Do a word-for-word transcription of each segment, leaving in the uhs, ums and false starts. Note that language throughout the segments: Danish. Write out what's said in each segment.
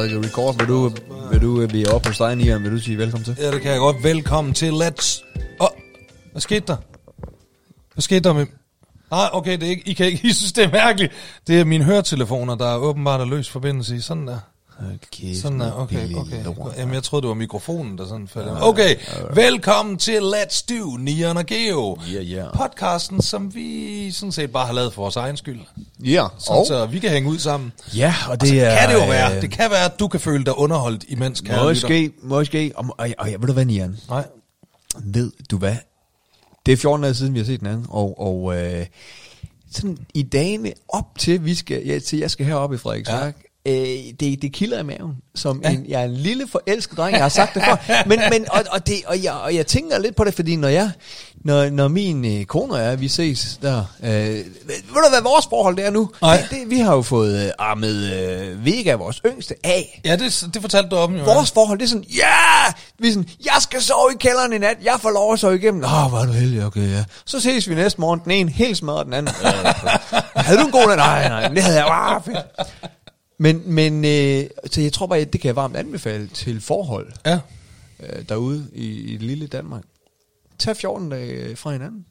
trykke record. Vil du, vil du blive op hos dig, Nian? Vil du sige velkommen til? Ja, det kan jeg godt. Velkommen til Let's... Åh, oh, hvad skete der? Hvad skete der med... Nej, okay, det er ikke... I kan ikke... I synes, det er mærkeligt. Det er mine høretelefoner, der er åbenbart er løs forbindelse i. Sådan der. Okay, sådan der, okay, okay. Jamen, jeg troede, det var mikrofonen, der sådan faldt. Okay, velkommen til Let's Do, Nian og Geo. Yeah, yeah. Podcasten, som vi sådan set bare har lavet for vores egen skyld. Ja, yeah. Sådan, så vi kan hænge ud sammen. Ja, og det og er... kan det jo være. Det kan være, at du kan føle dig underholdt imens, kære Måske, måske. Og, og, og, ved du hvad, Nian? Nej. Ved du hvad? Det er fjorten dage siden, vi har set den anden, og... og øh, sådan i dagene op til, vi skal, ja, til jeg skal heroppe i Frederiksværk, ja. Øh, det, det kilder i maven, som ja. en, jeg er en lille forelsket dreng, jeg har sagt det før, men, men, og, og, det, og, jeg, og jeg tænker lidt på det, fordi når jeg, når, når min øh, kone og jeg, vi ses der, øh, ved du hvad vores forhold det er nu? Det, det, vi har jo fået øh, armet øh, Vega, vores yngste, af. Ja, det, det fortalte du om jo. Vores ja. forhold, det er sådan, ja, yeah! vi er sådan, jeg skal sove i kælderen i nat, jeg får lov at sove igennem. Åh, hvor er du heldig, okay, ja. Så ses vi næste morgen, den ene helt smadret, den anden. Havde du en god nat? Nej, nej, det havde jeg bare fedt. Men, men øh, så jeg tror bare, at det kan jeg varmt anbefale til forhold ja. øh, derude i, i det lille Danmark. Tag fjorten dage fra hinanden,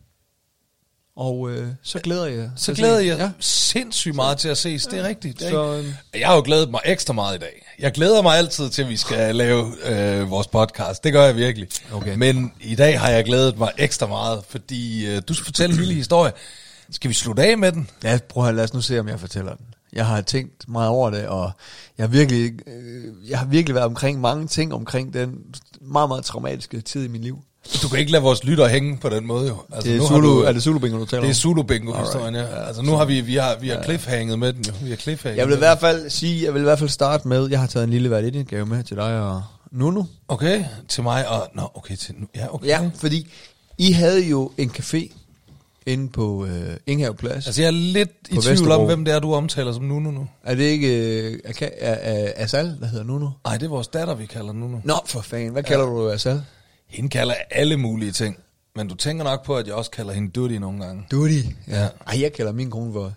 og øh, så glæder jeg Så glæder jeg ja. sindssygt meget til at ses, det er rigtigt. Det er så, øh, jeg har jo glædet mig ekstra meget i dag. Jeg glæder mig altid til, at vi skal lave øh, vores podcast. Det gør jeg virkelig. Okay. Men i dag har jeg glædet mig ekstra meget, fordi øh, du skal fortælle en lille historie. Skal vi slutte af med den? Ja, prøv at lad os nu se, om jeg fortæller den. Jeg har tænkt meget over det, og jeg har virkelig, øh, jeg har virkelig været omkring mange ting omkring den meget, meget traumatiske tid i mit liv. Du kan ikke lade vores lytter hænge på den måde jo. Altså, det er, nu Zulu, du, er det Zulu Bingo, du taler om? Det er Zulu Bingo-historien, ja. Altså nu har vi, vi har, vi har cliffhanget med den jo. Vi har cliffhanget jeg vil i hvert fald sige, jeg vil i hvert fald starte med, jeg har taget en lille værdiggave med til dig og Nunu. Okay, til mig og, nå okay, til nu, ja okay. Ja, fordi I havde jo en café inde på øh, Inghave Plads. Altså jeg er lidt i tvivl Vesterbro. om, hvem det er, du omtaler som Nunu nu. Er det ikke øh, Asal, der hedder Nunu? Nej, det er vores datter, vi kalder Nunu. Nå, for fanden. Hvad kalder ja. du Asal? Hende kalder alle mulige ting. Men du tænker nok på, at jeg også kalder hende Dutti nogle gange. Dutti? Ja. Ej, jeg kalder min kone for...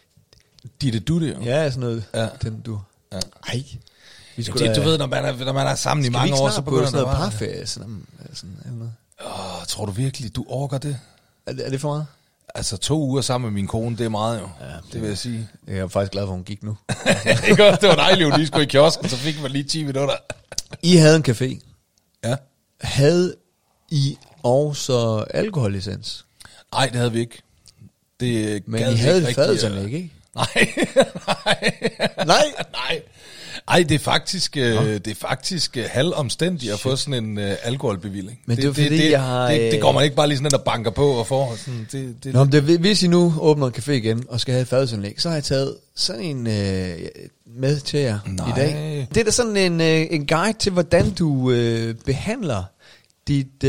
Ditte Dutti, jo. Ja, sådan noget. Ja. Den du. Ja. Ej. Vi ja, det, da... Du ved, når man er, når man er sammen skal i mange år, så begynder sådan noget parferie, sådan, sådan noget. Åh, tror du virkelig, du orker det? Er det, er det for meget? Altså to uger sammen med min kone, det er meget jo. Ja, det, det vil jeg sige. Jeg er faktisk glad for, at hun gik nu. Ikke også? Det var dejligt, at hun lige skulle i kiosken, så fik man lige ti minutter. I havde en café. Ja. Havde I også alkohollicens? Nej, det havde vi ikke. Det Men I havde et fadelsanlæg, ikke? Nej, nej. Nej? Nej. Ej, det er faktisk, øh, det er faktisk øh, halvomstændigt at få sådan en øh, alkoholbevilling. Men det, det, det, fordi, det, jeg har, det, det går man ikke bare lige sådan, der banker på og får. Sådan, det, det, Nå, det, hvis I nu åbner en café igen og skal have et fadelsanlæg, så har jeg taget sådan en øh, med til jer Nej. i dag. Det er da sådan en, øh, en guide til, hvordan du øh, behandler dit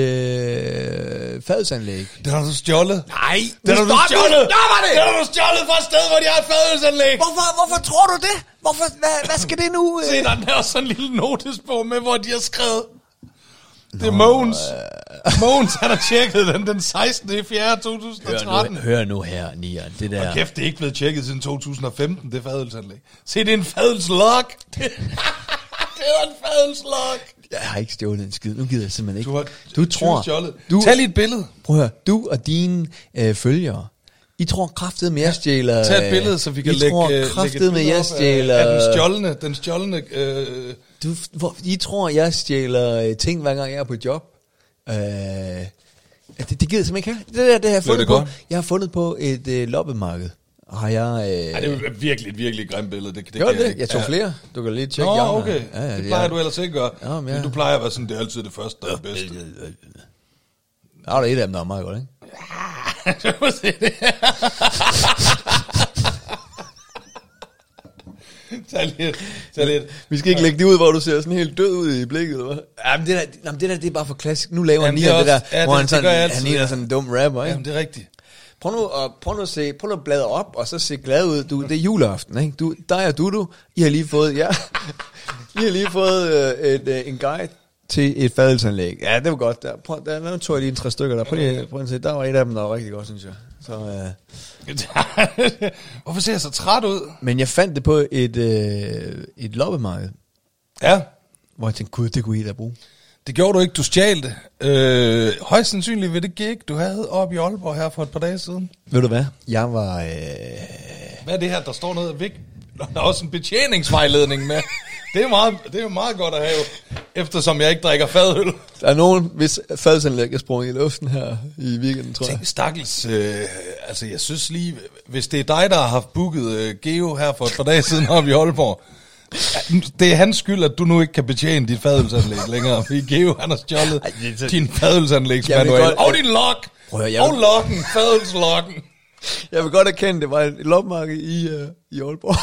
øh, fadelsanlæg. Den har du stjålet. Nej, den har du stjålet. Nå, var det? Den har du stjålet fra et sted, hvor de har et fadelsanlæg. Hvorfor, hvorfor tror du det? Hvorfor, hvad, hvad skal det nu? Øh? Se, der er også sådan en lille notesbog med, hvor de har skrevet. Det er Mogens. Øh. Mogens, han har tjekket den den sekstende fjerde to tusind og tretten. Hør nu, hør nu her, Nian. Det der. Og kæft, det er ikke blevet tjekket siden to tusind og femten, det fadelsanlæg. Se, det er en fadelslog. Det er en fadelslog. Jeg har ikke stjålet en skid. Nu gider jeg simpelthen ikke. Du, har, du tror... Du, Tag lige et billede. Prøv at høre. Du og dine øh, følgere, I tror kraftedeme, jeg stjæler... Tag et billede, så vi kan I lægge, tror lægge kraftedeme, jeg stjæler... Af den stjålne... Den stjålne øh... du, hvor, I tror, jeg stjæler ting, hver gang jeg er på job. Øh, det, det gider jeg simpelthen ikke have. Det der, det har jeg fundet på. Godt. Jeg har fundet på et øh, loppemarked. Har jeg... Øh... Ej, det er virkelig et virkelig grimt billede. Det, det Gør det? Jeg tog ja. flere. Du kan lige tjekke. Nå, okay. Ja, ja, det plejer ja. du ellers ikke at gøre. Ja, ja. Du plejer at være sådan, det er altid det første, der er bedste. Der er der et af dem, der er meget godt, ikke? Ja, du må se det. Tag lidt, tag lidt. Vi skal ikke lægge det ud, hvor du ser sådan helt død ud i blikket, eller hvad? Jamen, det der, jamen, det der, det er bare for klassisk. Nu laver han lige det, det der, ja, hvor det, han sådan, han ligner sådan en dum rapper, ikke? Jamen, det er rigtigt. Prøv nu, at, prøv nu at se, prøv nu at bladre op, og så se glad ud. Du, det er juleaften, ikke? Du, dig og Dudu, I har lige fået, ja, I har lige fået øh, et, øh, en guide til et fadelsanlæg. Ja, det var godt. Der, prøv, der, der tog jeg lige en tre stykker der. Prøv lige, prøv at se, der var et af dem, der var rigtig godt, synes jeg. Så, øh. Hvorfor ser jeg så træt ud? Men jeg fandt det på et, øh, et loppemarked. Ja. Hvor jeg tænkte, gud, det kunne I da bruge. Det gjorde du ikke, du stjal det. Øh, højst sandsynligt ved det gig, du havde oppe i Aalborg her for et par dage siden. Ved du hvad? Jeg var... Øh... Hvad er det her, der står noget væk? Der er også en betjeningsvejledning med. Det er meget, det er meget godt at have, eftersom jeg ikke drikker fadøl. Der er nogen, hvis fadsanlæg er sprunget i luften her i weekenden, tror jeg. Tænk, stakkels, øh, altså jeg synes lige, hvis det er dig, der har haft booket øh, Geo her for et par dage siden oppe i Aalborg, det er hans skyld, at du nu ikke kan betjene dit fadølsanlæg længere, fordi Geo, han har stjålet Ej, så... din fadølsanlægsmanual. Og din lok! Prøv, jeg... Og lokken, fadølslokken. Jeg vil godt erkende, det var et lopmarked i, uh, i Aalborg.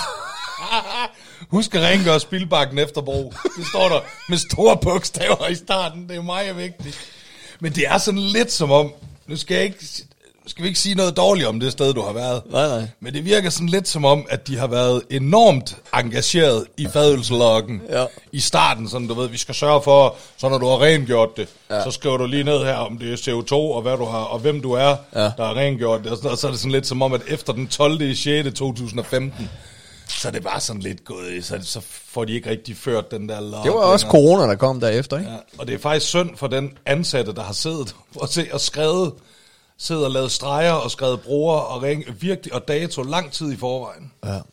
Husk at rengøre Spildbakken efter bro. Det står der med store bogstaver i starten. Det er meget vigtigt. Men det er sådan lidt som om, nu skal jeg ikke... skal vi ikke sige noget dårligt om det sted, du har været. Nej, nej. Men det virker sådan lidt som om, at de har været enormt engageret i fadølslokken ja. i starten. Sådan, du ved, vi skal sørge for, så når du har rengjort det, ja. så skriver du lige ned her, om det er C O to, og hvad du har, og hvem du er, ja. der har rengjort det. Og, sådan, og så er det sådan lidt som om, at efter den tolvte sjette to tusind og femten, så er det bare sådan lidt gået, så, så får de ikke rigtig ført den der log. Det var også corona, der kom derefter, ikke? Ja, og det er faktisk synd for den ansatte, der har siddet og, se, og skrevet, siddet og lavet streger og skrevet bruger og ring, virkelig og dato lang tid i forvejen. Ja. ja.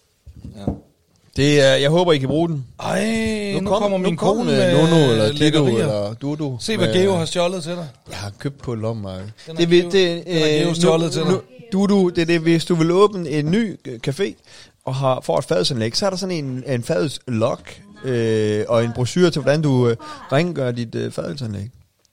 Det er, jeg håber, I kan bruge den. Ej, nu, nu kom, kommer min kone med Nono eller Tito eller Dudu. Se, hvad Geo har stjålet til dig. Jeg har købt på lommemarkedet. Det, det, det, den har Geo stjålet til dig. Dudu, det er det, hvis du vil åbne en ny café og har, får et fadølsanlæg, så er der sådan en, en fadølslog øh, og en brochure til, hvordan du øh, rengør dit øh, fadølsanlæg.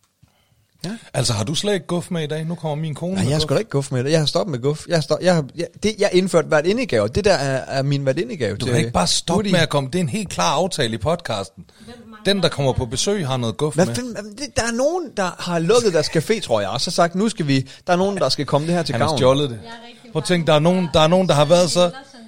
Ja. Altså, har du slet ikke guf med i dag? Nu kommer min kone. Nej, jeg skal da ikke guf med det. Jeg har stoppet med guf. Jeg har, stop, jeg har, jeg, det, jeg har indført værtindegave. Det der er, er min værtindegave. Du kan ikke bare stoppe med at komme. Det er en helt klar aftale i podcasten. Den, der kommer på besøg, har noget guf med. Det, der er nogen, der har lukket deres café, tror jeg, og så sagt, nu skal vi... Der er nogen, der skal komme det her til gavn. Han har stjålet det. Prøv at tænke, der er nogen, der er nogen, der har været så...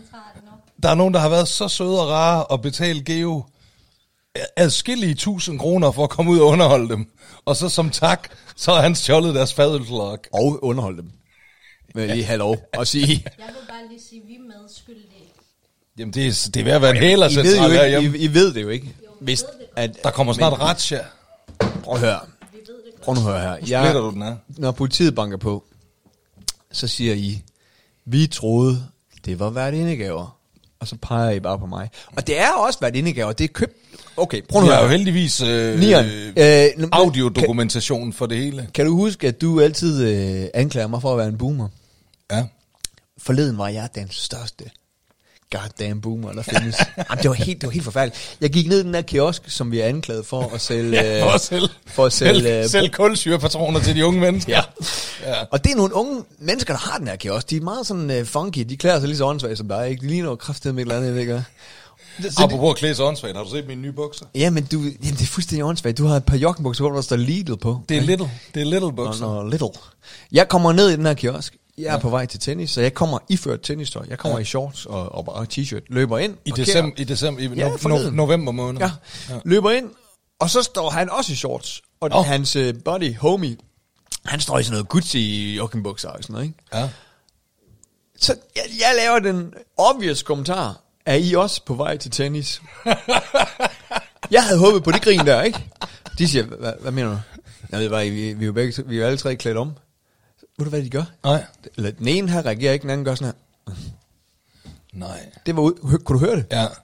Der er nogen, der har været så søde og rare og betale Geo adskillige tusind kroner for at komme ud og underholde dem. Og så som tak, så har han stjålet deres fadølslok. Og underholde dem. Vil lige have lov at sige. Jeg vil bare lige sige, vi er medskyldige. Jamen det er, det er ved at være en hæler I, ved jo ikke, I, I ved det jo ikke. Hvis, at, der kommer snart razzia. Prøv at høre. Prøv nu at høre her. Jeg, du den her? Når politiet banker på, så siger I, vi troede, det var værtindegaver. Og så peger I bare på mig. Og det er også værtindegaver. Det er købt. Okay, prøv nu at høre. Jeg har jo heldigvis øh, øh, audiodokumentation for det hele. Kan du huske, at du altid øh, anklager mig for at være en boomer? Ja. Forleden var jeg den største goddamn boomer, der findes. Jamen, det var helt, det var helt forfærdeligt. Jeg gik ned i den der kiosk, som vi er anklaget for at sælge... ja, for at sælge, for at sælge, øh, sælge kulsyrepatroner til de unge mennesker. Ja. ja. Og det er nogle unge mennesker, der har den her kiosk. De er meget sådan uh, funky. De klæder sig lige så åndssvagt som dig, ikke? De ligner jo kraftedeme et eller andet, ikke? Apropos at klæde sig åndssvagt, har du set mine nye bukser? Ja, men du, jamen, det er fuldstændig åndssvagt. Du har et par joggenbukser, hvor der står Lidl på. Det er little, det er little bukser. Nå, no, little. Jeg kommer ned i den her kiosk. Jeg er ja. på vej til tennis, så jeg kommer iført tennistøj. Jeg kommer ja. i shorts og, og bare t-shirt. Løber ind. I december, i, december, i ja, no, no, november måned. Ja. ja. Løber ind, og så står han også i shorts. Og oh. hans uh, buddy, homie, han står i sådan noget Gucci joggingbukser og sådan noget, ikke? Ja. Så jeg, jeg laver den obvious kommentar. Er I også på vej til tennis? Jeg havde håbet på det grin der, ikke? De siger, hvad, hvad mener du? Jeg ved bare, vi, vi, er jo begge, vi er jo alle tre klædt om. Ved du, hvad de gør? Nej. Eller den ene her reagerer ikke, den anden gør sådan her. Nej. Det var ud. Kunne du høre det? Ja.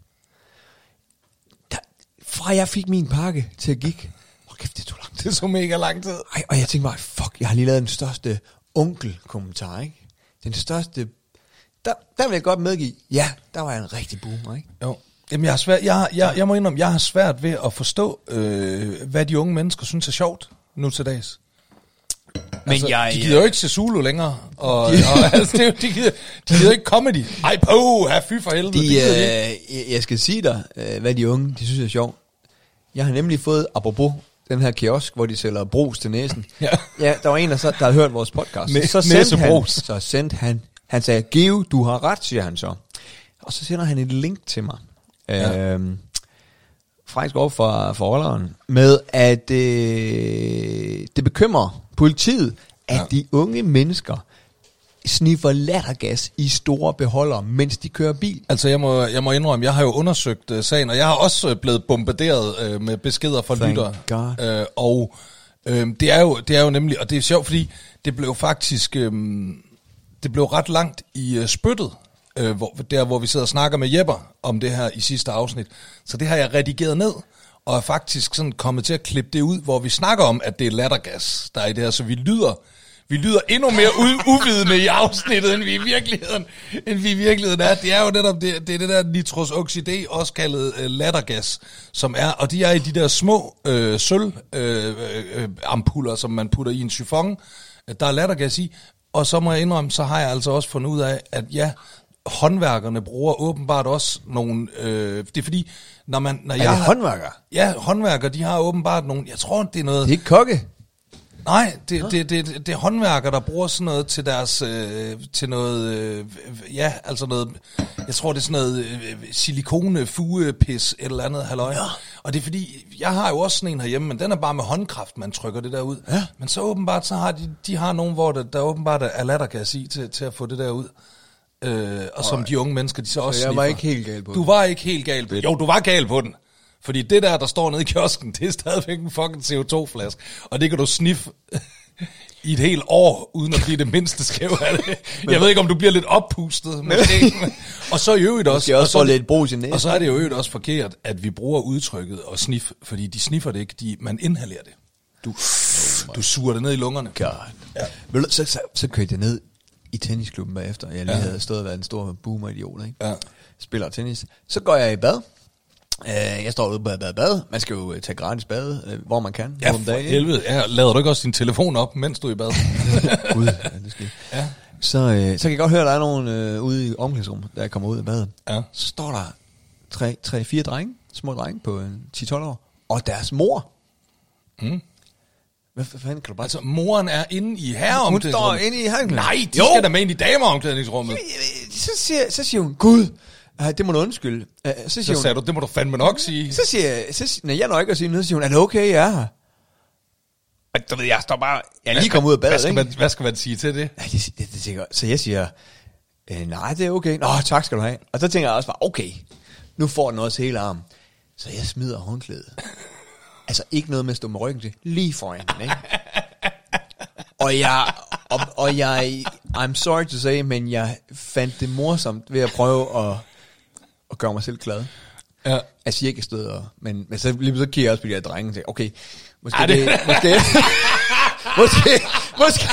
Der, fra jeg fik min pakke til at gik. Åh, kæft, det tog lang tid. Det så mega lang tid. Ej, og jeg tænkte bare, fuck, jeg har lige lavet den største onkel-kommentar, ikke? Den største... Der, der vil jeg godt medgive, ja, der var jeg en rigtig boomer, ikke? Jo. Jamen, jeg, har svært, jeg, jeg, jeg må indrømme, jeg har svært ved at forstå, øh, hvad de unge mennesker synes er sjovt nu til dags. Men altså, jeg, de gider jo ikke se Zulu længere, og, og altså, det, de, gider, de gider ikke comedy. Ej, på, her fy for helvede. De, øh, jeg skal sige dig, øh, hvad de unge, de synes er sjovt. Jeg har nemlig fået, apropos den her kiosk, hvor de sælger brus til næsen. Ja, ja der var en, der, så, der havde hørt vores podcast. Næ- så sendte han, så sendte han, han sagde, Geo, du har ret, siger han så. Og så sender han et link til mig. Ja. Øhm, faktisk over for forholderen, med at øh, det bekymrer politiet, at ja. de unge mennesker sniffer lattergas i store beholdere, mens de kører bil. Altså, jeg må, jeg må indrømme, jeg har jo undersøgt uh, sagen, og jeg har også uh, blevet bombarderet uh, med beskeder fra lyttere. Uh, og uh, det, er jo, det er jo nemlig, og det er sjovt, fordi det blev faktisk, um, det blev ret langt i uh, spyttet, uh, hvor, der hvor vi sidder og snakker med Jepper om det her i sidste afsnit. Så det har jeg redigeret ned, og er faktisk sådan kommet til at klippe det ud, hvor vi snakker om, at det er lattergas, der er i det her, så vi lyder... Vi lyder endnu mere u- uvidende i afsnittet, end vi i virkeligheden, end vi i virkeligheden er. Det er jo netop det, det, er det der nitrous oxide, også kaldet øh, lattergas, som er, og de er i de der små øh, sølv øh, øh, ampuller, som man putter i en syfon. Der er lattergas i, og så må jeg indrømme, så har jeg altså også fundet ud af, at ja, håndværkerne bruger åbenbart også nogle, øh, det er fordi, når man... Når er jeg det har, håndværkere? Ja, håndværkere, de har åbenbart nogle, jeg tror, det er noget... Det er ikke kokke. Nej, det, det, det, det, det er håndværkere, der bruger sådan noget til deres, øh, til noget, øh, ja, altså noget, jeg tror det er sådan noget øh, silikone, fugepis, et eller andet, halløj. Ja. Og det er fordi, jeg har jo også sådan en herhjemme, men den er bare med håndkraft, man trykker det der ud. Ja. Men så åbenbart, så har de, de har nogen, hvor der, der åbenbart er lattergas i til, til at få det der ud. Øh, og, og som de unge mennesker, de så også så jeg sniffer. var ikke helt gal på Du var ikke helt gal på den. Jo, du var gal på den. Fordi det der, der står nede i kiosken, det er stadigvæk en fucking C O to flaske. Og det kan du sniffe i et helt år, uden at blive det mindste skæv af det. Jeg ved ikke, om du bliver lidt oppustet. Måske. Og så i øvrigt også... også og, så, lidt brus i næsen. og så er det jo øvrigt også forkert, at vi bruger udtrykket og snif, fordi de sniffer det ikke, de, man inhalerer det. Du, oh du suger det ned i lungerne. God. Ja. Så, så, så kørte jeg ned i tennisklubben bagefter. Jeg lige ja. havde stået og været en stor boomer-idiot, ikke? Ja. Spiller tennis. Så går jeg i bad. Jeg står ude på bad, bad. Man skal jo tage gratis bad, hvor man kan. Ja, for dag, helvede. Ja, lader du ikke også din telefon op, mens du er i bad? Gud, ja, det skal. Ja. Så, øh, så kan jeg godt høre, at der er nogen øh, ude i omklædningsrummet, der kommer ud af badet. Ja. Så står der tre, tre, fire drenge, små drenge på ti tolv år, og deres mor. Mm. Hvad fanden kan du bare... Altså, moren er inde i herreomklædningsrummet? Hun står inde i herreomklædningsrummet. Nej, de jo. skal da med ind i dameomklædningsrummet. Så siger, så siger hun, Gud... Uh, det må du undskylde. Uh, så siger så hun, sagde du, det må du fandme nok sige. Så siger jeg, så, når jeg når ikke at sige noget, så siger hun, er det okay, jeg er her? Og du ved, jeg står bare, jeg er lige kommet ud af badet, hvad skal, ikke? man, hvad skal man sige til det? Ja, det, det, det tænker, så jeg siger, øh, nej, det er okay. Nå, tak skal du have. Og så tænker jeg også bare, okay, nu får den også hele armen. Så jeg smider håndklædet. Altså ikke noget med at stå med ryggen til, lige foran den, ikke? Og jeg, og, og jeg, I'm sorry to say, men jeg fandt det morsomt ved at prøve at, at gøre mig selv glad. Ja. Altså ikke stod og, men, men så lige så kigger jeg også på de her drenge og tænker, okay, måske ja, det, det måske, måske, måske,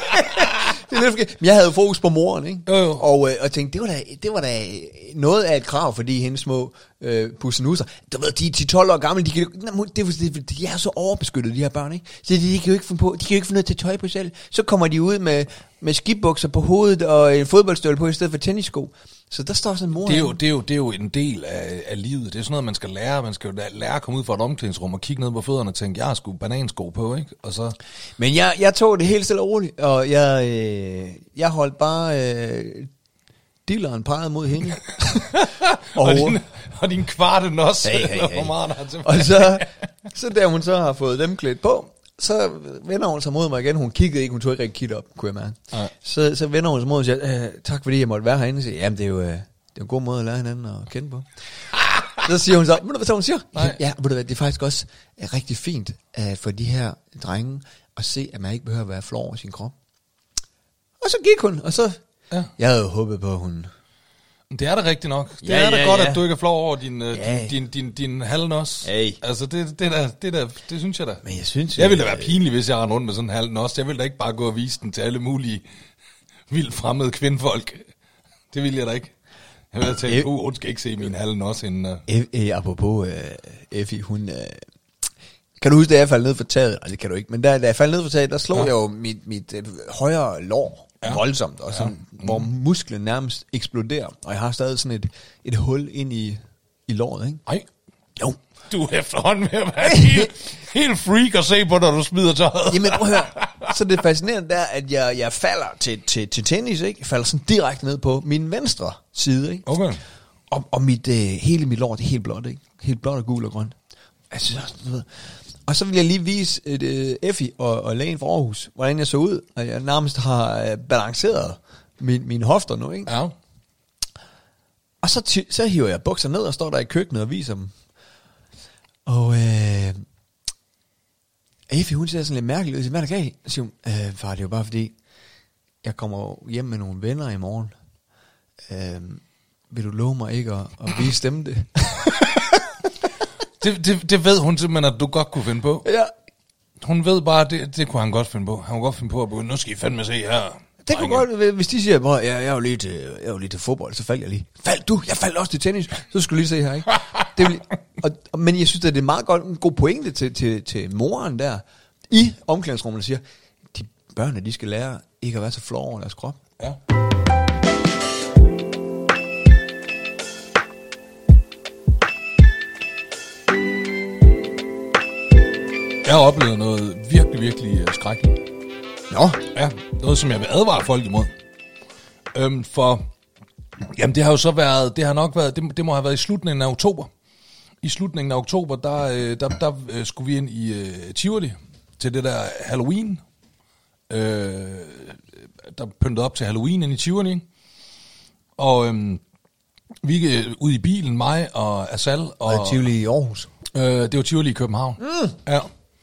det er lidt forkert. Men jeg havde jo fokus på moren, ikke? Jo, jo. Og, øh, og tænkte, det var, da, det var da noget af et krav, fordi hendes små øh, pussenusser, du ved, de er ti tolv år gamle, de, kan, det, det, de er så overbeskyttet, de her børn, ikke? Så de, de kan jo ikke finde på, de kan jo ikke finde noget til tøj på selv. Så kommer de ud med, med skibukser på hovedet og en fodboldstøvle på i stedet for tennissko. Så der står sådan en mor. Det er, jo, det, er jo, det er jo en del af, af livet. Det er sådan noget, man skal lære. Man skal jo lære at komme ud fra et omklædningsrum og kigge ned på fødderne og tænke, jeg har sgu banansko på, ikke? Og så... Men jeg, jeg tog det helt stille og roligt, og jeg, øh, jeg holdt bare øh, dealeren peget mod hende. og, og, din, og din kvarten også. Hey, hey, hey. Meget, og så, så da hun så har fået dem klædt på, så vender hun sig mod mig igen. Hun kiggede ikke, hun tog ikke rigtig kigge op, kunne jeg mærke. Så, så vender hun sig mod mig og siger, øh, tak fordi jeg måtte være herinde. Og siger, jamen det er jo øh, det er en god måde at lære hinanden at kende på. Så siger hun så, ved du hvad hun siger? Nej. Ja, ved du hvad, det er faktisk også er rigtig fint uh, for de her drenge at se, at man ikke behøver at være flov over sin krop. Og så gik hun, og så... Ja. Jeg havde jo håbet på, at hun... Det er da rigtigt nok. Det ja, er da ja, godt, ja. at du ikke er flov over din, ja. din, din, din, din halvnos. Hey. Altså, det, det, der, det, der, det synes jeg da. Men jeg synes... Jeg ville da være pinlig, hvis jeg rendte rundt med sådan en halvnos. Jeg ville da ikke bare gå og vise den til alle mulige vildt fremmede kvindfolk. Det ville jeg da ikke. Jeg ville have tænkt, uh, hun skal ikke se min halvnos inden... Uh... F, eh, apropos uh, Effie, hun... Uh... Kan du huske, da jeg faldt ned for taget? Nej, det kan du ikke. Men da, da jeg faldt ned for taget, der slog ja. jeg jo mit, mit uh, højre lår ja. voldsomt. Og sådan, ja. mm. hvor musklen nærmest eksploderer. Og jeg har stadig sådan et, et hul ind i, i låret, ikke? Nej. Jo. Du er efterhånden med at være helt, helt freak at se på, når du smider tøjet. Jamen prøv at høre. Så det fascinerende der, at jeg, jeg falder til, til, til tennis, ikke? Jeg falder sådan direkte ned på min venstre side, ikke? Okay. Og, og mit, øh, hele mit lår, det er helt blåt, ikke? Helt blåt og gul og grønt. Altså, du ved. Og så vil jeg lige vise et, øh, Effie og, og lægen fra Aarhus, hvordan jeg så ud, og jeg nærmest har øh, balanceret min, mine hofter nu, ikke? Ja. Og så, ty- så hiver jeg bukser ned og står der i køkkenet og viser dem. Og øh, Effie, hun ser sådan lidt mærkelig ud. Jeg siger, hvad er der galt? Så siger hun, øh, far, det er jo bare fordi, jeg kommer hjem med nogle venner i morgen. Øh, vil du love mig ikke at, at vise dem det? det, det? Det ved hun simpelthen, at du godt kunne finde på. Ja. Hun ved bare, det, det kunne han godt finde på. Han kunne godt finde på at begynde, nu skal I fandme se her. Det kunne godt, hvis de siger, at jeg, jeg, er jo lige til, jeg er jo lige til fodbold, så faldt jeg lige. Faldt du? Jeg faldt også til tennis. Så skulle du lige se her, ikke? Det vil, og, og, men jeg synes, at det er meget godt, en god pointe til, til, til moren der, i omklædningsrummet, der siger, de børn, de skal lære ikke at være så flove over deres krop. Ja. Jeg har oplevet noget virkelig, virkelig skrækkeligt. Nå. Ja, noget som jeg vil advare folk imod. Øhm, for, jamen det har jo så været, det har nok været, det, det må have været i slutningen af oktober. I slutningen af oktober, der, øh, der, der øh, skulle vi ind i øh, Tivoli til det der Halloween. Øh, der pyntede op til Halloween ind i Tivoli. Og øh, vi er ude i bilen, mig og Asal. Og, Og Tivoli i Aarhus. Øh, det var Tivoli i København. Mm. Ja.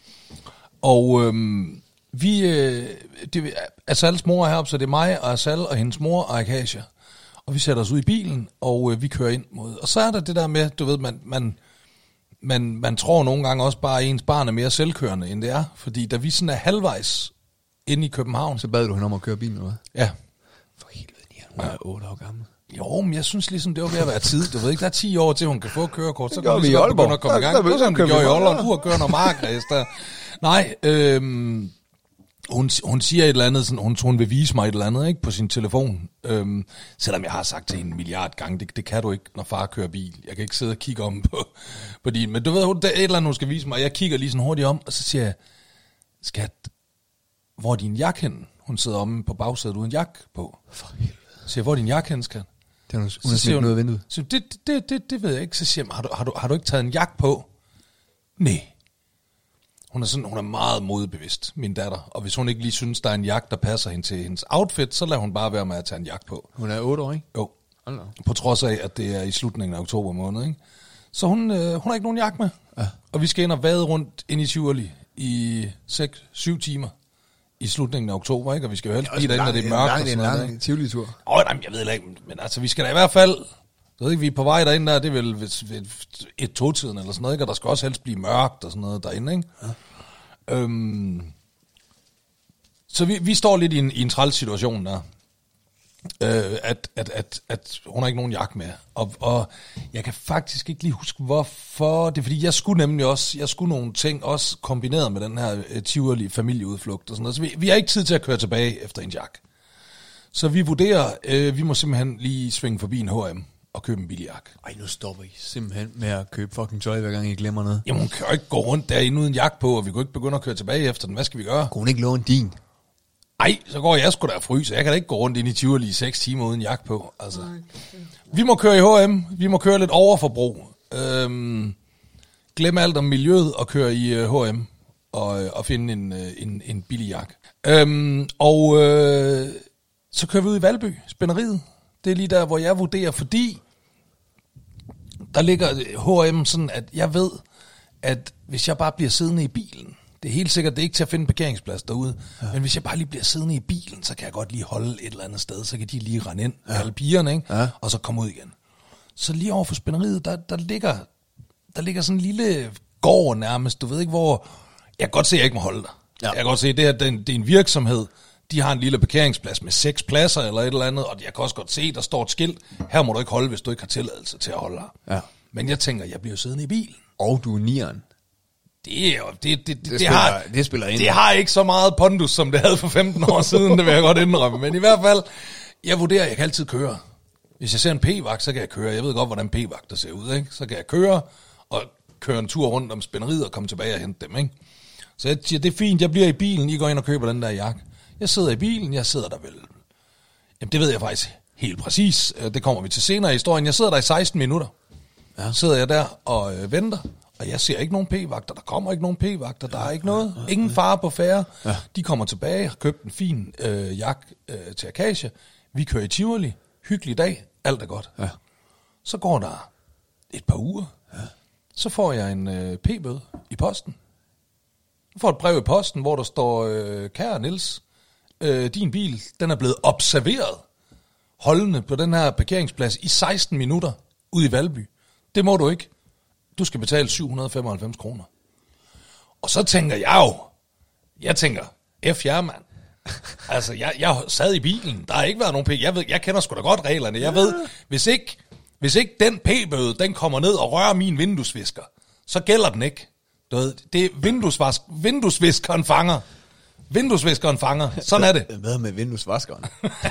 Og øhm, vi, øh, det, Asals mor er heroppe, så det er mig og Asal og hendes mor og Akasia. Og vi sætter os ud i bilen, og øh, vi kører ind mod. Og så er der det der med, du ved, man, man, man, man tror nogle gange også bare, at ens barn er mere selvkørende, end det er. Fordi da vi sådan er halvvejs inde i København. Så bad du hende om at køre bilen, eller hvad? Ja. For helvede, hun er otte år gammel. Jo, men jeg synes ligesom, det var ved at være tid. Du ved ikke, der er ti år til, hun kan få kørekort. Så det gør kan vi i lige Aalborg. begynde at komme i gang. Der, der, Det er sådan, vi der, gjorde i der, Aalborg. der. Du har kørt noget markræs der. Nej, øhm, hun, hun siger et eller andet, sådan, hun, hun vil vise mig et eller andet ikke, på sin telefon. Øhm, selvom jeg har sagt til hende en milliard gange, det, det kan du ikke, når far kører bil. Jeg kan ikke sidde og kigge om på, på din. Men du ved, hun, der er et eller andet, hun skal vise mig. Jeg kigger lige sådan hurtigt om, og så siger jeg, skat, hvor er din jakke henne? Hun sidder omme på bagsædet uden jakke på. For helvede. Så siger jeg, hvor er din jakke henne, skat? Det er hun, Så hun har siger smidt noget af vinduet. Så det, det, det, det ved jeg ikke. Så siger jeg, har du, har, du, har du ikke taget en jakke på? Nej. Hun er, sådan, hun er meget modbevidst, min datter. Og hvis hun ikke lige synes, der er en jakke, der passer hende til hendes outfit, så lader hun bare være med at tage en jakke på. Hun er otte år, ikke? Jo. Hold da. På trods af, at det er i slutningen af oktober måned, ikke? Så hun, øh, hun har ikke nogen jakke med. Ja. Og vi skal ind og vade rundt ind i Tivoli i seks syv timer i slutningen af oktober, ikke? Og vi skal jo helst blive derinde, når det er mørkt og Det er sådan en noget, lang ikke? Tivoli-tur. Åh, nej, jeg ved ikke, men altså, vi skal da i hvert fald, jeg ved ikke, vi er på vej derinde der, det er vel ved, ved et to-tiden eller sådan noget, ikke? Og der skal også helst blive mørkt og sådan noget derinde, ikke? Ja. Øhm, så vi, vi står lidt i en, i en træls situation der, øh, at, at, at, at hun har ikke nogen jakke med, og, og jeg kan faktisk ikke lige huske, hvorfor. Det er fordi, jeg skulle nemlig også, jeg skulle nogle ting, også kombineret med den her uh, Tivoli familieudflugt og sådan noget, så vi, vi har ikke tid til at køre tilbage efter en jakke. Så vi vurderer, øh, vi må simpelthen lige svinge forbi en H og M og købe en billig jakke. Ej, nu stopper I simpelthen med at købe fucking tøj, hver gang I glemmer noget. Jamen, hun kan jo ikke gå rundt derinde uden jakke på, og vi kan ikke begynde at køre tilbage efter den. Hvad skal vi gøre? Kunne hun ikke låne din? Ej, så går jeg sgu da og fryser. Jeg kan da ikke gå rundt ind i Tivoli i seks timer uden jakke på. Altså. Vi må køre i H og M. Vi må køre lidt overforbrug. Øhm, glem alt om miljøet og køre i H og M og, og finde en, en, en billig jakke. Øhm, og øh, så kører vi ud i Valby, spænderiet. Det er lige der, hvor jeg vurderer, fordi der ligger H og M sådan, at jeg ved, at hvis jeg bare bliver siddende i bilen, det er helt sikkert, det er ikke til at finde en parkeringsplads derude, ja. Men hvis jeg bare lige bliver siddende i bilen, så kan jeg godt lige holde et eller andet sted, så kan de lige rende ind, ja. Alle pigerne, ikke? Ja. Og så komme ud igen. Så lige over for spænderiet, der, der, ligger, der ligger sådan en lille gård nærmest, du ved ikke hvor, jeg kan godt se, at jeg ikke må holde der. Ja. Jeg kan godt se, at det, her, det, er en, det er en virksomhed, de har en lille parkeringsplads med seks pladser eller et eller andet, og jeg kan også godt se, at der står et skilt, her må du ikke holde, hvis du ikke har tilladelse til at holde her. Ja. Men jeg tænker, jeg bliver siddende i bilen. Og du er nieren. Det er jo, det, det, det, det, spiller, har, det spiller ind. Det har ikke så meget pondus, som det havde for femten år siden, det vil jeg godt indrømme. Men i hvert fald, jeg vurderer, at jeg kan altid køre. Hvis jeg ser en p-vagt, så kan jeg køre. Jeg ved godt, hvordan p-vagter ser ud, ikke? Så kan jeg køre og køre en tur rundt om spænderiet og komme tilbage og hente dem, ikke? Så jeg siger, det er fint, jeg bliver i bilen, I går ind og køber den der jakke. Jeg sidder i bilen, jeg sidder der vel. Jamen, det ved jeg faktisk helt præcis. Det kommer vi til senere i historien. Jeg sidder der i seksten minutter. Ja. Sidder jeg der og øh, venter. Og jeg ser ikke nogen p-vagter, der kommer ikke nogen p-vagter, der er ikke noget, ingen fare på færre. Ja. De kommer tilbage, har købt en fin øh, jak øh, til Acacia. Vi kører i Tivoli, hyggelig dag, alt er godt. Ja. Så går der et par uger, ja. Så får jeg en øh, p-bøde i posten. Jeg får et brev i posten, hvor der står, øh, kære Niels, øh, din bil, den er blevet observeret holdende på den her parkeringsplads i seksten minutter ude i Valby. Det må du ikke. Du skal betale syv hundrede og femoghalvfems kroner. Og så tænker jeg jo, jeg tænker, F jer, mand. Altså, jeg, jeg sad i bilen, der har ikke været nogen p. Jeg ved, jeg kender sgu da godt reglerne. Jeg ved, hvis ikke, hvis ikke den p-bøde, den kommer ned og rører min vinduesvisker, så gælder den ikke. Du ved, det er vinduesvask, vinduesviskeren fanger. Vinduesviskeren fanger. Sådan er det. Hvad med vinduesvaskeren?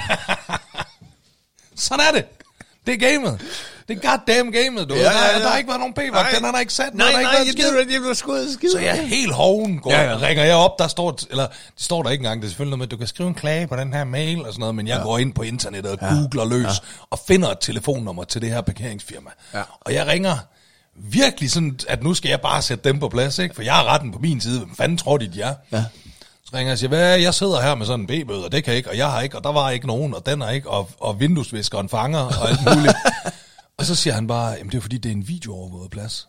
Sådan er det. Det er gamet. Det er goddamn gamet, du. Ja, ja, ja. Der, der har ikke været nogen p-vagt, den har der ikke sat. Nej, der nej, ikke nej, jeg blev skudt skid. Så jeg er helt hoven, går, ja, ja. ringer jeg op, der står, eller det står der ikke engang, det er selvfølgelig noget med, at du kan skrive en klage på den her mail og sådan noget, men jeg ja. går ind på internettet og ja. googler løs, ja. og finder et telefonnummer til det her parkeringsfirma. Ja. Og jeg ringer virkelig sådan, at nu skal jeg bare sætte dem på plads, ikke? For jeg har retten på min side. Hvem fanden tror de, de er? Ja. Så ringer jeg og siger, hvad, jeg sidder her med sådan en b-bøde, og det kan jeg ikke, og jeg har ikke, og der var ikke nogen, og den er ikke, og, og vinduesviskeren fanger, og alt muligt. Og så siger han bare, jamen det er fordi, det er en videoovervåget plads.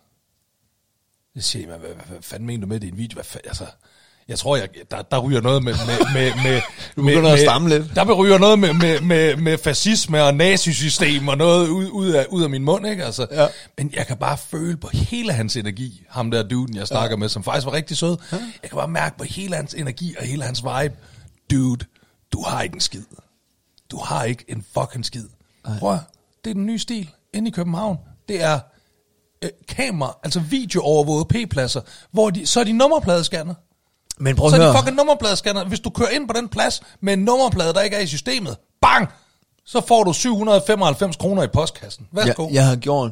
Jeg siger, hvad, hvad, hvad fanden mener du med, det er en video? Hvad fanden, altså, jeg tror, jeg, der, der ryger noget med... med, med, med du begynder med, at stamme lidt. Der ryger noget med, med, med, med fascisme og nazisystem og noget ud, ud, af, ud af min mund, ikke? Altså, ja. Men jeg kan bare føle på hele hans energi, ham der duden, jeg snakker ja. med, som faktisk var rigtig sød. Ja. Jeg kan bare mærke på hele hans energi og hele hans vibe. Dude, du har ikke en skid. Du har ikke en fucking skid. Ej. Prøv, det er den nye stil inde i København. Det er øh, kamera, altså videoovervågede p-pladser, hvor de, så er de nummerpladescanner. Men prøv så er de fucking nummerpladescanner. Hvis du kører ind på den plads med en nummerplade, der ikke er i systemet, bang, så får du syv hundrede og femoghalvfems kroner i postkassen. Værsgo. Jeg, jeg har gjort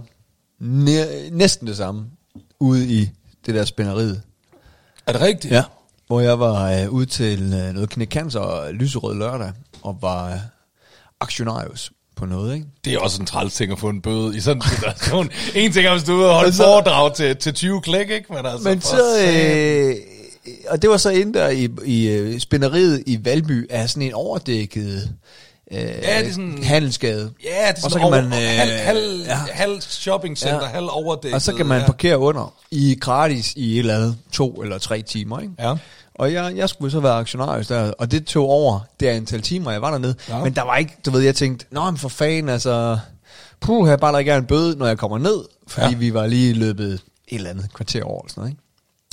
næ- næsten det samme ude i det der spænderiet. Er det rigtigt? Ja. Hvor jeg var øh, ude til øh, noget knækcancer og lyserød lørdag, og var øh, aktionarius på noget, ikke? Det er også en træls ting at få en bøde i sådan en situation. En ting er, hvis du er ude og holde foredrag til, til tyve klik, ikke? Men, altså, Men så... Øh, og det var så inde der i, i uh, spænderiet i Valby af sådan en overdækket uh, ja, det er sådan, handelsgade. Ja, det er sådan så kan over, man, uh, halv, halv, ja. halv shoppingcenter, ja. halv overdækket. Og så kan man ja. parkere under i gratis i et eller andet to eller tre timer, ikke? Ja. Og jeg, jeg skulle så være aktionarius der, og det tog over det antal timer, jeg var dernede. Ja. Men der var ikke, du ved, jeg tænkte, nå, men for fanden, altså, puh, jeg bare der ikke er en bøde, når jeg kommer ned, fordi ja. vi var lige løbet et eller andet kvarter over, sådan noget, ikke?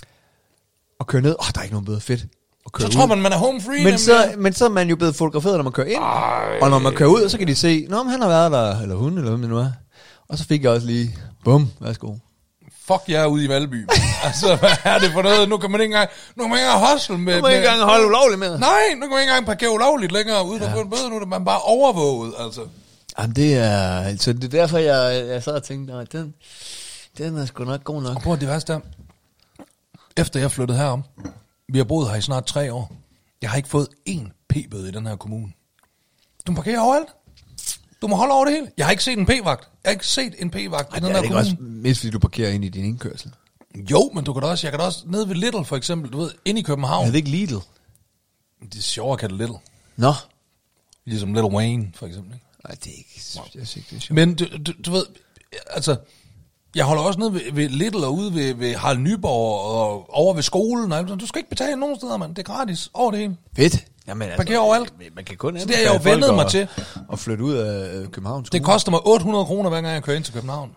Og køre ned, åh, oh, der er ikke nogen bøde, fedt. Så ud. Tror man, man er home free. Men så, men så er man jo blevet fotograferet, når man kører ind. Ej. Og når man kører ud, så kan de se, nå, men han har været der, eller hun, eller hvem det nu er. Og så fik jeg også lige, bum, værsgo. Fuck, jeg er ude i Valby. Altså, hvad er det for noget? Nu kan man ikke engang, nu kan man ikke engang hustle med... Nu kan man ikke engang holde ulovligt med. Nej, nu kan man ikke engang parkere ulovligt længere, uden ja. at få en bøde. Nu er man bare overvåget, altså. Jamen, det er, altså, det er derfor, jeg, jeg sad og tænkte, nej, den, den er sgu nok god nok. Og prøv at det værste der. Efter jeg flyttede herom, vi har boet her i snart tre år, jeg har ikke fået én p-bøde i den her kommune. Du må parkere overalt. Du må holde over det hele. Jeg har ikke set en p-vagt. Jeg har ikke set en p-vagt Ej, i den her kommune. Det er ikke også mest, fordi du parkerer ind i din indkørsel. Jo, men du kan da også, jeg kan da også, nede ved Lidl for eksempel, du ved, inde i København. Er det ikke Lidl? Det er sjovere at kalde Lidl. Nå. Ligesom Little Wayne, for eksempel. Ikke? Nej, det er ikke, jeg synes ikke, det er sjovt. Men du, du, du ved, altså... Jeg holder også nede ved, ved Lidl og ude ved, ved Harald Nyborg og over ved skolen. Du skal ikke betale nogen steder, mand. Det er gratis over det hele. Fedt. Jamen, altså, parker overalt. Man kan kun så det har jeg jo vendet mig til. Og flytte ud af København. Det koster mig otte hundrede kroner, hver gang jeg kører ind til København.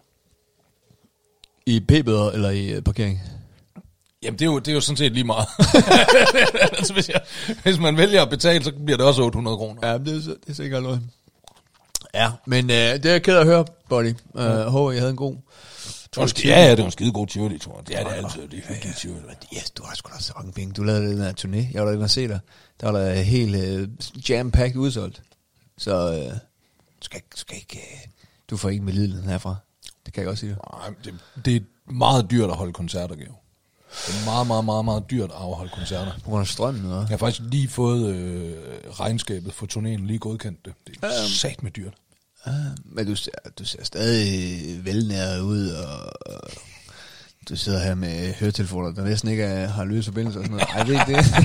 I p-bøder eller i parkering? Jamen, det er jo, det er jo sådan set lige meget. altså, hvis, jeg, hvis man vælger at betale, så bliver det også otte hundrede kroner. Ja, det er, det er sikkert noget. Ja, men øh, det er jeg ked at høre, buddy. Uh, ja. Håber, jeg havde en god... Ja, ja, det var en skide god Tivoli, tror jeg. Det er det altid, det er hyggeligt Tivoli. Yes, du har sgu da så mange penge. Du lavede den her turné. Jeg var der inde og se dig. Der var der helt uh, jam-packed udsolgt. Så uh, du skal, du skal ikke... Uh, du får ikke med lidelen herfra. Det kan jeg også sige. Nej, det, det er meget dyrt at holde koncerter, Geo. Det er meget, meget, meget, meget dyrt at afholde koncerter. På grund af strømmen, eller? Jeg har faktisk lige fået øh, regnskabet for turnéen lige godkendt det. Det er um. sat med dyrt. Ah, men du ser, du ser stadig velnæret ud, og, og Du sidder her med høretelefoner, der næsten ikke er, har løs forbindelse og sådan noget. Ej, det er ikke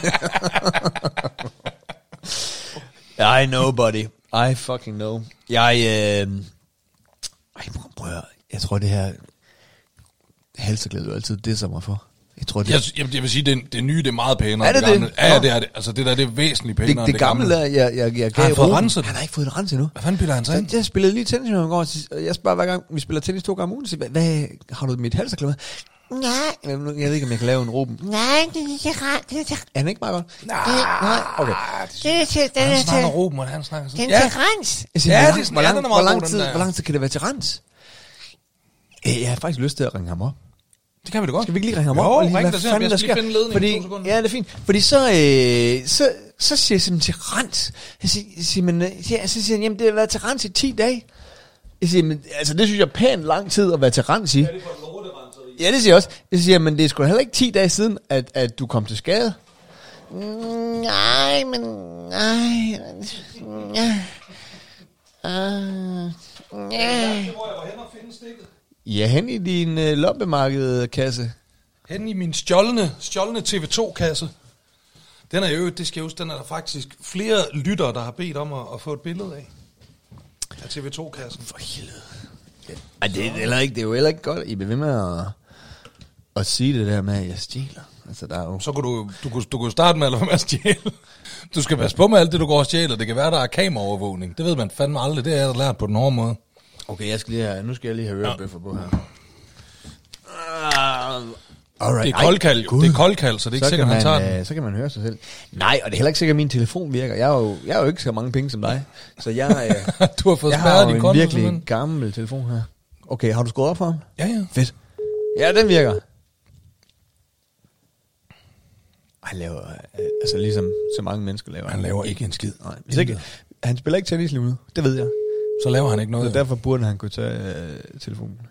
det. I know, buddy. I fucking know. Jeg, øh... Ej, prøv at høre. Jeg tror, det her halserklæde, du altid disser mig for. Jeg tror, det... Jeg, jeg, jeg vil sige, det, det nye, det er meget pænere. Er det det? Gamle. det? Ja, ja, det er det. Altså, det der, det er væsentligt pænere det, end det, det gamle. gamle. Der, jeg, jeg, jeg gav har han fået Ruben. renset? Han har ikke fået det renset endnu. Hvad fanden piller han sig ind? Så jeg spillede lige tennis med ham i går, og jeg spørger hver gang, vi spiller tennis to gange om ugen, så siger, jeg, hvad, har du mit halserklæde med? Nej. Jeg ved ikke, om jeg kan lave en Ruben. Nej, det er ikke rart. Det er, er han ikke meget godt? Nej. Nej, okay. Det er til, den Han er snakker til, Ruben, og han snakker sådan. den er Ja, til rens. Jeg siger, Ja, hvor, det er sådan- hvor, ja, lang, den er hvor, meget lang god, tid, den der. hvor lang tid kan det være til rens? Øh, Jeg har faktisk lyst til at ringe ham op. det kan vi da godt. Skal vi ikke lige ringe ham Jo, op? og lige, ring hvad da til fanden ham. Jeg der skal lige sker? finde ledningen i Fordi, to sekunder. ja, det er fint. Fordi så, øh, så, så siger jeg simpelthen til rens. Jeg siger, jeg siger, men, øh, ja, så siger han, jamen det har været til rens i ti dage. Jeg siger, men altså det synes jeg er pænt lang tid at være til rens i. Ja, det siger jeg også. Jeg siger, men det er sgu da heller ikke ti dage siden, at, at du kom til skade. Mm, nej, men... Nej... Ja. Uh, ja. Ja, hen i din øh, loppemarkedkasse. Hen i min stjålne, stjålne T V to-kasse. Den er jo, det skal jeg huske, den er der faktisk flere lyttere, der har bedt om at, at få et billede af. Af T V to-kassen. For helvede. Ja. Ej, det er, heller ikke, det er jo heller ikke godt, I bliver ved med at, at sige det der med, at jeg stjæler. Altså, der er jo... Så kunne du, du, kunne, du kunne starte med at lade være med at stjæle. Du skal passe på med alt det, du går og stjæler. Det kan være, der er kameraovervågning. Det ved man fandme aldrig. Det er jeg lært på den hårde måde. Okay, jeg skal lige have, nu skal jeg lige have ørebøffer på her. Uh, Alright. det er koldkald, jo. Det er koldkald, så det er ikke så sikkert, kan han tager man, den. øh, så kan man høre sig selv. Nej, og det er heller ikke sikkert, at min telefon virker. Jeg er jo, jeg er jo ikke så mange penge som dig. Så jeg, øh, Du har fået jeg har spærret jo din en konto, virkelig simpelthen. gammel telefon her. Okay, har du skruet op for ham? Ja, ja. Fedt. Ja, den virker. Han laver, øh, altså ligesom så mange mennesker laver. Han laver ikke en skid. Nej, hvis ikke, han spiller ikke tennis lige nu, det ved jeg. Så laver han ikke Så noget. derfor burde han kunne tage øh, telefonen.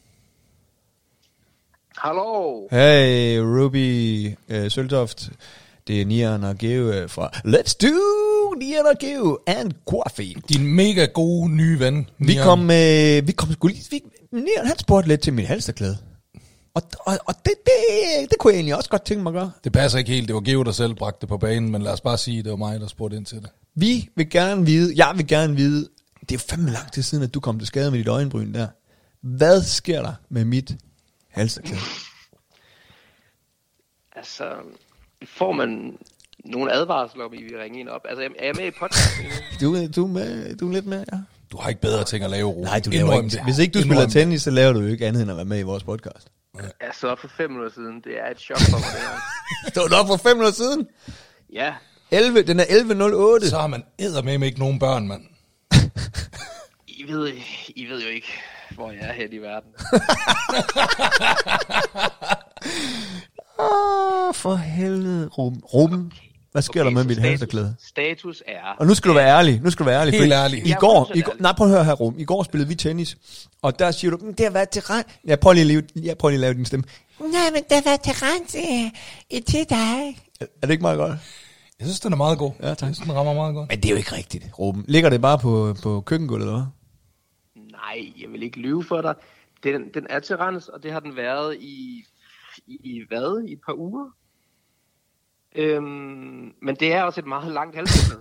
Hallo. Hey, Ruby øh, Søltoft. Det er Nian og Geo øh, fra Let's Do Nian og Geo and Coffee. Din mega gode nye ven. Vi Nian. kom, øh, vi kom sgu lige... Vi, Nian, han spurgte lidt til mit halsterklæde. Og, og, og det, det, det kunne jeg egentlig også godt tænke mig at gøre. Det passer ikke helt. Det var Geo, der selv bragte det på banen, men lad os bare sige, at det var mig, der spurgte ind til det. Vi vil gerne vide, jeg vil gerne vide, det er jo fandme lang tid siden, at du kom til skade med dit øjenbryn der. Hvad sker der med mit halsterklæde? Altså, får man nogle advarsler, om I vil ringe en op? Altså, er jeg med i podcasten nu? Du, du, er med, du er lidt med, ja. Du har ikke bedre ting at lave, Ruben. Nej, du laver Indrøm ikke. det. Hvis ikke du Indrøm spiller det. tennis, så laver du jo ikke andet end at være med i vores podcast. Jeg så op for fem minutter siden. Det er et chok for mig, det her. Stod du op for fem minutter siden? Ja. elleve, den er elleve nul otte. Så har man eddermame ikke nogen børn, mand. I ved, I ved jo ikke, hvor jeg er hen i verden. Åh, for helvede. Ruben, Ruben hvad sker Okay, der med så mit status- halsterklæde? Status er... Og nu skal du være ærlig. Nu skal du være ærlig. Helt fordi ærlig. I Jeg er går, hundrede i går, procent nej, prøv at høre her, Ruben. I går spillede vi tennis. Og der siger du, "Mm, det har været til rent. Jeg prøver lige at lave, jeg prøver lige at lave din stemme. Nej, men det var til rens i, i ti dage. Er det ikke meget godt? Jeg synes, den er meget god. Ja, tak. Jeg synes, den rammer meget godt. Men det er jo ikke rigtigt, Ruben. Ligger det bare på, på køkkengulvet, eller hvad? Nej, jeg vil ikke lyve for dig. Den, den er til rens, og det har den været i, i, i hvad? I et par uger? Øhm, men det er også et meget langt halsbånd.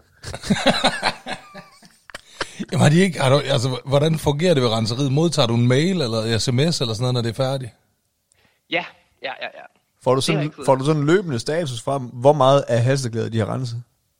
Jamen, har de ikke, har du, altså, hvordan fungerer det ved renseriet? Modtager du en mail eller sms eller sådan noget, når det er færdigt? Ja, ja, ja, ja. Får du Det har sådan, jeg ikke fået. får du sådan en løbende status fra, hvor meget af halsterklæder de har renset?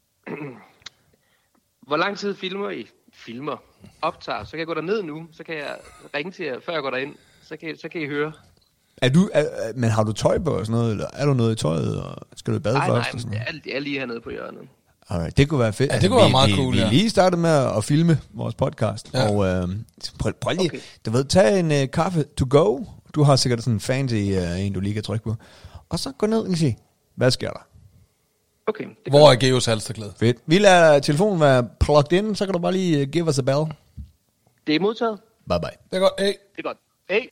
Hvor lang tid filmer I? Filmer. Optager. Så kan jeg gå derned nu. Så kan jeg ringe til jer, før jeg går derind. Så kan, så kan I høre. Er du, er, er- men har du tøj på og sådan noget, eller er du noget i tøjet, og skal du i bad Nej, først? nej, og sådan men noget? jeg er, jeg er lige hernede på hjørnet. Alright, det kunne være fedt. Ja, det kunne være vi, meget vi, cool, Vi ja. er lige startet med at filme vores podcast, Ja. og øh, prøv, prøv lige, Okay. du ved, tag en uh, kaffe to go. Du har sikkert sådan en fancy uh, en, du lige kan trykke på. Og så gå ned og sige, hvad sker der? Okay. Det Hvor er Geos halsterklæde? Fedt. Vi lader telefonen være plugged in, så kan du bare lige uh, give os a bell. Det er modtaget. Bye bye. Det er godt. Hey. Det er godt. Hey.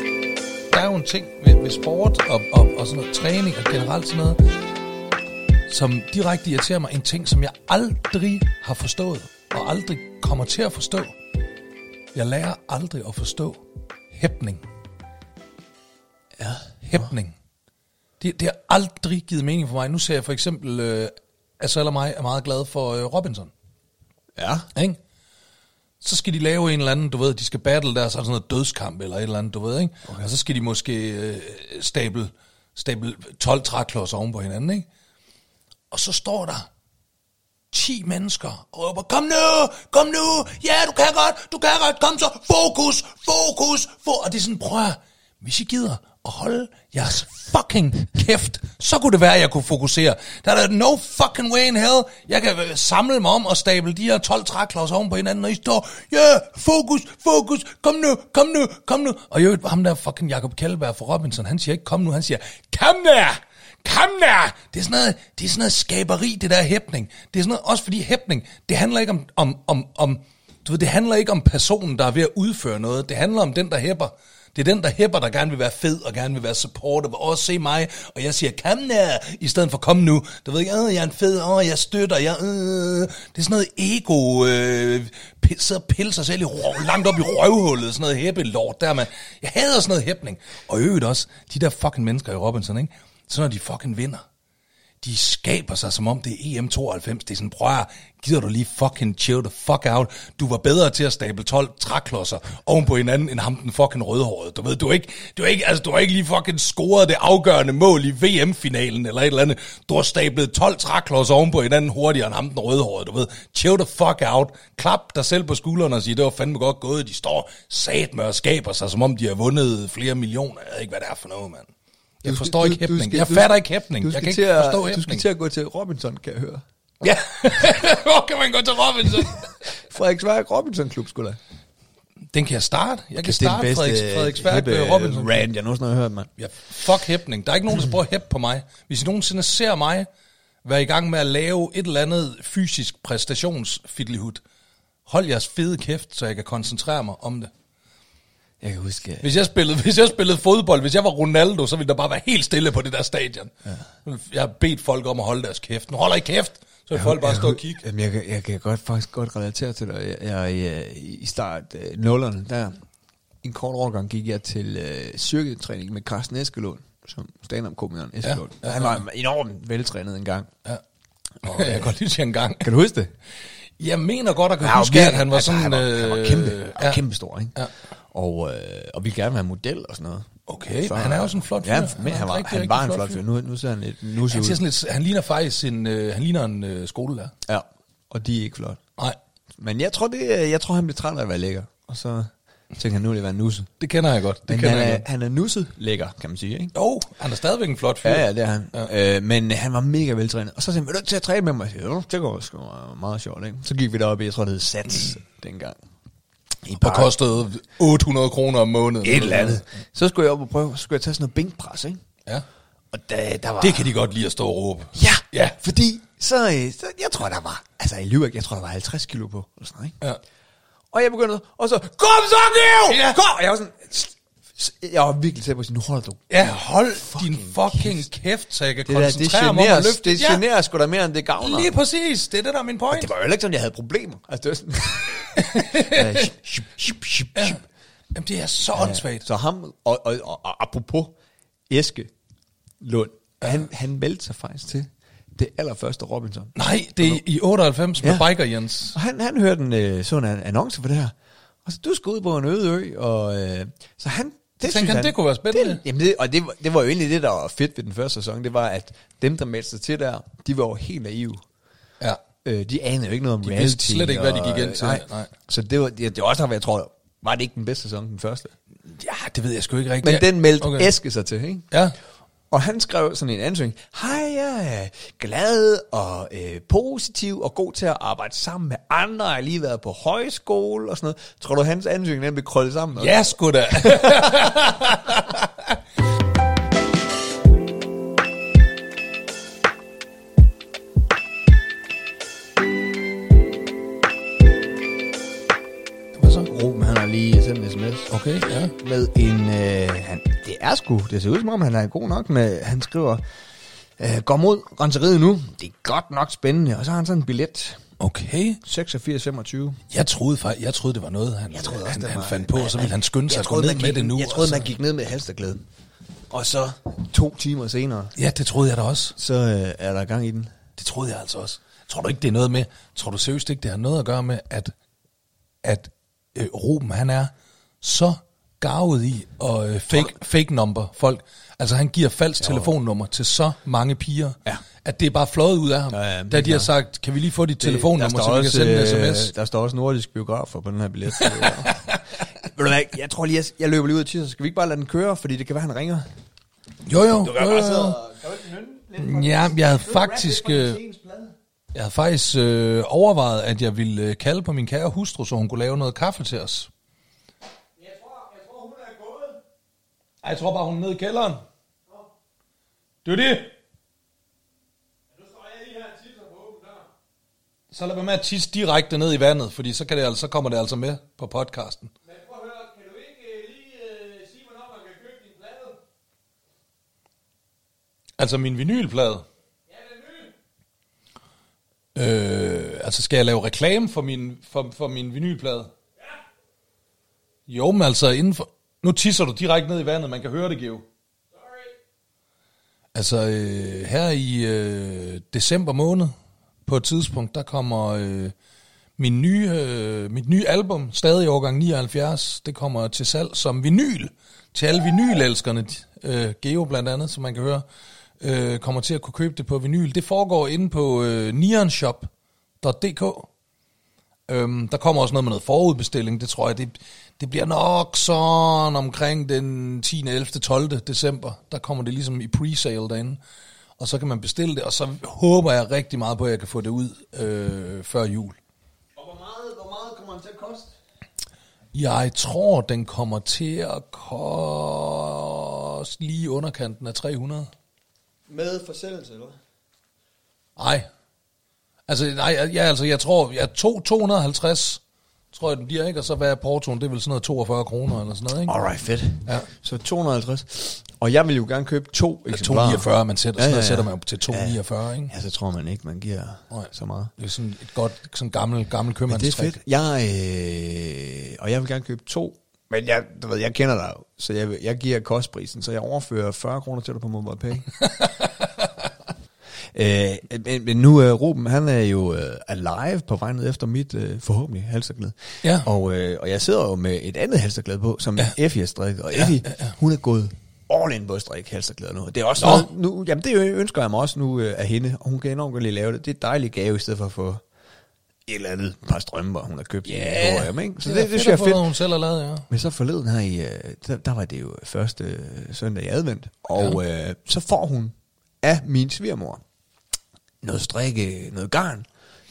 Der er jo en ting ved, ved sport og, og, og sådan noget træning og generelt sådan noget, som direkte irriterer mig. En ting, som jeg aldrig har forstået, og aldrig kommer til at forstå. Jeg lærer aldrig at forstå hæpning. Ja. Hæpning. Det, det har aldrig givet mening for mig. Nu ser jeg for eksempel, øh, Asal og mig er meget glad for øh, Robinson. Ja. Ikke? Så skal de lave en eller anden, du ved, de skal battle der, så er der sådan noget dødskamp eller et eller andet, du ved, ikke? Okay. Og så skal de måske øh, stable, stable tolv træklodser oven på hinanden, ikke? Og så står der ti mennesker og råber, kom nu, kom nu, ja, du kan godt, du kan godt, kom så, fokus, fokus, fokus. Og det er sådan, prøv at, hvis I gider at holde jeres fucking kæft, så kunne det være, at jeg kunne fokusere. Der er der no fucking way in hell. Jeg kan samle mig om og stable de her tolv træklodser oven på hinanden, når I står, ja, yeah, fokus, fokus, kom nu, kom nu, kom nu. Og jo, ham der fucking Jacob Kjellberg fra Robinson, han siger ikke kom nu, han siger, kom der! Kom der! Det er sådan noget, det er sådan noget skaberi, det der hæpning. Det er sådan noget, også fordi hæpning, det handler ikke om, om, om, om, du ved, det handler ikke om personen, der er ved at udføre noget. Det handler om den, der hæpper. Det er den, der hæpper, der gerne vil være fed, og gerne vil være supportive, og også se mig, og jeg siger, kom der, i stedet for kom nu. Du ved ikke, øh, jeg er en fed, åh, jeg støtter, jeg, øh. Det er sådan noget ego, øh, sidder og pille sig selv i røv, langt op i røvhullet, sådan noget hæppelort der, man. Jeg hader sådan noget hæpning. Og i øvrigt også, de der fucking mennesker i Robinson, ikke? Så når de fucking vinder, de skaber sig, som om det er E M tooghalvfems. Det er sådan, prøv at, gider du lige fucking chill the fuck out. Du var bedre til at stable tolv træklodser oven på hinanden, end ham den fucking rødhårede. Du ved, du er ikke, du er ikke, altså, du har ikke lige fucking scoret det afgørende mål i V M-finalen, eller et eller andet. Du har stablet tolv træklodser oven på hinanden hurtigere end ham den rødhårede. Du ved, chill the fuck out. Klap dig selv på skulderen og sige, det var fandme godt gået. De står satme og skaber sig, som om de har vundet flere millioner. Jeg ved ikke, hvad det er for noget, mand. Jeg forstår du, ikke hæpning. Skal, jeg fatter ikke hæpning. Jeg kan ikke at, forstå hæpning. Du skal til at gå til Robinson, kan jeg høre. Ja, hvor kan man gå til Robinson? Frederiksværk Robinson Klub, skulle da. Den kan jeg starte. Jeg kan det starte bedste, Frederiks, Frederiksværk Robinson. Rand, jeg nogensinde har hørt, mand. Ja, fuck hæpning. Der er ikke nogen, der prøver at hæppe på mig. Hvis I nogensinde ser mig være i gang med at lave et eller andet fysisk præstationsfiddlyhud, hold jeres fede kæft, så jeg kan koncentrere mig om det. Jeg kan huske... Hvis jeg spillede, hvis jeg spillede fodbold, hvis jeg var Ronaldo, så ville der bare være helt stille på det der stadion. Ja. Jeg har bedt folk om at holde deres kæft. Nu holder I kæft, så vil folk bare jeg, stå og kigge. Jamen, jeg, jeg, jeg kan godt, faktisk godt relatere til det. Jeg, jeg, jeg, I start uh, nullerne, der i en kort overgang gik jeg til uh, styrketræning med Carsten Eskelund, som stand-up-komikeren Eskelund. Ja, ja, han var enormt veltrænet en gang. Ja. Og jeg kan godt lige sige en gang. Kan du huske det? Jeg mener godt at kan ja, huske, at han var altså, sådan... Han var, han var kæmpe, øh, ja. kæmpe stor, ikke? Ja. Og, øh, og vi gerne være model og sådan noget. Okay, så, han er jo sådan en flot fyr. Ja, men han, han var, rigtig, han var en flot fyr. Nu, nu ser han lidt nusset han, ser sådan lidt, han ligner faktisk en, øh, han ligner en øh, skolelærer. Ja, og de er ikke flot. Nej. Men jeg tror, det, jeg tror han bliver træt af at være lækker. Og så tænker han, nu vil det være nusset. Det kender jeg godt. Det men kender han, jeg er, godt. han er nusset lækker, kan man sige, ikke? Jo, oh, han er stadigvæk en flot fyr. Ja, ja, det er han. Ja. Øh, men han var mega veltrænet. Og så sagde han, vil du ikke til at træne med mig? Jeg sagde, det går sgu meget sjovt, ikke? Så gik vi derop i, jeg tror, det hed Sats dengang. Og kostede otte hundrede kroner om måneden. Et eller andet. Så skulle jeg op og prøve, så skulle jeg tage sådan noget bænkpres, ikke? Ja. Og der, der var... Det kan de godt lide at stå og råbe. Ja, ja. Fordi så, så, jeg tror, der var, altså i Lybeck, jeg tror, der var halvtreds kilo på, eller sådan noget, ikke? Ja. Og jeg begyndte, og så, kom så, Geo! Ja. Kom! Og jeg var sådan, jeg var virkelig tæt på at sige, nu holder du. Ja, hold fucking din fucking kæft, kæft så jeg kan det koncentrere der, det mig om at løfte. Det generer ja. sgu da mere, end det gavner. Lige præcis, det er det, der er min point. Og det var jo ikke sådan, jeg havde problemer. Altså, det var sådan... ja. Jamen, det er så ja. åndssvagt. Så ham, og, og, og, og apropos Eske Lund, ja. han, han meldte sig faktisk til det allerførste Robinson. Nej, det er i otteoghalvfems med ja. Biker Jens. Og han, han hørte en, øh, sådan en annonce for det her. Og så, du skal ud på en øde ø, og øh, så han... Det synes han, det kunne være spændende. Det, jamen det, og det, det var jo egentlig det, der var fedt ved den første sæson, det var, at dem, der meldte sig til der, de var jo helt naive. Ja. Øh, de anede jo ikke noget om de reality. De vidste slet ikke, hvad de gik ind til. Nej. nej. Så det var, det, det var også derfor, jeg tror, var det ikke den bedste sæson, den første? Ja, det ved jeg sgu ikke rigtigt. Men den meldte okay. Eske sig til, ikke? Ja. Og han skrev sådan en ansøgning. Hej, jeg er glad og øh, positiv og god til at arbejde sammen med andre. Jeg har lige været på højskole og sådan noget. Tror du, hans ansøgning den blev krøllet sammen? Ja, sgu da. Ruben, han har lige sendt en sms. Okay, ja. Med en, øh, han, det er sgu, det ser ud som om, han er god nok med, han skriver, Uh, går mod renseriet nu. Det er godt nok spændende. Og så har han sådan en billet. Okay. seksogfirs femogtyve. Jeg troede faktisk, jeg troede det var noget, han, Jeg troede også, han, det han var- fandt på, og så ville han skynde sig Jeg at gå troede, ned man med gik, det nu. jeg troede, og man så- gik ned med halsterklæde. Og så to timer senere, Ja, det troede jeg da også. så øh, er der gang i den. Det troede jeg altså også. Tror du ikke, det er noget med, tror du seriøst ikke, det har noget at gøre med, at, at øh, Ruben, han er så garvet i og øh, fake, fake number folk. Altså han giver falsk telefonnummer til så mange piger, Ja. at det er bare fløjet ud af ham. Ja, ja, da det de er har klart. sagt, kan vi lige få dit telefonnummer, der så vi kan sende en sms. øh, Der står også nordisk biografer på den her billet. Så, ja. Ved du hvad, jeg tror lige, jeg, jeg løber lige ud til, så skal vi ikke bare lade den køre, fordi det kan være, han ringer. Jo, jo, jo, jo, jo. Ja, jeg havde faktisk, øh, jeg havde faktisk øh, overvejet, at jeg ville øh, kalde på min kære hustru, så hun kunne lave noget kaffe til os. Jeg tror, jeg tror hun er gået. Ej, jeg tror bare, hun er nede i kælderen. Det er det. Så lad være med at tisse direkte ned i vandet, fordi så, kan det, altså, så kommer det altså med på podcasten. Men prøv at høre, kan du ikke lige uh, sige, hvornår man kan købe din plade? Altså min vinylplade. Ja, den nye. Øh, altså skal jeg lave reklame for min, for, for min vinylplade? Ja. Jo, men altså inden for... Nu tisser du direkte ned i vandet, man kan høre det, Geo. Sorry. Altså øh, her i øh, december måned, på et tidspunkt, der kommer øh, min nye, øh, mit nye album, stadig årgang nioghalvfjerds, det kommer til salg som vinyl, til alle vinylelskerne, øh, Geo blandt andet, som man kan høre, øh, kommer til at kunne købe det på vinyl. Det foregår inde på øh, neonshop punktum d k. Øhm, der kommer også noget med noget forudbestilling, det tror jeg, det, det bliver nok sådan omkring den tiende, ellevte, tolvte december, der kommer det ligesom i pre-sale derinde. Og så kan man bestille det, og så håber jeg rigtig meget på, at jeg kan få det ud øh, før jul. Og hvor meget, hvor meget kommer den til at koste? Jeg tror, den kommer til at koste lige underkanten af tre hundrede. Med forsendelse, eller hvad? Nej. Altså, nej, ja, altså, jeg tror, jeg to, to hundrede og halvtreds, tror jeg, den bliver, ikke? Og så hvad er portoen? Det er vel sådan noget toogfyrre kroner eller sådan noget, ikke? Alright, fedt. Ja. Så to hundrede og halvtreds. Og jeg vil jo gerne købe to Ja, to eksemplarer. niogfyrre, man sætter, Ja, sådan ja, noget ja. sætter man jo til to niogfyrre, ikke? Ja, så tror man ikke, man giver Nej. så meget. Det er sådan et godt, sådan gammel, gammel Men det er købmandstrik. fedt. Jeg, øh, og jeg vil gerne købe to. Men jeg, du ved, jeg kender dig jo, så jeg, jeg giver kostprisen, så jeg overfører fyrre kroner til dig på MobilePay. øh, men, men nu er uh, Ruben, han er jo uh, alive på vej ned efter mit uh, forhåbentlig halsterklæde. Ja. Og, uh, og jeg sidder jo med et andet halsterklæde på, som Ja. Effie har strikket. Og Ja, Effie, ja, ja. hun er gået all in på at strikke halsterklæder nu. Det er også Nå. noget, nu, jamen det ønsker jeg mig også nu uh, af hende, og hun kan enormt godt lide at lave det. Det er et dejligt gave, i stedet for at få et eller andet par strømper, hun har købt. Ja, i H og M, ikke? Så det, det, det, det synes jeg er fedt. hun selv har lavet, ja. Men så forleden her i, øh, der, der var det jo første øh, søndag i advent, og ja. øh, så får hun af min svigermor noget strikke, noget garn,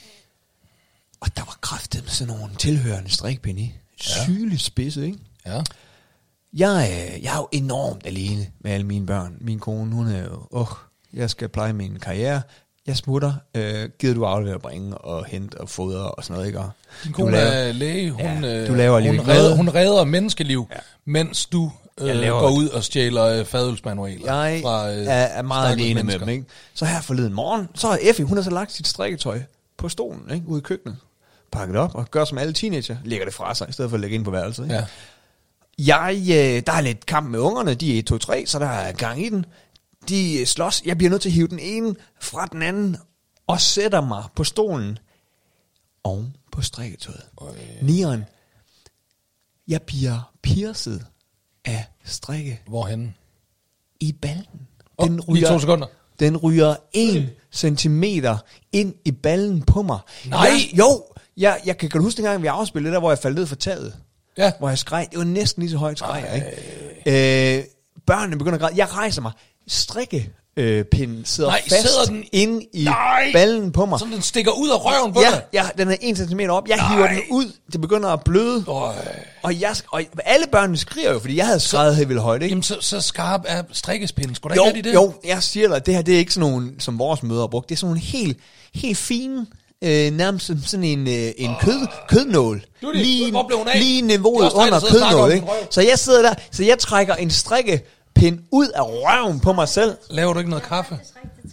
og der var kraftet med sådan nogle tilhørende strikpinde i. Sygeligt spidse, ikke? Ja. Jeg, øh, jeg er jo enormt alene med alle mine børn. Min kone, hun er jo, åh, oh, jeg skal pleje min karriere. Jeg smutter, øh, gider du aflevere og bringe og hente og fodre og sådan noget, ikke? Og Din du kone laver- er læge, hun, Ja, øh, du laver lige hun, en redder, redder. hun redder menneskeliv, Ja. mens du øh, Jeg laver- går ud og stjæler øh, fadølsmanualer. Jeg fra, øh, er, er meget stakkels alene med mennesker. dem, ikke? Så her forleden morgen, så har Effie, hun har så lagt sit strikketøj på stolen, ikke? Ude i køkkenet. Pakket op og gør som alle teenager, lægger det fra sig, i stedet for at lægge ind på værelset, ikke? Ja. Jeg, øh, der er lidt kamp med ungerne, de er et, to, tre, så der er gang i den. De øh, slås, jeg bliver nødt til at hive den ene fra den anden, og sætter mig på stolen oven på strikketøjet. Nieren, jeg bliver piercet af strikke Hvorhenne? i ballen. Åh, Den lige to sekunder. Den ryger en centimeter ind i ballen på mig. Nej! Jeg, jo, jeg, jeg kan, kan du huske dengang, vi afspillede det der, hvor jeg faldt ned fra taget? Ja. Hvor jeg skreg. Det var næsten lige så højt skreg, ikke? Øh, børnene begynder at græde. Jeg rejser mig. Strikkepinden sidder Nej, fast sidder den- inde i Nej! ballen på mig. Som den stikker ud af røven på Ja, dig. ja, den er en centimeter op. Jeg hiver den ud. Det begynder at bløde. Øj. Og, jeg, og alle børnene skriger jo, fordi jeg havde skreget helt vildt højt, ikke? Jamen, så, så skarp er strikkespinden. Skulle der Jo, ikke have de det? jo, jeg siger dig, det her det er ikke sådan nogle, som vores mødre har brugt. Det er sådan nogle helt, helt fine, øh, nærmest som sådan en, øh, en kød, kødnål. Du er det. Lige, Hvor blev hun af? lige Det er niveauet også dig, der under sidder og snakker om kødnålet, den ikke? røv. Så jeg sidder der, så jeg trækker en strikkepind ud af røven på mig selv. Laver du ikke noget kaffe?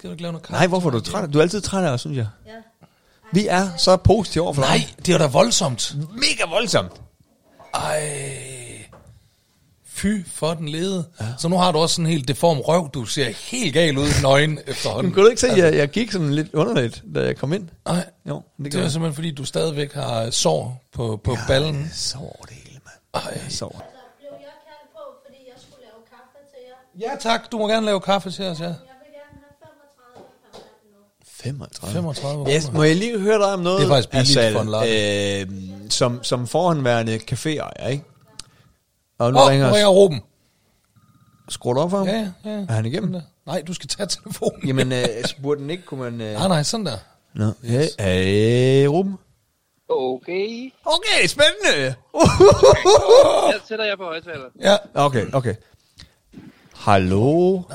Kan du ikke lave noget kaffe? Nej, hvorfor er du træt? Du er altid træt af os, synes jeg. Ja. Vi er så positive overfor dig. Nej, det er da voldsomt. Mega voldsomt. Ej. Fy for den lede. Ja. Så nu har du også sådan en helt deform røv. Du ser helt gal ud i nøgen efterhånden. Men kunne du ikke se, at jeg, jeg gik sådan lidt underligt, da jeg kom ind? Nej, jo, det, det er simpelthen fordi, du stadigvæk har sår på, på ja, ballen. Jeg sover det hele, mand. Ej. Jeg sover. Blev jeg kaldt på, fordi jeg skulle lave kaffe til jer? Ja tak, du må gerne lave kaffe til os, ja. Jeg vil gerne have femogtredive per femogtredive? femogtredive Yes, må jeg lige høre dig om noget? Det er faktisk billigt altså, for en latte. øh, som, som forhåndværende caféejer, ikke? Og nu Åh, ringer, nu ringer Ruben. Skruer du op for ham? Ja, ja. Er han igennem? Nej, du skal tage telefonen. Jamen, øh, burde den ikke, kunne man... Øh... Nej, nej, sådan der. Nå, yes. Hey, hey, Ruben. Okay. Okay, spændende. Jeg sætter jer på højtaler. Ja. Okay, okay. Hallo?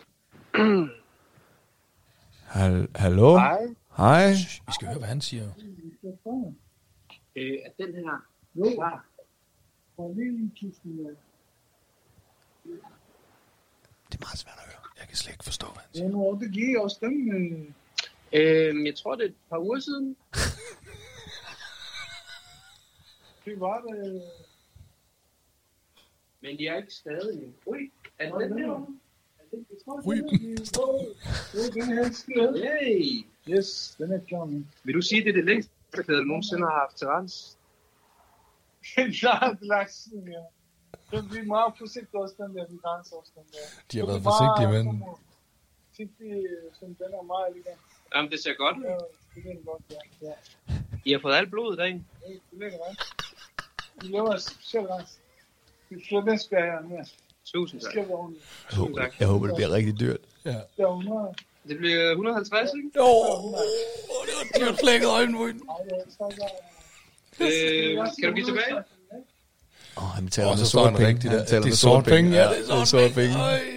Hal- hallo? Hej. Hej. Vi skal høre, hvad han siger. Øh, er den her klar? Det er meget svært at høre. Jeg kan slet ikke forstå, hvad han Ja, siger. nu det giver også dem. Øh, jeg tror, det er et par uger siden. Det var det. Men de er ikke stadig. Ui, er det den her? Ruben. Den her skid. Hey! Yes, den er klar nu. Vil du sige, det er det længste, du nogensinde har haft til rens? Jeg har det lagt siden, ja. Den bliver meget forsigtig også, den der, vi grænser også, den der. De har været forsigtige med den. Forsigtig, som den er meget elegant. Jamen, det ser godt ud. Ja, det er godt, ja. ja. I har fået alt blodet derind. Ja, det ligger rent. Vi laver selv rens. Vi slår den spærre her. Tusind tak. Det skal være ordentligt. Jeg håber, jeg håber, det bliver rigtig dyrt. Ja. Det er hundrede. Det bliver et hundrede og halvtreds, ikke? Jo, det var dyrt flækket øjenbryn. Nej, det er stadig. Øh, kan du give tilbage? Åh, oh, han betaler Og med så står sorte han penge. rigtigt der. Han betaler Det er med sorte penge, ja. Det er sorte penge.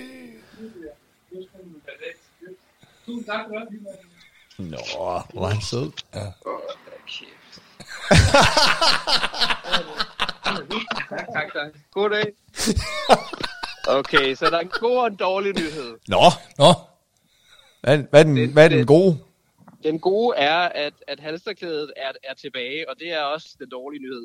Tusind tak for det. Nå, hvor er han sød. Ja. Kæft. Tak, tak, tak. God dag. Okay, så der er en god og en dårlig nyhed. Nå, Nå, hvad, hvad, er den, Det- hvad er den det- gode? Den gode er, at, at halsterklædet er, er tilbage, og det er også den dårlige nyhed.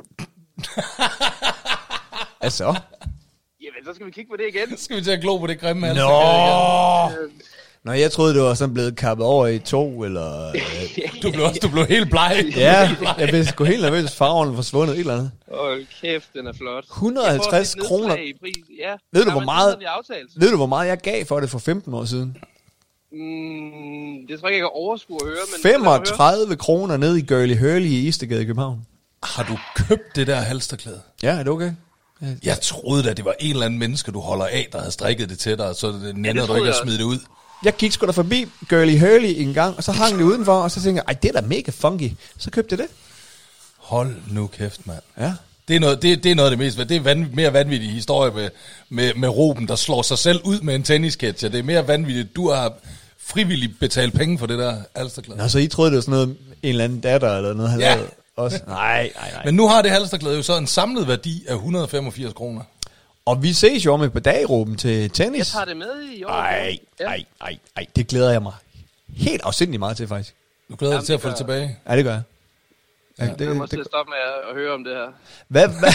Altså. Jamen, så skal vi kigge på det igen. skal vi til at glo på det grimme Nå. halsterklæde igen. Nå, jeg troede, det var sådan blevet kappet over i to, eller... Du blev, også, du blev helt bleg. ja, jeg blev sgu helt nervøs. Farven var forsvundet, et eller andet. Hold kæft, den er flot. et hundrede og halvtreds Jeg får et kroner. nedslag i pris. Ja. Ved du, Ja, hvor men meget- sådan havde vi aftalt. Ved du, hvor meget jeg gav for det for femten år siden? Mm, det tror jeg ikke, jeg kan overskue at høre. Men lad mig høre. femogtredive kroner ned i Gurley Hurley i Istegade i København. Har du købt det der halsterklæde? Ja, er det okay? Jeg troede da, det var en eller anden menneske, du holder af, der havde strikket det til dig, og så det nænder du troede ikke at jeg smide det ud. Jeg gik sgu da forbi Gurley Hurley en gang, og så hang det udenfor, og så tænkte jeg, ej, det er da mega funky. Så købte jeg det. Hold nu kæft, mand. Ja. Det er noget, det, det er noget af det mest, det er van, mere vanvittige historie med, med, med Ruben, der slår sig selv ud med en tennisketcher. Det er mere vanvittigt, du har frivilligt betalt penge for det der halsterklæde. Nå, så I troede, det var sådan noget, en eller anden datter, eller noget, han Ja. lavede også? Nej, nej, nej. Men nu har det halsterklæde jo så en samlet værdi af et hundrede og femogfirs kroner. Og vi ses jo om et par dage, Ruben, til tennis. Jeg tager det med i år. Ej, Ja. ej, ej, ej, det glæder jeg mig helt afsindigt meget til, faktisk. Du glæder dig Jamen, til at det få det gør tilbage. Ja, det gør jeg. Ja, Jeg må til det, at stoppe med at, at høre om det her. hvad, hvad,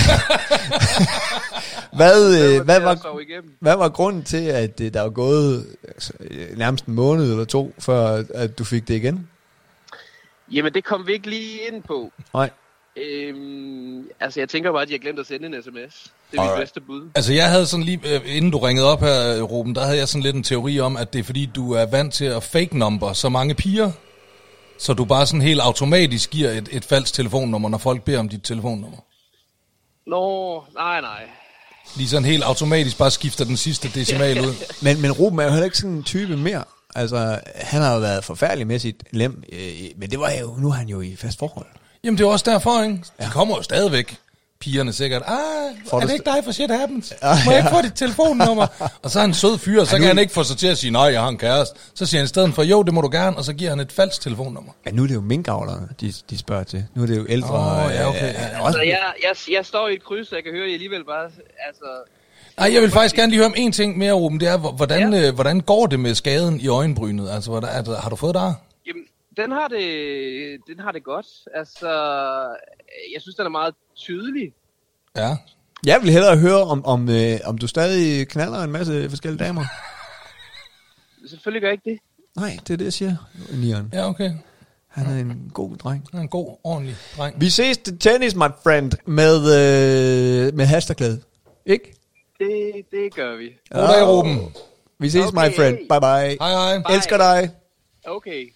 hvad, øh, hvad, Jeg var, sove igennem. hvad var grunden til, at øh, der var gået altså, øh, nærmest en måned eller to, før at- at du fik det igen? Jamen, det kom vi ikke lige ind på. Nej. Øhm, altså, jeg tænker bare, at jeg glemte at sende en sms. Det er mit Alright. bedste bud. Altså jeg havde sådan lige, øh, inden du ringede op her, Ruben, der havde jeg sådan lidt en teori om, at det er fordi, du er vant til at fake number så mange piger, så du bare sådan helt automatisk giver et, et falsk telefonnummer, når folk beder om dit telefonnummer. Nå, nej, nej. Lige sådan helt automatisk bare skifter den sidste decimal ud. Men, men Ruben er jo heller ikke sådan en type mere. Altså, han har jo været forfærdelig med sit lem, øh, men det var jo, nu er han jo i fast forhold. Jamen det er også derfor, ikke? De kommer jo stadigvæk. Pigerne sikkert, ah, Får er du det ikke dig for shit happens? Ja, Må jeg ja. ikke få dit telefonnummer? Og så er han en sød fyr, og så Ja, nu- kan han ikke få sig til at sige, nej, jeg har en kæreste. Så siger han i stedet for, jo, det må du gerne, og så giver han et falsk telefonnummer. Ja, nu er det jo minkavlerne, de, de spørger til. Nu er det jo ældre. Åh, ja, øh, okay. øh, Altså, også, jeg, jeg, jeg står i et kryds, så jeg kan høre, at I alligevel bare... Altså, Nej, jeg vil faktisk gerne lige høre om en ting mere, Ruben. Det er, hvordan, ja. øh, hvordan går det med skaden i øjenbrynet? Altså, hvordan, altså, har du fået der? Jamen, den har det, den har det godt. Altså, jeg synes, den er meget tydelig. Ja. Jeg vil hellere høre, om, om, øh, om du stadig knaller en masse forskellige damer. Selvfølgelig gør jeg ikke det. Nej, det er det, jeg siger, Nieren. Ja, okay. Han er en god dreng. Han er en god, ordentlig dreng. Vi ses til tennis, my friend, med, øh, med hashtagklæde. Ikke? Det, det gør vi. God dag, Ruben. Vi ses, Okay. my friend. Bye bye. Hej, hej. Bye. Elsker dig. Okay.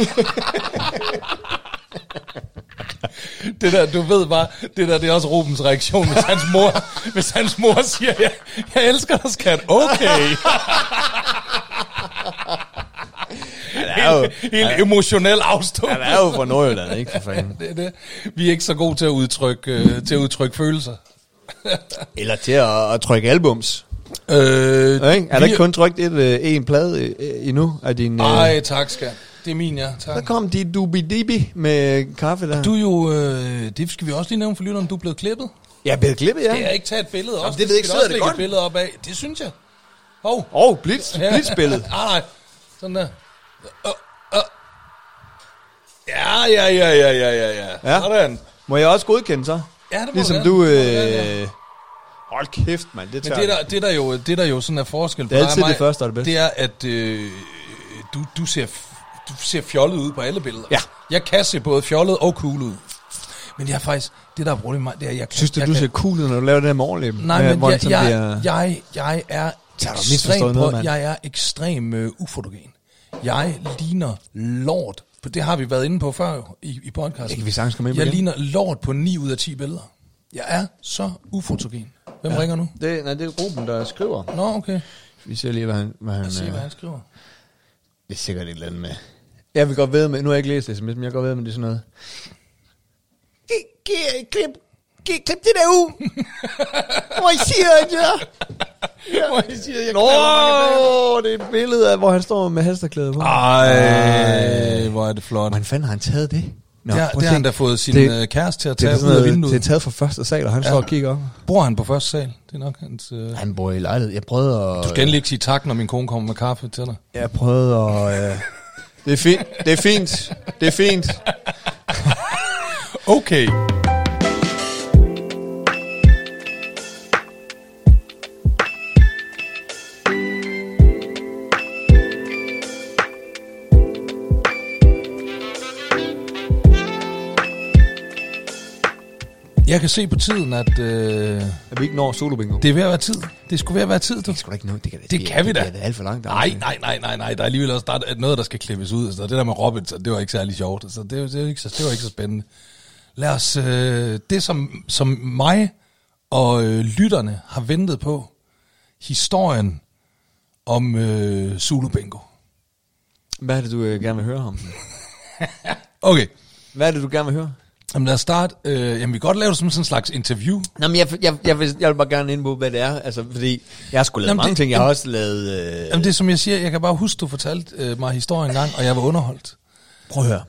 Det der, du ved bare, det der, det er også Rubens reaktion, hvis hans mor, hvis hans mor siger, jeg, jeg elsker dig, skat. Okay. er jo- Helt, helt emotionel afstående. Han er jo fra Nordjylland, ikke for fanden. Det er det. Vi er ikke så gode til at udtrykke, øh, til at udtrykke følelser. Eller til at, at trykke albums. Øh, Ja, ikke? Er der vi- ikke kun trykt et, øh, en plade øh, endnu af din... Øh... Ej, tak, skat. Det er min, ja. Der Tak. kom de dubi-dibi med kaffe der. Du er jo, øh, det skal vi også lige nævne for lytteren, du er blevet klippet. Jeg er blevet klippet, ja. Det er ikke taget et billede også. det ved jeg ikke, skal sidder også det lægge godt? et billede op af. Det synes jeg. Hov. Åh, oh, blitz, Ja. blitzbilledet. Ah, nej. Sådan der. Uh, uh. Ja, ja, ja, ja, ja, ja, ja. Ja. Sådan. Må jeg også godkende så? Ja, det må Ligesom gerne. du... Det må du gerne, ja. Øh... Hold kæft, mand. Det Men tager det der, det, der jo, det der jo sådan er forskel på Det er dig og altid mig, det første og det bedste. det er, at øh, du, du, ser, f- du ser fjollet ud på alle billeder. Ja. Jeg kan se både fjollet og cool ud. Men jeg er faktisk, det der er problemet med mig, det er, jeg kan... Synes du, jeg du kan, ser cool ud, når du laver det der med overlæben? Nej, Med, men hvor jeg, den jeg, sådan bliver- jeg, jeg er Så har du misforstået ekstrem, noget, på, mand. jeg er ekstrem uh, ufotogen. Jeg ligner lort. For det har vi været inde på før jo, i, i podcasten. Det kan vi sagtens komme ind på Jeg igen. ligner lort på ni ud af ti billeder. Jeg er så ufotogen. Hvem ja. ringer nu? Det, nej, det er Ruben, der skriver. Nå, okay. Vi ser lige, hvad han... Hvad han Lad os se, øh, hvad han skriver. Det er sikkert et eller andet med... Jeg vil godt ved med... Nu har jeg ikke læst det, men jeg kan godt ved med det er sådan noget... Giv- Klip, giv- klip det der ud! Hvor I siger, at jeg... Hvor jeg siger, jeg Nå, det er et billede af, hvor han står med hashtagklæde på. Ej, hvor er det flot. Hvordan fanden har han taget det? Nå, Det har, prøv det at har han se. da fået sin Det- det, kæreste til at Det er, tage sådan ud af noget, vinduet. det er taget fra første sal, og han ja. står og kigger op. Bor han på første sal? Det er nok hans... Øh... Han bor i lejlighed. Jeg prøvede at... Du skal endelig ikke sige tak, når min kone kommer med kaffe til dig. Jeg prøvede at... Øh... Det er fint. Det er fint. Det er fint. Okay. Jeg kan se på tiden, at øh, Er vi ikke når solo bingo? det er ved at være tid. Det skulle ved at være tid, du. Det skal da ikke nå. Det kan, Det kan vi da. Det er alt for langt. Nej, nej, nej, nej, nej. Der er alligevel også der er noget, der skal klippes ud. Så det der med Robinson, det var ikke særlig sjovt. Så det, det, var ikke så, det var ikke så spændende. Lad os... Øh, det, som, som mig og øh, lytterne har ventet på, historien om øh, Zulu Bingo. Hvad er det, du øh, gerne vil høre om? Okay. Hvad er det, du gerne vil høre? Jamen lad os starte. Øh, jamen vi kan godt lave det som sådan en slags interview. Nå, men jeg, jeg, jeg, vil, jeg vil bare gerne ind på, hvad det er. Altså, fordi jeg har sgu lavet Jamen, mange det- ting. Jeg har jamen- også lavet... Øh... Jamen det er som jeg siger, jeg kan bare huske, du fortalte øh, mig historien engang, og jeg var underholdt. Prøv at høre.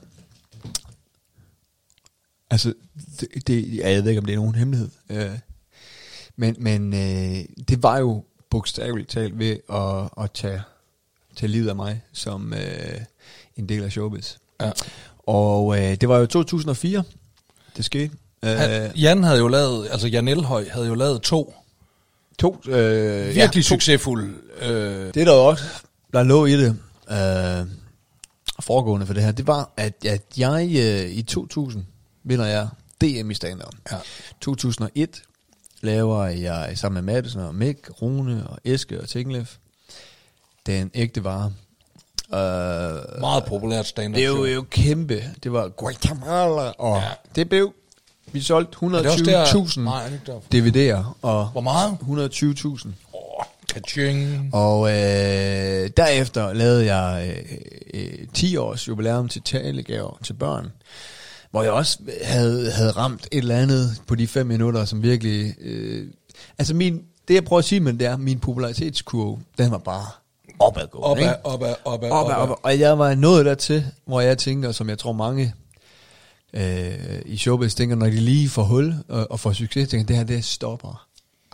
Altså, det, det, ja, jeg ved ikke, om det er nogen hemmelighed. Øh, men men øh, det var jo bogstaveligt talt ved at, at tage, tage livet af mig som øh, en del af showbiz. Ja. Og øh, det var jo to tusind og fire, det skete. Øh, Han, Jan havde jo lavet, altså Jan Elhøj havde jo lavet to to, øh, virkelig ja, to, succesfulde. Øh, Det der også, der lå i det, øh, foregående for det her, det var, at, at jeg øh, i to tusind vinder jeg D M i stand-up. Ja. to tusind og et laver jeg sammen med Madsen og Mick, Rune og Eske og Tinglef Den ægte vare. Øh, meget populært stand-up det er jo, show. jo kæmpe. Det var Guatemala, og Ja. ja. det blev, vi solgte Er det også et hundrede og tyve tusind der- Nej, er det ikke derfor? D V D'er, og Hvor meget? et hundrede og tyve tusind. Åh, kaching. Og øh, derefter lavede jeg øh, øh, ti års jubilæum til talegaver til børn, hvor jeg også havde, havde ramt et eller andet på de fem minutter, som virkelig... Øh, altså min, det jeg prøver at sige med det er, min popularitetskurve, den var bare opadgående. Opad, ikke? opad, opad, Opad, opad. Og jeg var nået dertil, hvor jeg tænker, som jeg tror mange øh, i showbiz tænker, når de lige får hul og, og får succes, tænker det her, det stopper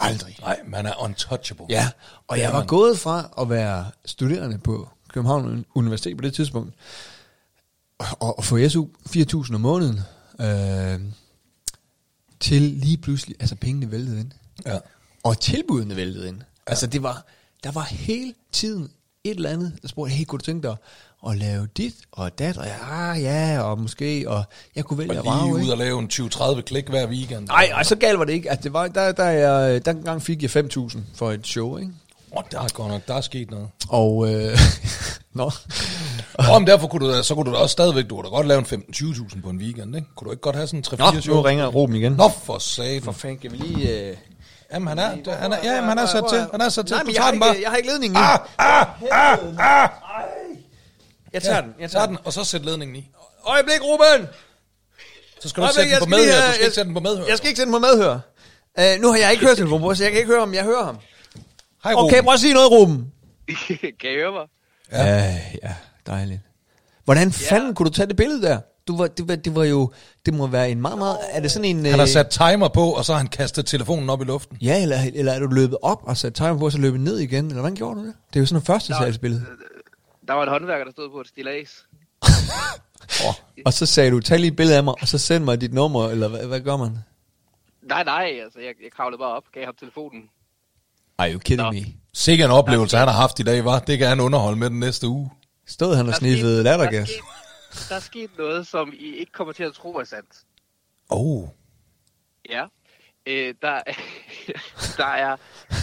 Aldrig. Nej, man er untouchable. Ja, og Det jeg er var man. gået fra at være studerende på København Universitet på det tidspunkt, og, og få S U fire tusind om måneden, øh, til lige pludselig, altså pengene væltede ind. Ja. Og tilbudene væltede ind. Ja. Altså det var, der var hele tiden et eller andet, der spurgte, hey, kunne du tænke dig at lave dit og dat, og ja, ja, og måske, og jeg kunne vælge Og at lige vrage, ud ikke? og lave en tyve til tredive klik hver weekend. Nej, og så galt var det ikke. Altså, det var, der, der, jeg, der engang fik jeg fem tusind for et show, ikke? Åh, oh, der er godt nok, der er sket noget. Og, øh, nå. Og derfor kunne du, da- så kunne du da også stadigvæk, du kunne da godt lave en femten til tyve tusind på en weekend, ikke? Kunne du ikke godt have sådan en tre Nå, fire show? nu ringer Ruben igen. Nå, for satan. For fanden, kan vi lige... Øh... Jamen, han er, det- han er, ja, jamen, han er sat til. Han er sat til. Nej, Du men tager jeg den har, bare. ikke, jeg har ikke ledningen i. Ah, ah, ah, ah. Jeg tager Ja, den, jeg tager tager den, og så sæt ledningen i. Øjeblik, Ruben! Så skal du Øjeblik, sætte den jeg på skal lige medhør. have- Du skal jeg- ikke sætte den på medhør. Jeg skal ikke sætte mig medhør. Uh, nu har jeg ikke hørt telefonen på, så jeg kan ikke høre, om jeg hører ham. Hej, Ruben. Okay, prøv at sige noget, Ruben. Kan I høre mig? Ja, ja, ja dejligt. Hvordan fanden kunne du tage det billede der? Du var, det, var, det var jo, det må være en meget, meget, er det sådan en... Han har øh, sat timer på, og så har han kastet telefonen op i luften. Ja, eller, eller er du løbet op og sat timer på, og så løbet ned igen? Eller hvordan gjorde du det? Det er jo sådan en første salgsbillede. Der var en håndværker, der stod på et stillads. Oh. Og så sagde du, tag lige et billede af mig, og så send mig dit nummer, eller hvad, hvad gør man? Nej, nej, altså jeg, jeg kravlede bare op, gav ham telefonen. Are you kidding Nå. me? Sikke en oplevelse, han har haft i dag, var. Det kan han underholde med den næste uge. Stod han og Der er sniffede sket- lattergas? Der er sket- Der er sket noget, som I ikke kommer til at tro er sandt. Oh. Ja. Øh, der, der er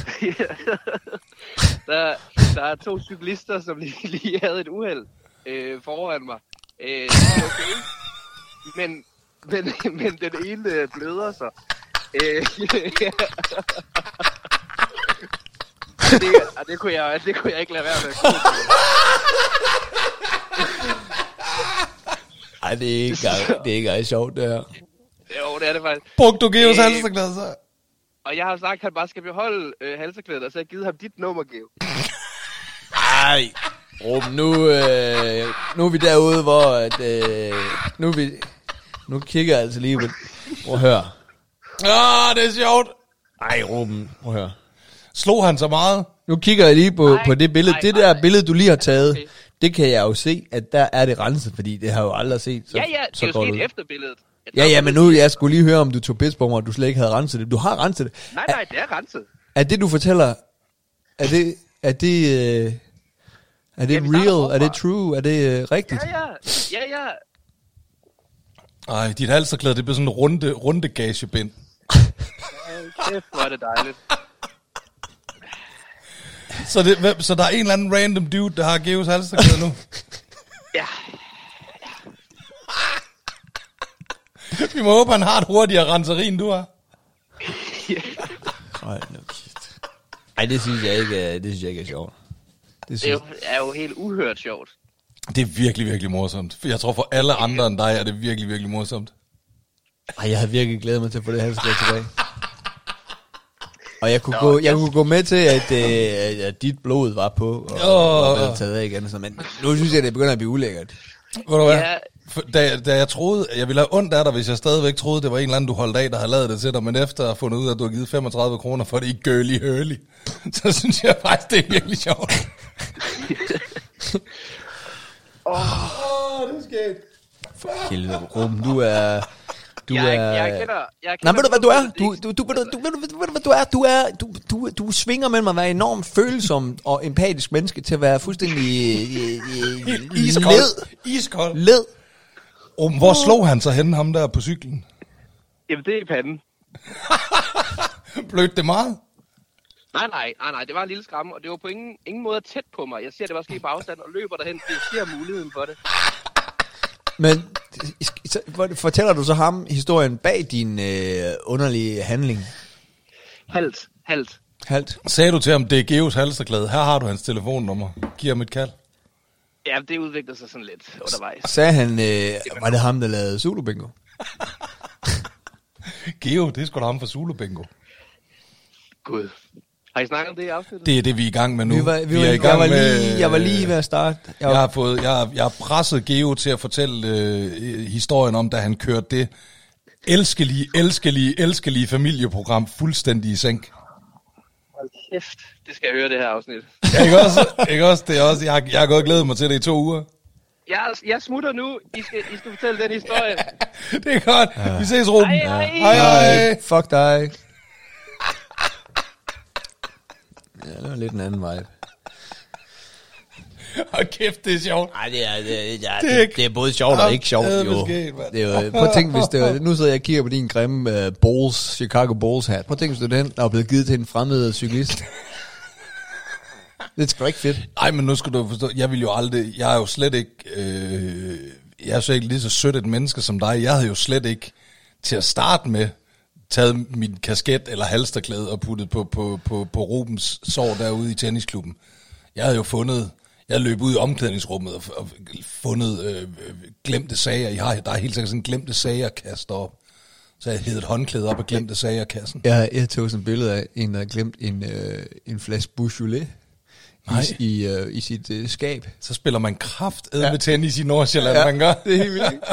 der, der er to cyklister, som lige, lige havde et uheld øh, foran mig. Øh, okay. Men, men, men den ene bløder sig. Øh, det, og det, kunne jeg, det kunne jeg ikke lade være med. Ej, det er ikke engang, det er ikke engang sjovt, det her. Jo, det er det faktisk. Brugte du Geos Øh, halserklæde så? Og jeg har sagt, at han bare skal beholde øh, halseklædet, og så har jeg givet ham dit nummer, Geo. Ej, Ruben, nu, øh, nu er vi derude, hvor at, øh, nu, er vi, nu kigger jeg altså lige på, prøv at høre. Ah, det er sjovt. Ej, Ruben, prøv at høre. Slog han så meget? Nu kigger jeg lige på, Nej, på det billede. nej, det nej, der nej. billede, du lige har taget, Okay. det kan jeg jo se, at der er det renset, fordi det har jeg jo aldrig set. Så, Ja, ja, det så er jo godt sket ud. efter billedet. Jeg Ja, tager ja, på men det. nu jeg skulle lige høre, om du tog pis på mig, og du slet ikke havde renset det. Du har renset det. Nej, nej, det er renset. Er det, du fortæller, er det, er det, øh, er det Ja, vi starter real? forfra. Er det true? Er det øh, rigtigt? Ja, ja, ja, ja. Ej, dit halserklæde, det bliver sådan en runde, runde gagebind. Kæft, hvor er det dejligt. Så, det, hvem- så der er en eller anden random dude, der har Geos halserklæde nu. Ja, Vi må håbe, han har et hurtigere renseri, end du har. Ej, no shit. Ej, det synes jeg ikke, er- det synes jeg ikke er sjovt. Det det er synes, jo, er jo helt uhørt sjovt. Det er virkelig, virkelig morsomt. For jeg tror, for alle andre end dig er det virkelig, virkelig morsomt. ej, jeg havde virkelig glædet mig til at få det her skrevet tilbage. Og jeg kunne, gå, jeg kunne gå med til, at, øh, at dit blod var på, og, Åh. og var taget af igen. Og sådan, men nu synes jeg, det begynder at blive ulækkert. Ved du hvad? Ja. For, da, da jeg troede, jeg ville have ondt af dig, hvis jeg stadigvæk troede, det var en eller anden, du holdt af, der havde lavet det til dig, men efter at have fundet ud af, at du har givet femogtredive kroner for det i girly hurly, så synes jeg faktisk, det er virkelig sjovt. Åh, Åh, det er sket. Helvede, Ruben, du er... Du jeg, er... jeg kender... Jeg Nej, kender ved du hvad du er? det Du, ikke. du, du, du, du, du, du, ved du, hvad du er? Du er, du, du, du svinger mellem at være enormt følsom og empatisk menneske til at være fuldstændig øh, øh, Iskold. led. Iskold. Led. Oh, hvor slog han så henne, ham der på cyklen? Jamen, det er i panden. Blødte det meget? Nej, nej, nej, nej, det var en lille skræmme, og det var på ingen, ingen måde tæt på mig. Jeg ser, det var sket på afstand, og løber derhen, fordi jeg ser muligheden for det. Men så, fortæller du så ham historien bag din øh, underlige handling? Halvt, halvt. Halt. Sagde du til ham, det er Geos halserklæde, her har du hans telefonnummer, giv ham et kald. Ja, det udviklede sig sådan lidt undervejs. Sagde han, øh, var det ham, der lavede Zulu Bingo? Geo, det er sgu da ham fra Zulu Bingo. Gud. Har I snakket om det i afsnittet? Det er det, vi er i gang med nu. Vi var, vi er var, i jeg, gang var med, lige, jeg var lige ved at starte. Jeg Jeg var, har, fået, jeg, har, jeg har presset Geo til at fortælle øh, historien om, da han kørte det elskelige, elskelige, elskelige familieprogram fuldstændig i sænk. Hold kæft, det skal jeg høre, det her afsnit. Ja, ikke også? Ikke også? Det er også, jeg, har, jeg har gået og glædet mig til det i to uger. Jeg, jeg smutter nu. I skal, I skal fortælle den historie. Det er godt. Ja. Vi ses, Ruben. Hej, hej. Hej, hej. Fuck dig. Ja, det var lidt en anden vibe. Hold kæft, det er sjovt. Nej, det er, det, er, ja, Det er det, ikke- det er både sjovt og ikke sjovt, Ja, jo. måske, mand. Det er jo, prøv at tænke, hvis det var, nu sidder jeg og kigger på din grimme uh, Bulls, Chicago Bulls hat. Prøv at tænke, hvis det er den, der er blevet givet til en fremmed cyklist. Det er sgu ikke fedt. Nej, men nu skal du forstå, jeg vil jo aldrig, jeg er jo slet ikke, øh, jeg er så ikke lige så sødt et menneske som dig. Jeg havde jo slet ikke til at starte med taget min kasket eller halsterklæde og puttet på, på, på, på Rubens sår derude i tennisklubben. Jeg havde jo fundet, jeg løb ud i omklædningsrummet og, og fundet øh, glemte sager. Jeg har, der er helt sikkert sådan en glemte sager-kasse op. Så jeg hed et håndklæde op og glemte sager-kassen. Jeg, jeg tog sådan et billede af en, der havde glemt en, øh, en flaske Beaujolais i, i, øh, i sit øh, skab. Så spiller man kraftedme ja. tennis i Nordsjælland, ja. Man gør. Det er helt vildt, ikke?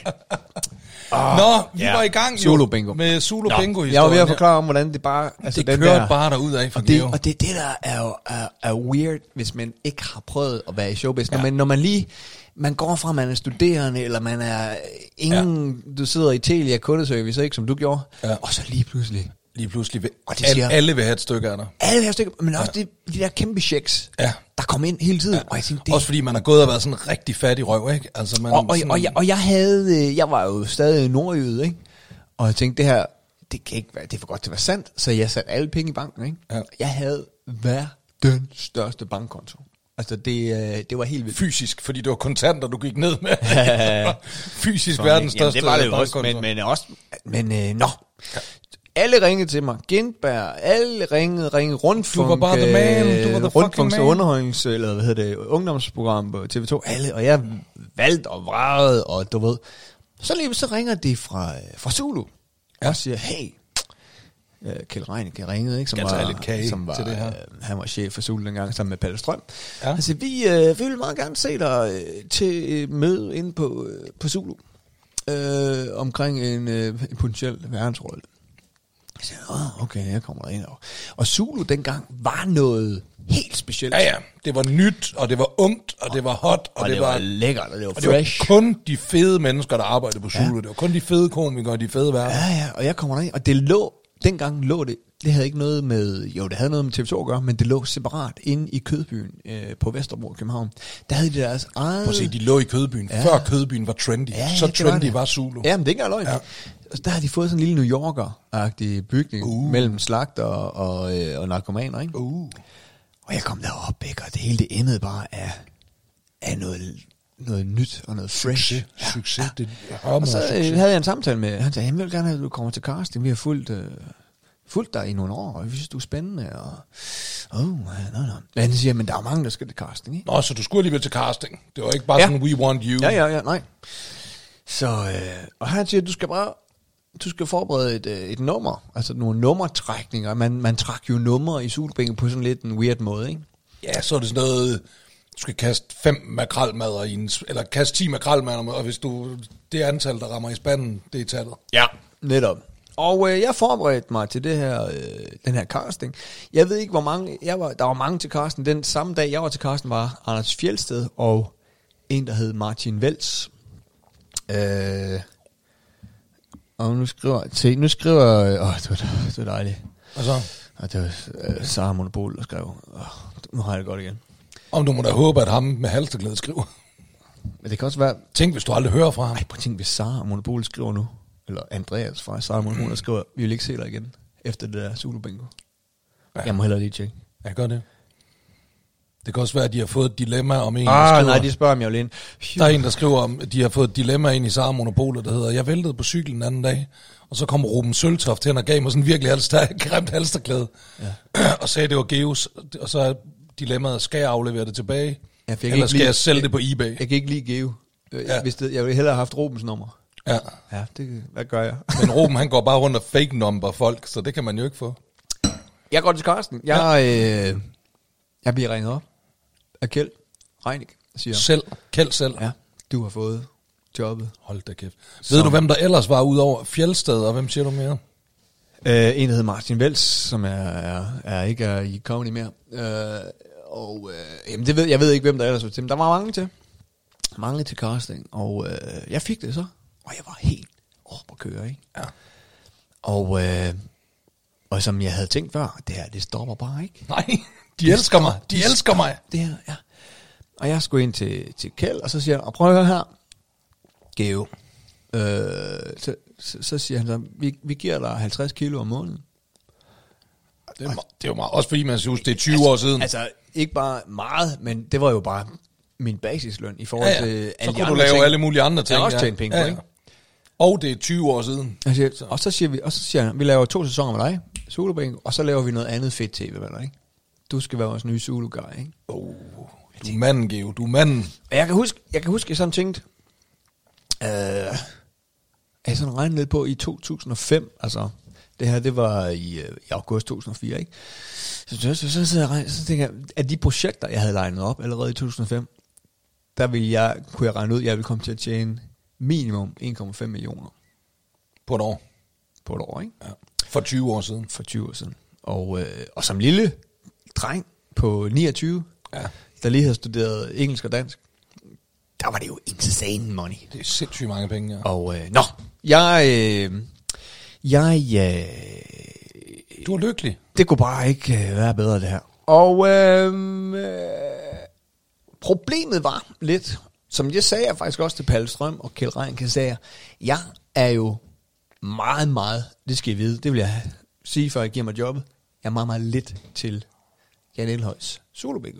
Oh, Nå, vi ja. var i gang jo Zulu bingo. med Zulu bingo. Jeg var ved at forklare om, hvordan det bare... Altså det den kørte der, bare derud af for og det, Geo. og det er det, der er, jo, er, er weird, hvis man ikke har prøvet at være i showbiz. Ja. Når, man, når man lige... Man går fra, man er studerende, eller man er ingen... Ja. Du sidder i Telia kundeservice, ikke, som du gjorde. Ja. Og så lige pludselig... Lige pludselig vil, Og det alle, siger- alle vil have et stykke af dig. Alle her stykker, men også ja. de, de der kæmpe checks, Ja. der kom ind hele tiden. Ja. Og jeg tænkte, det, Også fordi man har gået og været sådan en rigtig fattig røv, ikke? Altså man og, og, sådan, og, jeg, og jeg havde, øh, jeg var jo stadig nordjyde, ikke? Og jeg tænkte, det her, det kan ikke være, det er for godt til at være sandt. Så jeg satte alle penge i banken, ikke? Ja. Jeg havde verdens største bankkonto. Altså det, øh, det var helt vildt. fysisk, fordi det var kontanter, du gik ned med. Fysisk Sådan, verdens ikke? Jamen, største det var det jo også, bankkonto. men, men også, men øh, nå. Alle ringede til mig. Gindberg, alle ringede, ringede Rundfunk. Du var bare the man, du var the fucking Rundfunks man. underholdnings, eller hvad hedder det, ungdomsprogram på T V to. Alle, og jeg valgte og vragede, og du ved. Så lige så ringer de fra, fra Zulu, ja. Og siger, hey, uh, Kjeld Reinicke ringede, ikke? Som Skal jeg var, tage lidt kage som var, til det her? Uh, han var chef for Zulu dengang, sammen med Palle Strøm. Ja. Altså, vi, uh, vi vil meget gerne se dig uh, til et møde inde på, uh, på Zulu. Uh, omkring en, uh, en potentiel verdensrolle. Jeg siger, åh, okay, jeg kommer ind. Og, og Zulu dengang var noget helt specielt. Ja, ja. Det var nyt, og det var ungt, og det var hot, og, Og det, det var, var lækkert, og det var og det var fresh. kun de fede mennesker, der arbejdede på Zulu. Ja. Det var kun de fede komikere og de fede værter. Ja, ja, og jeg kommer derind, og det lå, dengang lå det, det havde ikke noget med, jo, det havde noget med T V to at gøre, men det lå separat inde i Kødbyen øh, på Vesterbro i København. Der havde de deres eget... Prøv at se, de lå i Kødbyen, Ja. før Kødbyen var trendy. Ja, ja, så det var trendy det. var, var Zulu. Ja, men det er ikke engang løgn. Ja. Ja. Der har de fået sådan en lille New Yorker-agtig bygning Uh. mellem slagter og, og, øh, og narkomaner, ikke? Uh. Og jeg kom derop, ikke? Og det hele det endede bare af, af noget, noget nyt og noget fresh. Succes. Ja. Succes. Det hører Og man så succes. øh, havde jeg en samtale med, han sagde, jeg vil gerne have, at du kommer til casting. Vi har fulgt, øh, fulgt dig i nogle år, og vi synes, du er spændende. Og, oh, nej, nej. Men han siger, men der er mange, der skal til casting, ikke? Nå, så du skulle alligevel til casting. Det var ikke bare Ja. sådan, we want you. Ja, ja, ja, nej. Så, øh, og han siger, du skal bare, du skal forberede et, øh, et nummer, altså nogle nummertrækninger. Man, man trak jo numre i Zulbingo på sådan lidt en weird måde, ikke? Ja, så er det sådan noget, du skal kaste fem makrelmadder i en, eller kaste ti makrelmadder, og hvis du, det antal, der rammer i spanden, det er tallet. Ja, netop. Og øh, jeg forberedte mig til det her, øh, den her casting. Jeg ved ikke, hvor mange, jeg var, der var mange til casting. Den samme dag, jeg var til casting, var Anders Fjeldsted og en, der hed Martin Vels. Øh, og nu skriver, se, nu skriver, åh, det var, det var dejligt. Og så, Og det var øh, Sara Monopol, der skrev, åh, nu har jeg det godt igen. om du må da håbe, at ham med halsterklæde skriver. Men det kan også være, Tænk, hvis du aldrig hører fra ham. ej, prøv at tænke, hvis Sara Monopol skriver nu, eller Andreas fra Sara Monopol, der skriver, vi vil ikke se dig igen, efter det der Zulu bingo. Ja. Jeg må hellere lige tjekke. Jeg gør det. Det kan også være, at de har fået et dilemma om en, der Ah, skriver. nej, de spørger om jeg vil ind. Der er en, der skriver om, at de har fået et dilemma ind i Sara Monopolet, der hedder, jeg væltede på cyklen den anden dag, og så kom Ruben Søltoft hen og gav mig sådan virkelig halster, grimt halsterklæde, ja. og sagde, det var Geos, og så er dilemmaet, skal jeg aflevere det tilbage, Jeg fik eller ikke skal lige- jeg sælge det på eBay? Jeg kan ikke lide Geo. Øh, Ja. Hvis det, jeg ville hellere have haft Rubens nummer. Ja, Ja, det, hvad gør jeg? men Ruben, han går bare rundt og fake number folk, så det kan man jo ikke få. Jeg går til Karsten. Jeg, ja. øh, jeg bliver ringet op af Kjeld Reinicke, siger, Selv, Kjeld selv. ja, du har fået jobbet. Hold da kæft. Ved du, hvem der ellers var udover Fjeldsted, og hvem siger du mere? Uh, en, der hedder Martin Vels, som er, er, er ikke er i comedy mere. Uh, og uh, jamen det ved, jeg ved ikke, hvem der ellers var til. Men der var mange til. Mange til casting. Og uh, jeg fik det så. Og jeg var helt op at køre, ikke? Ja. Og, uh, og som jeg havde tænkt før, det her, det stopper bare ikke. Nej, de elsker mig. De elsker mig. Det her, ja. Og jeg skulle ind til, til Kjeld, og så siger han, og prøv at høre her, Geo. Øh, så, så, så siger han så, vi, vi giver dig halvtreds kilo om måneden. Det er, det er jo meget, også fordi man synes, det er tyve altså, år siden. Altså, ikke bare meget, men det var jo bare min basisløn i forhold ja, ja. til alle så de kunne andre du lave ting. alle mulige andre ting. Jeg har også ja. tjent penge ja, på, ja. ikke? Og det er tyve år siden. Siger, og så siger vi, og så siger han, vi laver to sæsoner med dig, Zulu Bingo, og så laver vi noget andet fedt tv med dig, ikke? Du skal være vores nye Zulu guy, ikke? Oh, du er manden, Geo, du er manden. Og jeg kan huske, jeg kan huske, jeg sådan tænkte, øh, jeg sådan regnede lidt på i to tusind og fem, altså, det her, det var i, øh, i august to tusind og fire, ikke? Så, så, så, så, så, jeg, så tænker jeg, at de projekter, jeg havde legnet op allerede i to tusind og fem, der ville jeg, kunne jeg regne ud, at jeg ville komme til at tjene minimum en komma fem millioner. På et år. På et år, ikke? Ja. For tyve år siden. For tyve år siden. Og, øh, og som lille dreng på niogtyve, ja. der lige havde studeret engelsk og dansk, der var det jo insane money. Det er sindssygt mange penge, ja. Og, øh, nå, jeg, øh, jeg, øh, du er lykkelig. Det kunne bare ikke øh, være bedre, det her. Og øh, øh, problemet var lidt, som jeg sagde jeg faktisk også til Palle Strøm og Kjeld Rein, kan sige, jeg er jo meget, meget, det skal I vide, det vil jeg sige, før jeg giver mig jobbet, jeg er meget, meget lidt til Jan Elhøjs Zulu Bingo.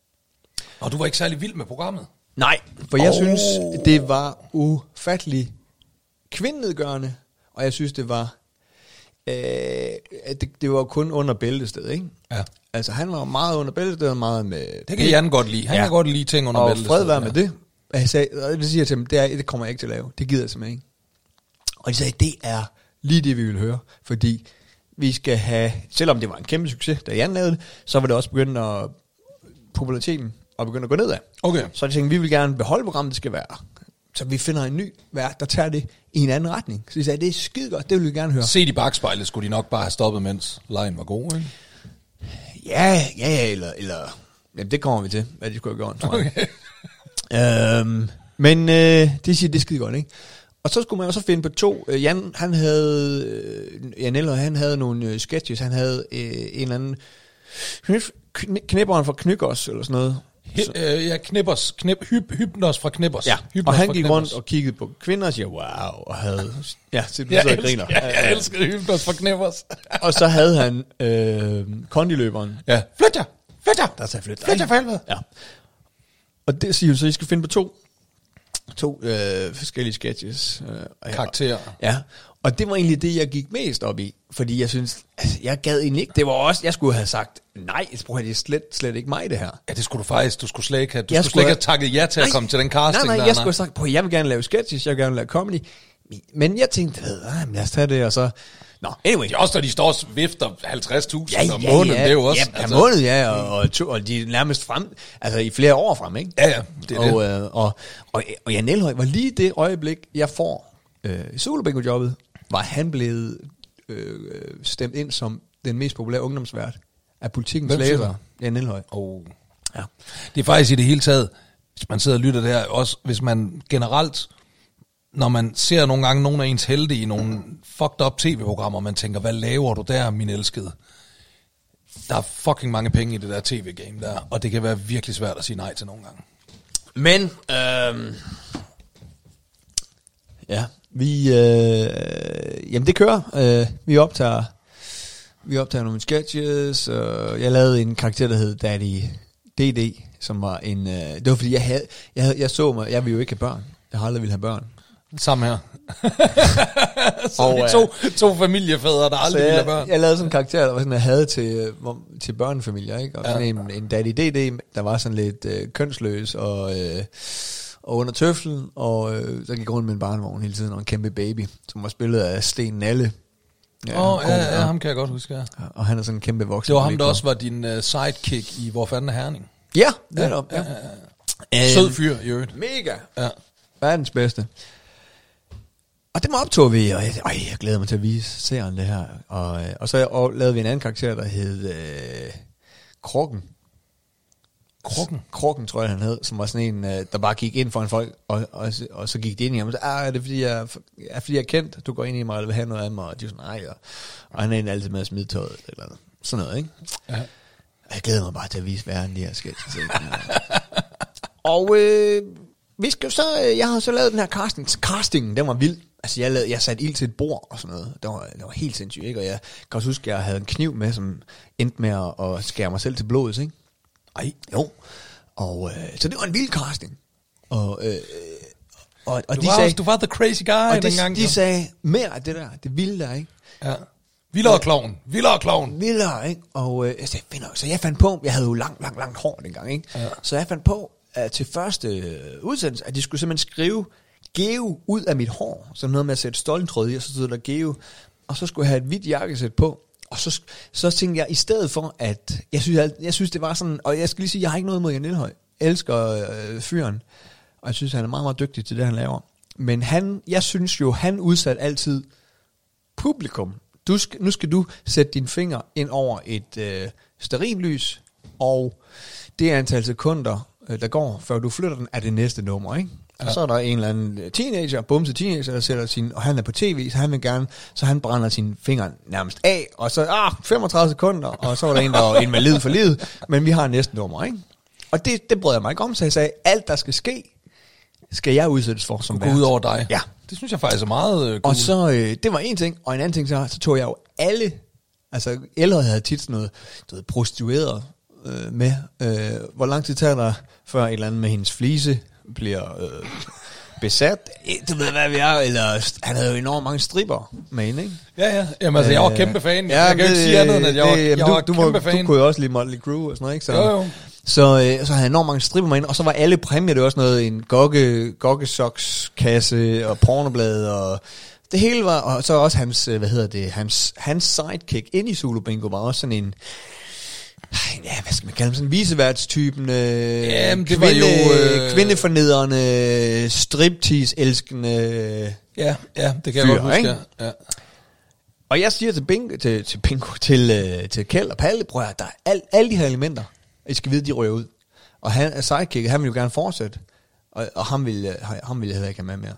Og du var ikke særlig vild med programmet? Nej, for jeg oh. synes, det var ufattelig kvindenedgørende, og jeg synes, det var, øh, det, det var kun under bæltestedet, ikke? Ja. Altså, han var meget under bæltestedet, meget med... Det kan Jan godt lide. Han ja. kan godt lide ting under bæltestedet. Og fred være med ja. det. Og jeg sagde, og det siger jeg til dem, det, er, det kommer jeg ikke til at lave. Det gider jeg simpelthen ikke. Og de sagde, det er lige det, vi vil høre, fordi vi skal have, selvom det var en kæmpe succes, da Jan lavede det, så var det også begyndt at, populariteten og begyndt at gå nedad. Okay. Så jeg tænkte, vi vil gerne beholde programmet, det skal være. Så vi finder en ny vært, der tager det i en anden retning. Så de sagde, det er skide godt, det vil vi gerne høre. Se de bagspejlet, skulle de nok bare have stoppet, mens lejen var god, ikke? Ja, ja, ja, eller, eller jamen, det kommer vi til, hvad de skulle have gjort, tror jeg. Okay. øhm, men øh, de siger, det er skide godt, ikke? Og så skulle man også finde på to. Øh, Jan, han havde, øh, Jan Eller, han havde nogle øh, sketches, han havde øh, en eller anden, knipperen fra Knykkers, eller sådan noget. He, øh, ja, Knippers, knip, hyp, Hypnos fra Knippers. Ja, Hypnos og han gik Knippers. rundt og kiggede på kvinder og siger, wow, og havde, ja, så jeg, så elsker, griner. Ja, jeg elskede Hypnos fra Knippers. Og så havde han øh, kondiløberen. Ja, flyt jer, flyt jer, Der sagde flyt flyt jer for helvede. Ja. Og det siger jo så, I skal finde på to, to øh, forskellige sketches. Øh, Karakterer. Ja, og det var egentlig det, jeg gik mest op i, fordi jeg synes, altså, jeg gad egentlig ikke, det var også, jeg skulle have sagt, nej, prøv, det er slet, slet ikke mig, det her. Ja, det skulle du faktisk, du skulle slet ikke have, du jeg skulle slet ikke have, have takket ja til nej, at komme til den casting. Nej, nej, der, jeg skulle have sagt, prøv, jeg vil gerne lave sketches, jeg vil gerne lave comedy, men jeg tænkte, nej, lad os tage det, og så, nå, anyway. Det er også, når de står og vifter halvtreds tusind ja, om ja, måneden, ja, det er jo også. Ja, per altså, måned, ja, og, og, to, og de er nærmest frem, altså i flere år frem, ikke? Ja, ja, det er og, det. Øh, og, og, og Jan Elhøj var lige det øjeblik, jeg får øh, Zulu Bingo-jobbet, var han blevet øh, stemt ind som den mest populære ungdomsvært af Politikens læser, Jan Elhøj. Oh. Ja. Det er faktisk i det hele taget, hvis man sidder og lytter der, også hvis man generelt, når man ser nogle gange nogle af ens helte i nogle fucked up tv-programmer, man tænker, hvad laver du der, min elskede? Der er fucking mange penge i det der tv-game der, og det kan være virkelig svært at sige nej til nogle gange. Men, øh, ja, vi, øh, jamen det kører. Øh, vi optager, vi optager nogle sketches, og jeg lavede en karakter, der hed Daddy D D, som var en, øh, det var fordi, jeg havde, jeg, havde, jeg så mig, jeg ville jo ikke have børn. Jeg har aldrig ville have børn. Samme her. Så og, de to, to familiefædre, der aldrig jeg, ville have børn. Jeg lavede sådan en karakter, der var sådan, jeg havde til, til børnefamilier, ikke? Og ja. Sådan en, en Daddy D D, der var sådan lidt øh, kønsløs og, øh, og under tøflen, og øh, der gik rundt med en barnevogn hele tiden, og en kæmpe baby, som var spillet af Sten Nalle. Ja, oh, ja, ja, ham kan jeg godt huske, ja. Og han er sådan en kæmpe voksen. Det var ham, der også var din uh, sidekick i Hvor fanden er Herning? Ja, netop. Ja, ja, ja. Sød fyr i øvrigt. Mega. Ja. Verdens bedste. Og det optog vi, og jeg, øj, jeg glæder mig til at vise serien det her. Og, og så og lavede vi en anden karakter, der hed øh, Krukken. Krukken? Krukken, tror jeg, han hed, som var sådan en, øh, der bare gik ind for en folk, og, og, og så gik de ind i ham, og så, ah, er det fordi jeg, er, fordi jeg er kendt, du går ind i mig, eller vil have noget af mig, og de var sådan, nej, og, og han er en altid med at smide tøjet, eller noget. Sådan noget, ikke? Ja. Jeg glæder mig bare til at vise verden, de her sketches. Og øh, vi skal så, jeg har så lavet den her casting. Castingen, den var vild. Altså, jeg, lavede, jeg satte ild til et bord og sådan noget. Det var, det var helt sindssygt, ikke? Og jeg kan også huske, at jeg havde en kniv med, som endte med at, at skære mig selv til blodet, ikke? Ej, jo. Og øh, så det var en vild casting. Og, øh, og, og du, de var, sagde, du var the crazy guy og de, dengang. de sagde mere af det der, det vilde der, ikke? Ja. Vildere klovn, vildere klovn. Vildere, ikke? Og øh, jeg sagde, finder, så jeg fandt på, jeg havde jo langt, langt, langt hår dengang, ikke? Ja. Så jeg fandt på, at til første øh, udsendelse, at de skulle simpelthen skrive Geo ud af mit hår. Så noget med at sætte stoltentråd i, og så stod der Geo. Og så skulle jeg have et hvidt jakkesæt på. Og så, så tænkte jeg, i stedet for, at jeg synes, jeg, jeg synes, det var sådan, og jeg skal lige sige, jeg har ikke noget imod Jan Lindhøj. Jeg elsker øh, fyren, og jeg synes, han er meget, meget dygtig til det, han laver. Men han, jeg synes jo, han udsat altid publikum. Du skal, nu skal du sætte dine fingre ind over et øh, stearinlys, og det antal sekunder, øh, der går, før du flytter den, er det næste nummer, ikke? Ja. Og så er der en eller anden teenager, bumse teenager, der sætter sin, og han er på tv, så han vil gerne, så han brænder sine fingre nærmest af, og så, ah, femogtredive sekunder, og så var der en, der var en med livet for livet, men vi har næste nummer, ikke? Og det, det brød jeg mig ikke om, så jeg sagde, alt der skal ske, skal jeg udsættes for som vært. Gå ud over dig. Ja. Det synes jeg faktisk er meget øh, cool. Og så, øh, det var en ting, og en anden ting, så, så tog jeg jo alle, altså ældre havde tit sådan noget, du ved, prostitueret øh, med. Øh, hvor lang tid tager der, før et eller andet med hendes flise bliver øh, besat? Du ved, hvad vi er, eller han havde jo enormt mange stripper med hende, ikke? Ja, ja. Jamen altså, jeg var kæmpe fan. Ja, jeg kan jo ikke sige andet, end at jeg, det, var, jeg du, var du, kæmpe var, fan. Du kunne jo også lide Motley Crue og sådan noget, ikke? Så, jo, jo. Så, øh, så havde han enormt mange stripper med ind, og så var alle præmier, det var også noget, en gogge, goggesokskasse og pornoblad, og det hele var, og så også hans, hvad hedder det, hans, hans sidekick ind i Zulu Bingo var også sådan en, ja, hvad skal man kalde ham, sådan en viseværtstypen, øh, Jamen, det kvinde, var jo, øh... kvindefornedrende, striptease-elskende. Ja, ja, det kan fyr, jeg godt huske, ikke? Ja. Og jeg siger til Bingo, til, til, Bingo, til, øh, til Kjeld og Palle, prøv at der er al, alle de her elementer, I skal vide, de rører ud. Og han er sidekick, han vil jo gerne fortsætte, og, og ham ville ham ville jeg heller ikke have med mere.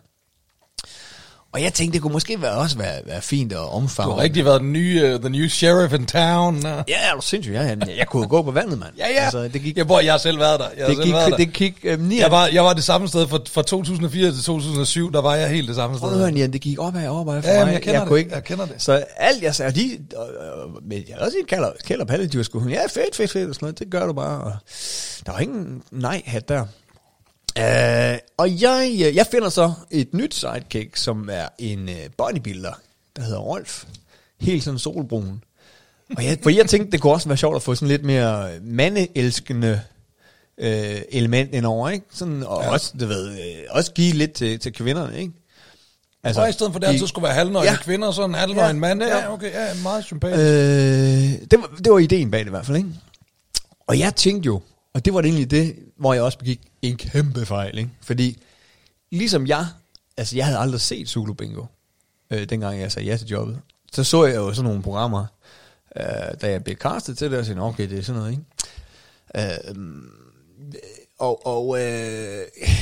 Og jeg tænkte, det kunne måske være, også være, være fint at omfavne. Du har rigtig været den nye, uh, the new sheriff in town. Uh. Ja, det er sindssygt. Ja, jeg, jeg kunne gå på vandet, mand. Ja, ja. Altså, det gik, jeg, bor, jeg har selv været der. Jeg, det, gik, været det gik um, ni jeg, var, jeg var det samme sted fra, fra to tusind og fire til to tusind og syv, der var jeg helt det samme sted. Prøv at det gik opad og opad for ja, mig. Jeg kender jeg det. Kunne ikke, jeg kender det. Så alt jeg sagde, de, øh, men jeg har også kalder, kalder Palle, de var sgu, ja, fedt, fedt, fedt, og sådan noget. Det gør du bare. Og der var ingen nej-hat der. Uh, og jeg, jeg finder så et nyt sidekick, som er en uh, bodybuilder, der hedder Rolf. Helt sådan solbrun. Og jeg, for jeg tænkte, det kunne også være sjovt at få sådan lidt mere mandeelskende uh, element indover, ikke? Sådan, og ja. også, du ved, uh, også give lidt til, til kvinderne, ikke? Altså, og i stedet for det, altid skulle være halvnøgne ja. kvinder, så en halvnøgne ja. mand. Ja, okay, ja, meget sympatisk. Uh, det, var, det var ideen bag det i hvert fald, ikke? Og jeg tænkte jo, og det var det egentlig det, hvor jeg også begik en kæmpe fejl, ikke? Fordi ligesom jeg, altså jeg havde aldrig set Zulu Bingo, øh, dengang jeg sagde ja til jobbet. Så så jeg jo sådan nogle programmer, øh, da jeg blev castet til det, og sagde, okay, det er sådan noget, ikke? Øh, og og øh,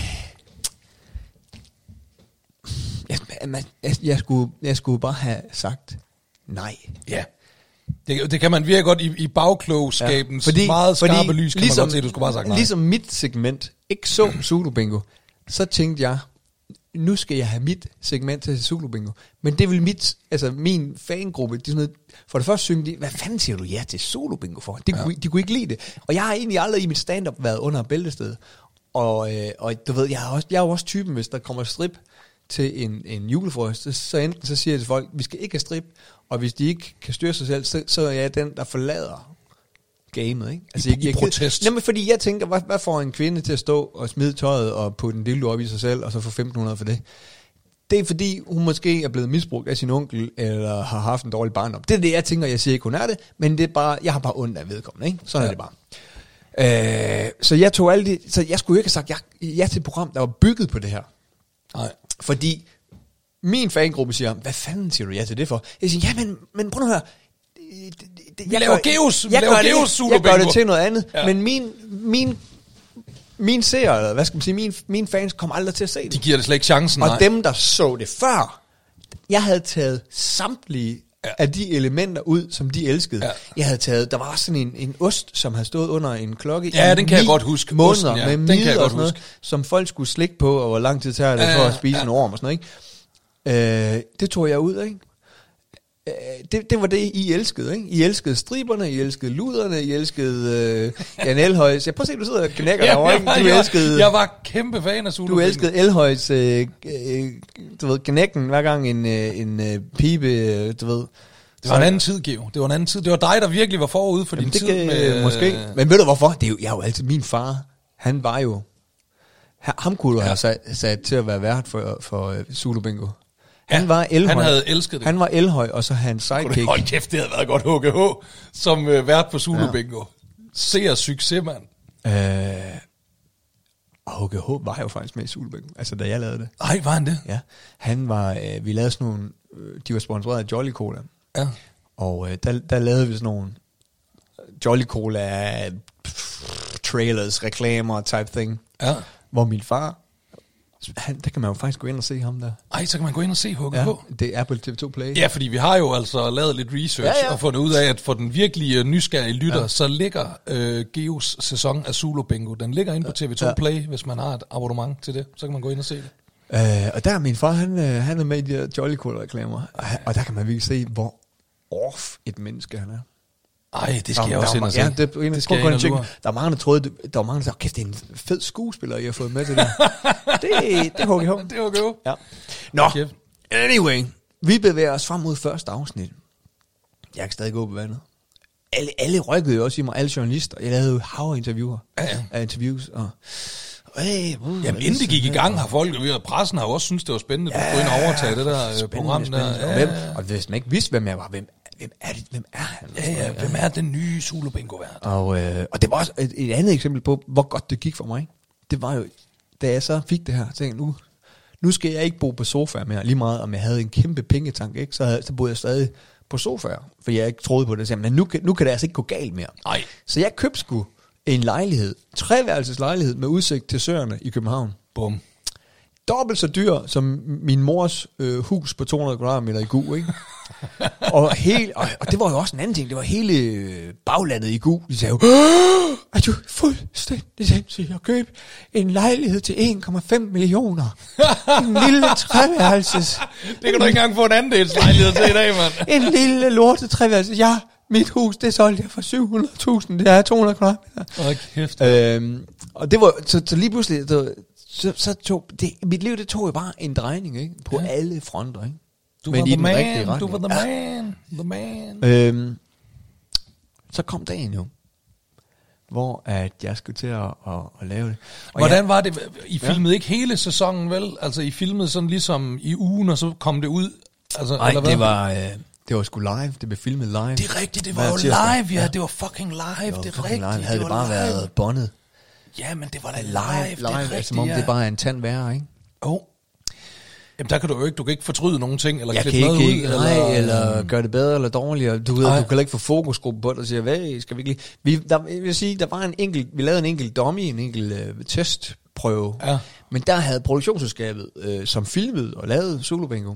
jeg, jeg, jeg, skulle, jeg skulle bare have sagt nej. Ja. Det, det kan man virkelig godt i, i bagklogskabens ja, fordi, meget skarpe fordi, lys, kan ligesom, man godt se, du skulle bare sagt nej. Ligesom mit segment ikke så Zulu Bingo, så tænkte jeg, nu skal jeg have mit segment til Zulu Bingo. Men det vil mit, altså min fangruppe, de sådan noget, for det første synge de, hvad fanden siger du ja til Zulu Bingo for? De, ja. kunne, de kunne ikke lide det. Og jeg har egentlig aldrig i mit stand-up været under bæltestedet. Og, øh, og du ved, jeg er, også, jeg er jo også typen, hvis der kommer strip til en, en julefrokost, så, så enten så siger jeg til folk, vi skal ikke have strip, og hvis de ikke kan styre sig selv, så, så er jeg den, der forlader gamet, ikke? Altså, I, jeg, i jeg, protest. Jamen, fordi jeg tænker, hvad, hvad får en kvinde til at stå og smide tøjet og putte en dildo op i sig selv, og så få femten hundrede for det? Det er fordi, hun måske er blevet misbrugt af sin onkel, eller har haft en dårlig barndom. Det er det, jeg tænker, jeg siger ikke, hun er det, men det er bare, jeg har bare ondt af vedkommende, ikke? Sådan ja. er det bare. Øh, så jeg tog alle de, så jeg skulle ikke have sagt ja, ja til et program, der var bygget på det her. Nej. Fordi min fangruppe siger, hvad fanden siger du ja til det for? Jeg siger, ja, men, men prøv nu her. Det, det, det, Vi laver geos, vi jeg laver gør geos, det, Zulu jeg gør det Bingo. til noget andet, Ja. ja. men min, min, min seere, eller hvad skal man sige, min, mine fans kommer aldrig til at se det. De giver det slet ikke chancen, Og nej. dem, der så det før, jeg havde taget samtlige Ja. ja. af de elementer ud, som de elskede. Ja. Jeg havde taget, der var også sådan en, en ost, som havde stået under en klokke Ja, i den kan jeg ni godt huske. måneder, Osten, ja. med Den kan jeg midler godt og sådan noget, huske. som folk skulle slikke på, og hvor lang tid tager det Ja, for ja, at spise ja. en orm og sådan noget, ikke? Øh, det tog jeg ud, ikke? Øh, det, det var det, I elskede, ikke? I elskede striberne, I elskede luderne, I elskede øh, Jan Elhøjs. Ja, prøv at se, du sidder og knækker derovre, ikke? Du jeg, elskede... jeg var kæmpe fan af Zulu Du Bingo. elskede Elhøjs, øh, øh, du ved, knækken hver gang en, øh, en øh, pibe, øh, du ved. Det var en anden tid, Geo. Det var en anden tid. Det var dig, der virkelig var forud for Jamen, din det tid. kan, med, måske. Men ved du hvorfor? Det er jo, jeg er jo altid, min far, han var jo, ham kunne du Ja. have sat, sat til at være vært for, for uh, Zulu Bingo. Ja, Han var Elhøj. han havde elsket det. Han var Elhøj, og så hans sidekick. Hold kæft, det havde været godt H G H som øh, vært på Zulu Ja. Bingo. Ser succes, mand. Øh, og H G H var jo faktisk med i Zulu Bingo, altså da jeg lavede det. Ej, var han det? Ja, han var, øh, vi lavede sådan nogle, øh, de var sponsoreret af Jolly Cola. Ja. Og øh, der, der lavede vi sådan nogle Jolly Cola pff, trailers, reklamer type thing. Ja. Hvor min far, han, der kan man jo faktisk gå ind og se ham der. Ej, så kan man gå ind og se H G H. Ja, det er på T V to Play. Ja, fordi vi har jo altså lavet lidt research Ja, ja. og fundet ud af, at for den virkelige nysgerrige lytter, Ja. så ligger øh, Geos sæson af Zulu Bingo. Den ligger inde på T V to Ja. Play, hvis man har et abonnement til det. Så kan man gå ind og se det. Øh, og der er min far, han, øh, han er med i de her Jolly Cola reklamer. Og, han- og der kan man virkelig se, hvor off et menneske han er. Ej, det skal Der- jeg også der ind var- og se. Ja, det, det, det skal jeg prøv ind at og tjekke. lure. Der var mange, der troede, det, der var mange, der sagde, kæft, det er en fed skuespiller, I har fået med til det. det, det er H G H. Det var godt. Ja. Nå, Kæft. anyway. Vi bevæger os frem mod første afsnit. Jeg kan stadig gå på vandet. Alle, alle rykkede jo også i mig, alle journalister. Jeg lavede jo hav interviewer. Ja, ja. Af interviews. Og, hey, uh, Jamen, inden det gik i gang, har folk, og pressen har jo også synes det var spændende, at du gå ind og overtage det der øh, program der. Spændende. Og, Ja, hvem, og hvis man ikke vidste, hvem jeg var, hvem, hvem er det? Hvem er han? ja, ja, hvem er den nye Zulu Bingo-vært? Og, øh, og det var også et, et andet eksempel på, hvor godt det gik for mig. Det var jo, da jeg så fik det her, så tænkte jeg, nu, nu skal jeg ikke bo på sofaer mere, lige meget om jeg havde en kæmpe pengetank, ikke? Så, havde, så boede jeg stadig på sofaer, for jeg ikke troede på det. Så jeg, men nu, kan- nu kan det altså ikke gå galt mere. Nej. Så jeg købte sgu en lejlighed, treværelses lejlighed med udsigt til søerne i København. Bum. Dobbelt så dyr som min mors øh, hus på to hundrede kvadratmeter i Gu, ikke? og, hele, og, og det var jo også en anden ting, det var hele øh, baglandet i Gu. De sagde jo, "Åh, er du fuldstændig sindssyg at købe en lejlighed til en komma fem millioner? En lille treværelses, Det kan du ikke engang få en andelslejlighed til i dag, mand. en lille lortet treværelses. Ja, mit hus, det solgte jeg for syv hundrede tusind, det er to hundrede kvadratmeter. Åh, kæft. Øhm, og det var, så, så lige pludselig, så, så, så tog, det, mit liv, det tog jo bare en drejning, ikke? På Ja. ja. alle fronter, ikke? Du Men var i the den rigtige man, du retning. var the man, the man. Øhm, så kom dagen jo, hvor at jeg skulle til at, at, at lave det. Og Hvordan jeg, var det? I filmede ikke hele sæsonen, vel? Altså, I filmede sådan ligesom i ugen, og så kom det ud? Altså, nej, eller hvad? det var, øh, det var sgu live, det blev filmet live. Det er rigtigt, det Hver var jo tirsdag. live, ja. Det var fucking live, Det var det er fucking rigtigt. live. Havde det, var bare live. været båndet Ja, men det var da live, live, det live er altså, rigtigt, som om ja. det bare er en tand værre, ikke? Oh. Jamen, der kan du jo ikke, du kan ikke fortryde nogen ting, eller Jeg kan klippe noget ikke, ud. nej, eller, eller gøre det bedre eller dårligere. Du ved, Nej. du kan heller ikke få fokusgruppe på det og sige, hvad skal vi ikke lige... Vi, der, jeg vil sige, der var en enkelt, vi lavede en enkelt dummy, en enkelt øh, testprøve. Ja. Men der havde produktionsselskabet, øh, som filmede og lavede Zulu Bingo,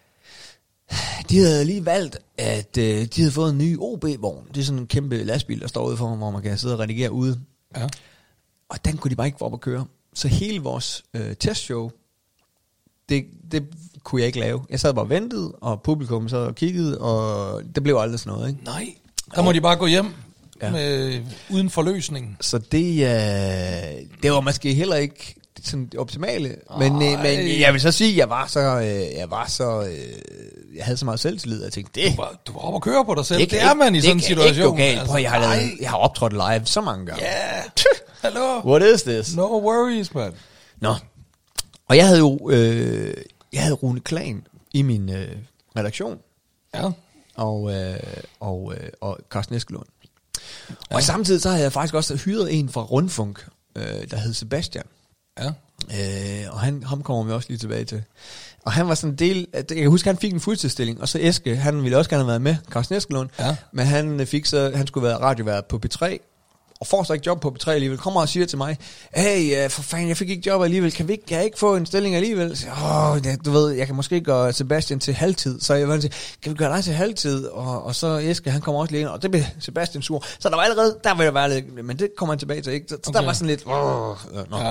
de havde lige valgt, at øh, de havde fået en ny O B-vogn. Det er sådan en kæmpe lastbil, der står ude for, hvor man kan sidde og redigere ude. Ja. Og den kunne de bare ikke få op at køre. Så hele vores øh, testshow, det, det kunne jeg ikke lave. Jeg sad bare og ventede, og publikum sad og kiggede, og det blev aldrig sådan noget, ikke? Nej, der må de bare gå hjem Ja. ja. med, uden forløsning. Så det, øh, det var måske heller ikke sådan det optimale. Men, øh, men jeg vil så sige, at jeg var så, øh, jeg var så, øh, jeg havde så meget selvtillid, at jeg tænkte, det, Du var, du var oppe og køre på dig selv. det, Det, kan det er man i ikke- sådan en det kan situation. ikke gå galt. Prøv, jeg, har nej. lavet, jeg har optrådt live så mange gange. Ja, hallo. What is this? No worries, man. Nå. Og jeg havde jo, øh, jeg havde Rune Klan i min øh, redaktion, Ja. og, øh, og, øh, og Carsten Eskelund. Ja. Og samtidig så havde jeg faktisk også hyret en fra Rundfunk, øh, der hed Sebastian. Ja. Øh, og han, ham kommer vi også lige tilbage til. Og han var sådan en del, at, jeg kan huske, han fik en fuldtidsstilling, og så Eske, han ville også gerne have været med, Carsten Eskelund, Ja. men han fik så, han skulle være radiovært på P tre, og får så ikke job på P tre alligevel, kommer og siger til mig, hey, for fanden, jeg fik ikke job alligevel, kan vi ikke, kan jeg ikke få en stilling alligevel? Så, Åh, det, du ved, jeg kan måske gøre Sebastian til halvtid, så jeg vil sige, kan vi gøre dig til halvtid? Og, og så Eske, han kommer også lige ind, og det blev Sebastian sur. Så der var allerede, der ville jeg være lidt, men det kommer han tilbage til, ikke? Så, så Okay. der var sådan lidt, åh, nå. Ja.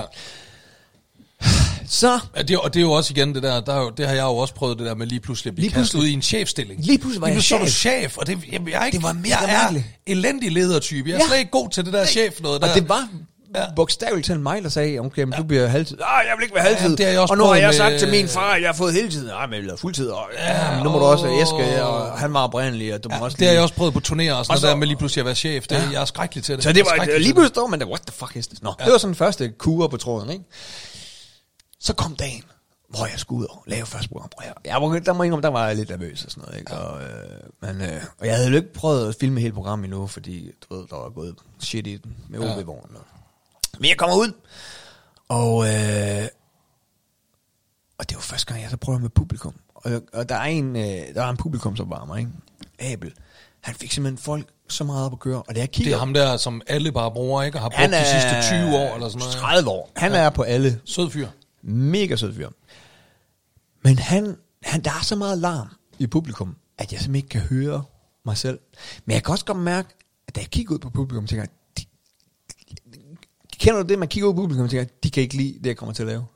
Så, Ja, det, er, og det er jo også igen det der, der er jo, det har jeg jo også prøvet det der med lige pludselig at blive Lige kastet pludselig- ud i en chefstilling. Lige pludselig var lige jeg pludselig var chef. du chef, og det, jeg, jeg er ikke, Det var mega jeg er mærkeligt. elendig ledertype. Jeg er Ja. slet ikke god til det der chef noget der. og det var Ja. bogstaveligt til mig, der sagde, okay, men ja. du bliver halvtid. Ah, jeg vil ikke være halvtid. Ja, det har jeg også og nu har prøvet jeg med- sagt til min far, at jeg har fået heltid. Nej, men jeg vil have fuldtid. Og, ja, men nu må du også have Eske, og han var oprindelig, og du må Ja, også det har jeg lige- også prøvet på turnéer og sådan Og noget så- der med lige pludselig at være chef. Det, ja. Jeg er skrækkelig til det. Så det Jeg er var skrækkelig lige til pludselig står man der, what the fuck is this? Nå, Ja. det var sådan den første kure på tråden, ikke? Så kom dagen, hvor jeg skulle ud og lave første program. Og jeg, jeg var, der må jeg indrømme, der var jeg lidt nervøs og sådan noget, ikke? Ja. Og, øh, men, øh, og jeg havde jo ikke prøvet at filme hele programmet endnu, fordi du ved, der var gået shit i den med Ja. O B-vognen. Men jeg kommer ud, og, øh, og det var første gang, jeg så prøvede med publikum. Og, og der er en, øh, der er en publikumsopvarmer, ikke? Abel. Han fik simpelthen folk så meget op at køre, og det jeg kigger... Det er ham der, som alle bare bruger, ikke? Og har brugt Han de er sidste tyve år eller sådan noget. tredive år. Han Ja. er på alle. Sød fyr. Mega sød fyr. Men han, han, der er så meget larm i publikum, at jeg simpelthen ikke kan høre mig selv. Men jeg kan også godt mærke, at da jeg kigger ud på publikum, tænker jeg, de, kender du det, man kigger ud på publikum og tænker, de kan ikke lide det, jeg kommer til at lave?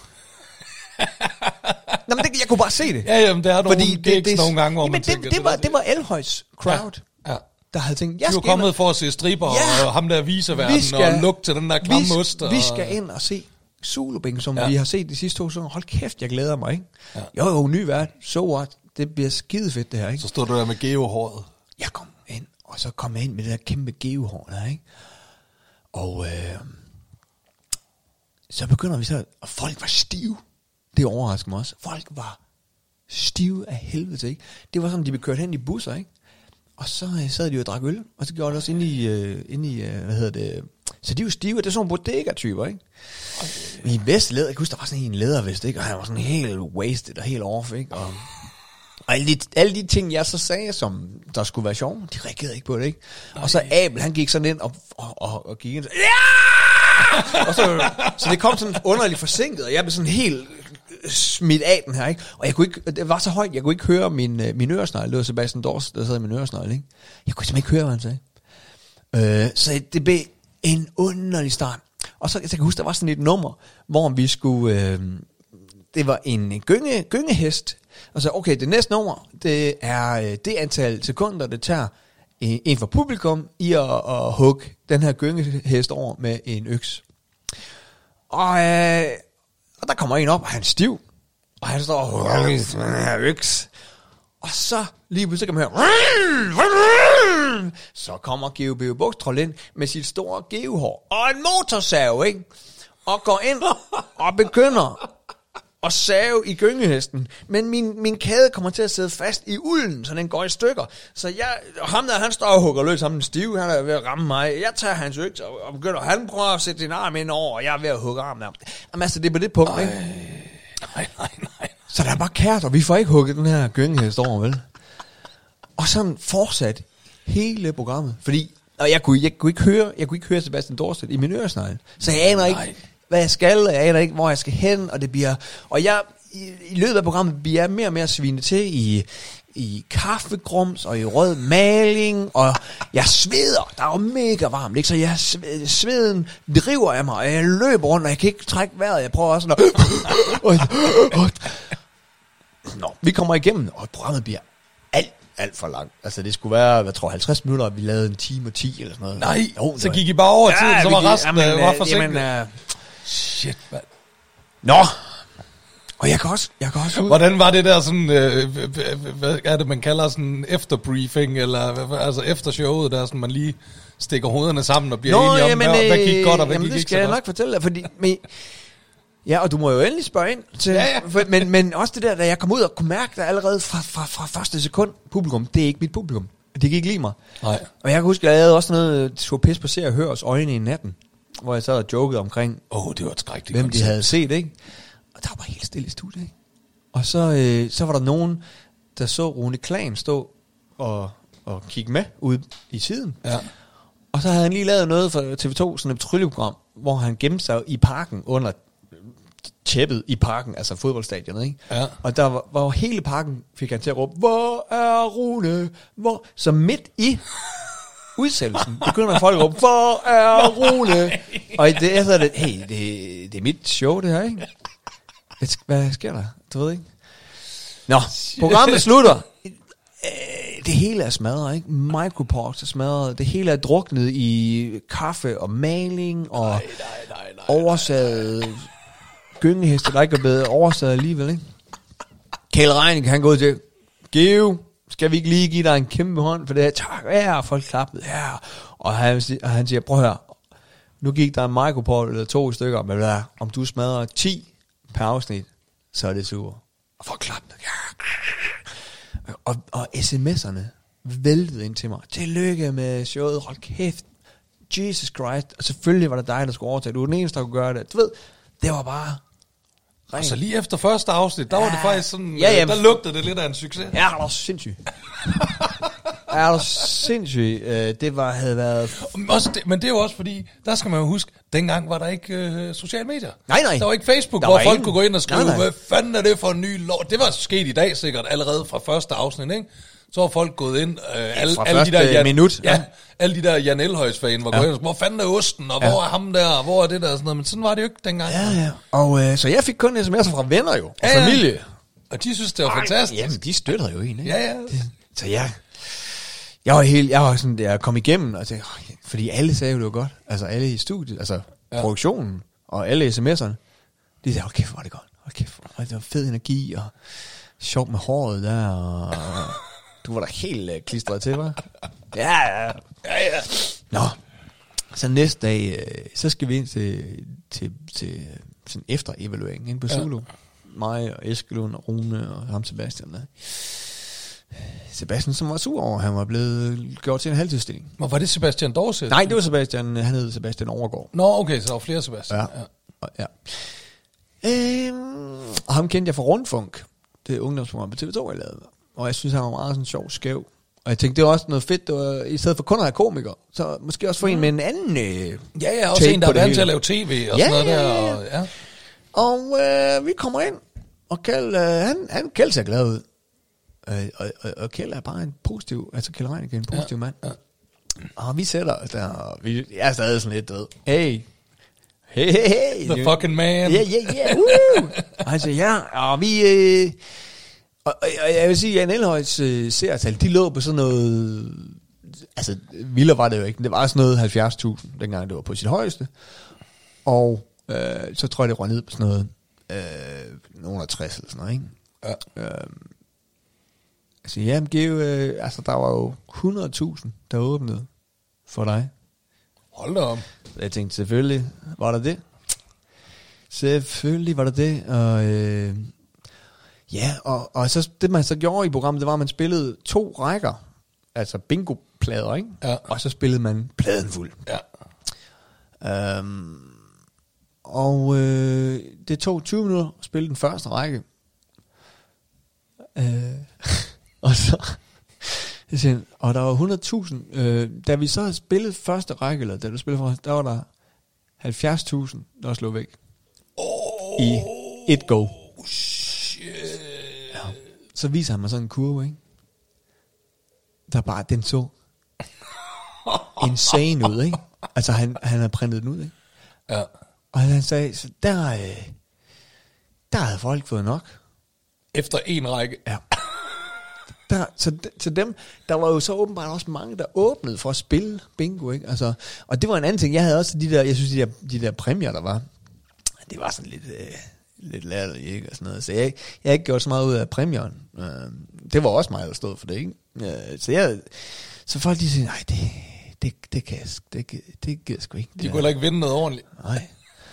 Nå, men det, jeg kunne bare se det. Ja, jamen, der er nogle gigs nogle gange, hvor jamen, man det, tænker... det, var, det var Elhøjs crowd, Ja. ja. der havde tænkt, jeg Du er skal kommet ind og, for at se striber, Ja. og ham der viser Vi verden, skal- og lugte til den der klamme vi, ost. Og... vi skal ind og se Solobænken, som Ja. ja. vi har set de sidste to sæsoner. Hold kæft, jeg glæder mig, ikke? Ja. Jo, jo, ny vært. So what? Det bliver skide fedt, det her, ikke? Så stod du der med geohåret. Jeg kom ind, og så kom jeg ind med det der kæmpe geohår der, ikke? Og øh, så begynder vi så, og folk var stive. Det overrasker mig også. Folk var stive af helvede til, ikke? Det var sådan, de blev kørt hen i busser, ikke? Og så øh, sad de jo og drak øl, og så gjorde det også inde i, øh, inde i øh, hvad hedder det, så de er jo stive, det er sådan nogle bodega-typer, ikke? Øh. I vest læder, jeg kan huske, der var sådan en lædervest, ikke? Og han var sådan helt wasted og helt off, ikke? Og, og alle, de, alle de ting, jeg så sagde, som der skulle være sjov, de reagerede ikke på det, ikke? Nej. Og så Abel, han gik sådan ind og, og, og, og gik ind og sagde, ja! Og så, så det kom sådan underligt forsinket, og jeg blev sådan helt smidt af den her, ikke? Og jeg kunne ikke, det var så højt, jeg kunne ikke høre min, min øresnegle. Det var Sebastian Dors, der sad i min øresnegle, ikke? Jeg kunne simpelthen ikke høre, hvad han sagde. Øh, så det blev en underlig start. Og så, jeg kan huske, der var sådan et nummer, hvor vi skulle, øh, det var en gynge, gyngehest, og så, okay, det næste nummer, det er øh, det antal sekunder, det tager øh, en fra publikum i at, at hugge den her gyngehest over med en øks. Og, øh, og der kommer en op, og han er stiv, og han står og hugger med den her øks. Og så lige pludselig kan man høre, så kommer Geo Beo Bukstrol ind med sit store geohår og en motorsav, ikke? Og går ind og begynder at save i gyngehesten. Men min, min kæde kommer til at sidde fast i ulden, så den går i stykker. Så jeg, ham der, han står og hugger løs, ham den stive, han er ved at ramme mig. Jeg tager hans øks og, og begynder, han prøver at sætte sin arm ind over, og jeg er ved at hugge armen af. Jamen altså, det er på det punkt, ikke? Nej, nej, nej. Så der er bare kært, og vi får ikke hugget den her gyngehest over, vel? Og sådan fortsat hele programmet. Fordi, og jeg kunne, jeg kunne ikke høre, jeg kunne ikke høre Sebastian Dorset i min øresnegle. Så jeg aner ikke, Nej. hvad jeg skal, og jeg aner ikke, hvor jeg skal hen, og det bliver, og jeg, i, i løbet af programmet bliver jeg mere og mere svinet til i, i kaffegrums, og i rød maling, og jeg sveder, der er jo mega varmt, ikke? Så jeg, sveden driver af mig, og jeg løber rundt, og jeg kan ikke trække vejret, jeg prøver også sådan at, nå, vi kommer igennem, og programmet bliver alt, alt for langt. Altså, det skulle være, hvad tror jeg, halvtreds minutter, og vi lavede en time og ti eller sådan noget. Nej, jo, så gik I bare over tiden, så vi var gik- resten jamen, øh, var øh, forsinket. jamen, øh, Shit, mand. Nå, og jeg kan også, jeg kan også ud. Hvordan var det der sådan, øh, hvad er det, man kalder sådan efterbriefing, eller hvad- altså efter showet, der sådan, man lige stikker hovederne sammen og bliver Nå, enige om, jamen, hvad, hvad gik øh, godt og hvad jamen, gik det ikke skal så jeg godt. nok fortælle dig, fordi... Men, ja, og du må jo endelig spørge ind til... Ja, ja. For, men, men også det der, da jeg kom ud og kunne mærke der allerede fra, fra, fra første sekund, publikum, det er ikke mit publikum. Det kan ikke lide mig. Nej. Og jeg kan huske, at jeg havde også noget, tog pis på Se og Hørs øjne i natten, hvor jeg sad og jokede omkring, Åh, oh, det var et skrækkeligt hvem de koncept. havde set, ikke? Og der var bare helt stille i studiet, ikke? Og så, øh, så var der nogen, der så Rune Klan stå og, og kigge med ude i tiden. Ja. Og så havde han lige lavet noget for T V to, sådan et patruljeprogram, hvor han gemte sig i parken under tæppet i parken, altså fodboldstadionet, ikke? Ja. Og der var, var hele parken, fik han til at råbe, hvor er Rune? Hvor? Så midt i udsendelsen begynder folk at råbe, hvor er Rune? Og det er så det, hey, det, det er mit show, det her, ikke? Hvad, hvad sker der? Du ved ikke? Nå, programmet slutter. Det hele er smadret, ikke? Micropox er smadret. Det hele er druknet i kaffe og maling og nej, nej, nej, nej, oversaget gyngeheste, der ikke er blevet oversaget alligevel, ikke? Kjeld Reinicke, han går ud til, Geo, skal vi ikke lige give dig en kæmpe hånd for det her? Tak, ja, folk klappede, ja. Og han, og han siger, prøv at høre, nu gik der en microport eller to stykker, men hvad, om du smadrer ti per afsnit, så er det super. Og folk klappede, ja. Og, og sms'erne væltede ind til mig. Tillykke med showet, hold kæft, Jesus Christ. Og selvfølgelig var det dig, der skulle overtage. Du var den eneste, der kunne gøre det. Du ved, det var bare... Og så lige efter første afsnit, der ja. var det faktisk sådan, ja, jamen, der lugtede det lidt af en succes. Ja, det var sindssygt. Ja, det var sindssygt. Det var, havde været... Også det, men det er jo også fordi, der skal man jo huske, dengang var der ikke øh, sociale medier. Nej, nej. Der var ikke Facebook, der hvor folk ingen... kunne gå ind og skrive, nej, nej. hvad fanden er det for en ny lov? Det var sket i dag sikkert, allerede fra første afsnit, ikke? Så var folk gået ind, øh, alle, fra alle de der Jan, minut. Ja, alle de der Jan Elhøjs-fan var ja. gået ind og hvor fanden er osten, og ja. hvor er ham der, og hvor er det der, og sådan noget. Men sådan var det jo ikke dengang. Ja, ja. Og øh, så jeg fik kun sms'er fra venner jo, og ja, ja. familie. Og de synes, det var Ej, fantastisk. Jamen, de støtter jo en, ikke? Ja, ja. Det, så jeg... Jeg var helt, jeg var sådan, jeg kom igennem, og tænkte, fordi alle sagde jo det var godt. Altså alle i studiet, altså ja. produktionen, og alle sms'erne. De sagde, hold kæft, hvor er det godt. Hold kæft, hvor det var fed energi, og sjovt med håret der, og du var da helt uh, klistret til, hva'? Ja, ja, ja, ja. Nå, så næste dag, øh, så skal vi ind til, til, til sådan efterevaluering inde på Zulu. Ja. Mig og Eskelund og Rune og ham Sebastian der. Sebastian, som var sur over, han var blevet gjort til en halvtidsstilling. Men var det Sebastian Dorset? Nej, det var Sebastian, han hed Sebastian Overgaard. Nå, okay, så der var flere Sebastian. Ja, ja. ja. Øhm, og ham kendte jeg fra Rundfunk, det ungdomsprogram på T V to, jeg lavede. Og jeg synes, han var meget sådan sjov, skæv. Og jeg tænkte, det var også noget fedt, det var, i stedet for kun at have komiker, så måske også få en med en anden øh, ja, ja, også en, der er vant til at lave tv og ja, sådan noget der. Ja, ja. Og, ja. og øh, vi kommer ind, og Kjeld, øh, han, han Kjeld ser glad ud. Øh, og, og, og Kjeld er bare en positiv, altså Kjeld Reinicke er en positiv ja, mand. Ja. Og vi sætter os der, og vi jeg er stadig sådan lidt død. Hey, hey, hey, hey. The fucking man. Ja, ja, ja, woo. Og han siger, ja, og vi... Øh, og, og, og jeg vil sige, at Jan Elhøjs øh, seertal, de lå på sådan noget... Altså, vildere var det jo ikke. Det var sådan noget halvfjerds tusind, dengang det var på sit højeste. Og øh, så tror jeg, det røg ned på sådan noget... Øh, nogen af tres eller sådan noget, ikke? Ja. Øh, altså, jamen, Geo, øh, altså, der var jo hundrede tusind, der åbnede for dig. Hold da om. Så jeg tænkte, selvfølgelig var der det. Selvfølgelig var der det. Og... Øh, ja, og, og så det man så gjorde i programmet, det var, at man spillede to rækker, altså bingo-plader, ikke? Ja. Og så spillede man pladen fuld. Ja. Øhm, og øh, det tog tyve minutter at spille den første række. Øh, og så... Og der var hundrede tusind. Øh, da vi så havde spillet første række, eller da du spillede for os, der var der halvfjerds tusind, der slog væk. Oh, I et go. Ja. Så viser han mig sådan en kurve, ikke? Der bare, den så insane ud, ikke? Altså, han, han havde printet den ud, ikke? Ja. Og han sagde, så der, øh, der havde folk fået nok. Efter en række. Ja. Der, så til dem, der var jo så åbenbart også mange, der åbnede for at spille bingo, ikke? Altså, og det var en anden ting. Jeg havde også de der, jeg synes, de der, de der præmier, der var, det var sådan lidt... Øh, lidt latterligt, ikke, og sådan noget. Så jeg, jeg har ikke gjort så meget ud af præmieren. Uh, det var også mig, der stod for det, ikke? Uh, så jeg, så folk de siger, nej, det, det, det kan jeg, det, det gider sgu ikke. De kunne heller ikke vinde noget ordentligt. Nej.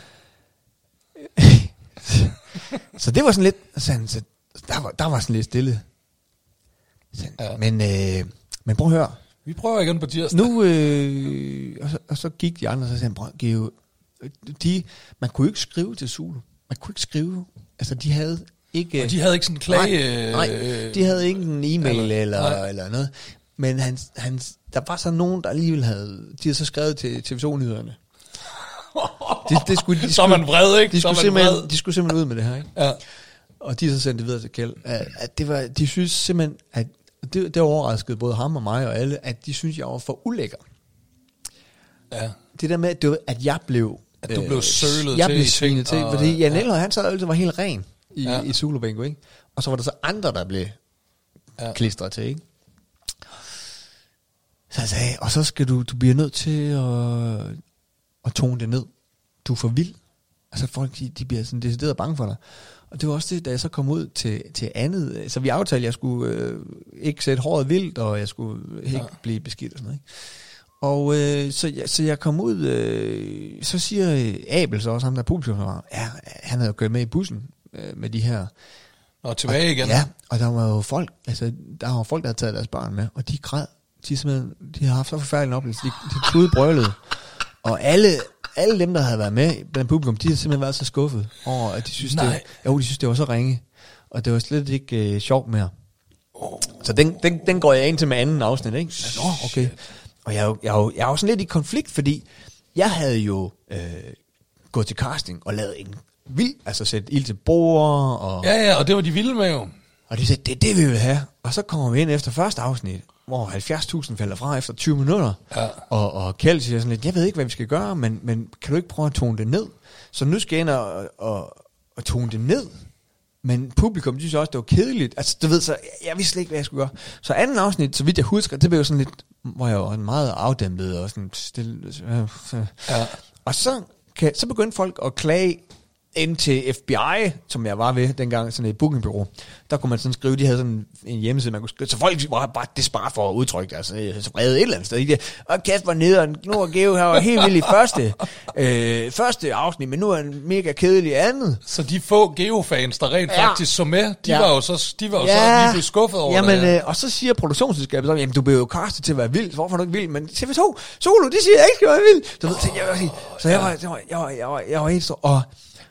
så, så det var sådan lidt, sådan, så der var, der var sådan lidt stille. Sådan, ja. Men, øh, men prøv at høre. Vi prøver igen på tirsdag. Nu, øh, og, så, og så gik de andre, og så sagde han, Geo, de, man kunne ikke skrive til Zulu. Man kunne ikke skrive, altså de havde ikke... Og de havde ikke sådan en klage... Nej, nej, de havde ikke en e-mail eller, eller, eller noget. Men han, han, der var så nogen, der alligevel havde... De havde så skrevet til T V to-nyhederne. Det, det skulle, de så er man vred, ikke? De skulle, så er man simpelthen, vred. de skulle simpelthen ud med det her, ikke? Ja. Og de så sendte det videre til Kjeld. At, at det var, de synes simpelthen, at det, det overraskede både ham og mig og alle, at de synes, jeg var for ulækker. Ja. Det der med, at, det var, at jeg blev... At du blev sølet jeg til. Jeg blev svinet til, og, fordi Jan Elhøj, han så altid var helt ren i, ja. i Zulu Bingo, ikke? Og så var der så andre, der blev ja. klistret til, ikke? Så jeg sagde, og så skal du, du bliver nødt til at, at tone det ned. Du er for vild. Altså folk, de, de bliver sådan decideret bange for dig. Og det var også det, da jeg så kom ud til, til andet. Så vi aftalte, at jeg skulle øh, ikke sætte håret vildt, og jeg skulle ikke ja. blive beskidt og sådan noget, ikke? Og øh, så, jeg, så jeg kom ud, øh, så siger Abel så også, ham der publikum var, ja, han havde jo kørt med i bussen øh, med de her. Og tilbage igen. Ja, og der var jo folk, altså der var folk, der havde taget deres børn med, og de græd, de simpelthen, de har haft så forfærdelig en oplevelse, de, de tude brølede. Og alle, alle dem, der havde været med blandt publikum, de har simpelthen været så skuffet over, at de synes, det, jo, de synes, det var så ringe, og det var slet ikke øh, sjovt mere. Oh. Så den, den, den går jeg ind til med anden afsnit, ikke? Nå, okay. Og jeg er, jo, jeg, er jo, jeg er jo sådan lidt i konflikt, fordi jeg havde jo øh, gået til casting og lavet en vild, altså sætte ild til bord. Og, ja, ja, og det var de vilde med jo. Og de sagde, det er det, vi vil have. Og så kommer vi ind efter første afsnit, hvor halvfjerds tusind falder fra efter tyve minutter. Ja. Og, og Kjeld siger sådan lidt, jeg ved ikke, hvad vi skal gøre, men, men kan du ikke prøve at tone det ned? Så nu skal jeg ind og, og, og tone det ned. Men publikum, de synes også, det var kedeligt. Altså, du ved, så jeg, jeg vidste slet ikke, hvad jeg skulle gøre. Så anden afsnit, så vidt jeg husker, det blev jo sådan lidt, hvor jeg var meget afdæmpet og sådan stille. Ja. Og så, kan, så begyndte folk at klage ind til F B I, som jeg var ved dengang, sådan et bookingbureau. Der kunne man sådan skrive, de havde sådan en hjemmeside, man kunne skrive, så folk var bare desperat for at udtrykke deres altså, vrede et eller andet sted. Ikke? Og Kasper nederen, nu er Geo her, var helt vildt i første, øh, første afsnit, men nu er han mega kedelig andet. Så de få Geo-fans, der rent ja. faktisk så med, de ja. var jo så, de var jo ja. så lige blevet skuffet over jamen, det. Ja. Øh, og så siger produktionsselskabet så, jamen du blev jo castet til at være vild, så hvorfor er du ikke vild? Men T V to, Solo, de siger, jeg ikke skal være vild. Du ved, så jeg var, så jeg var, jeg var, jeg var, jeg var, jeg var helt så, og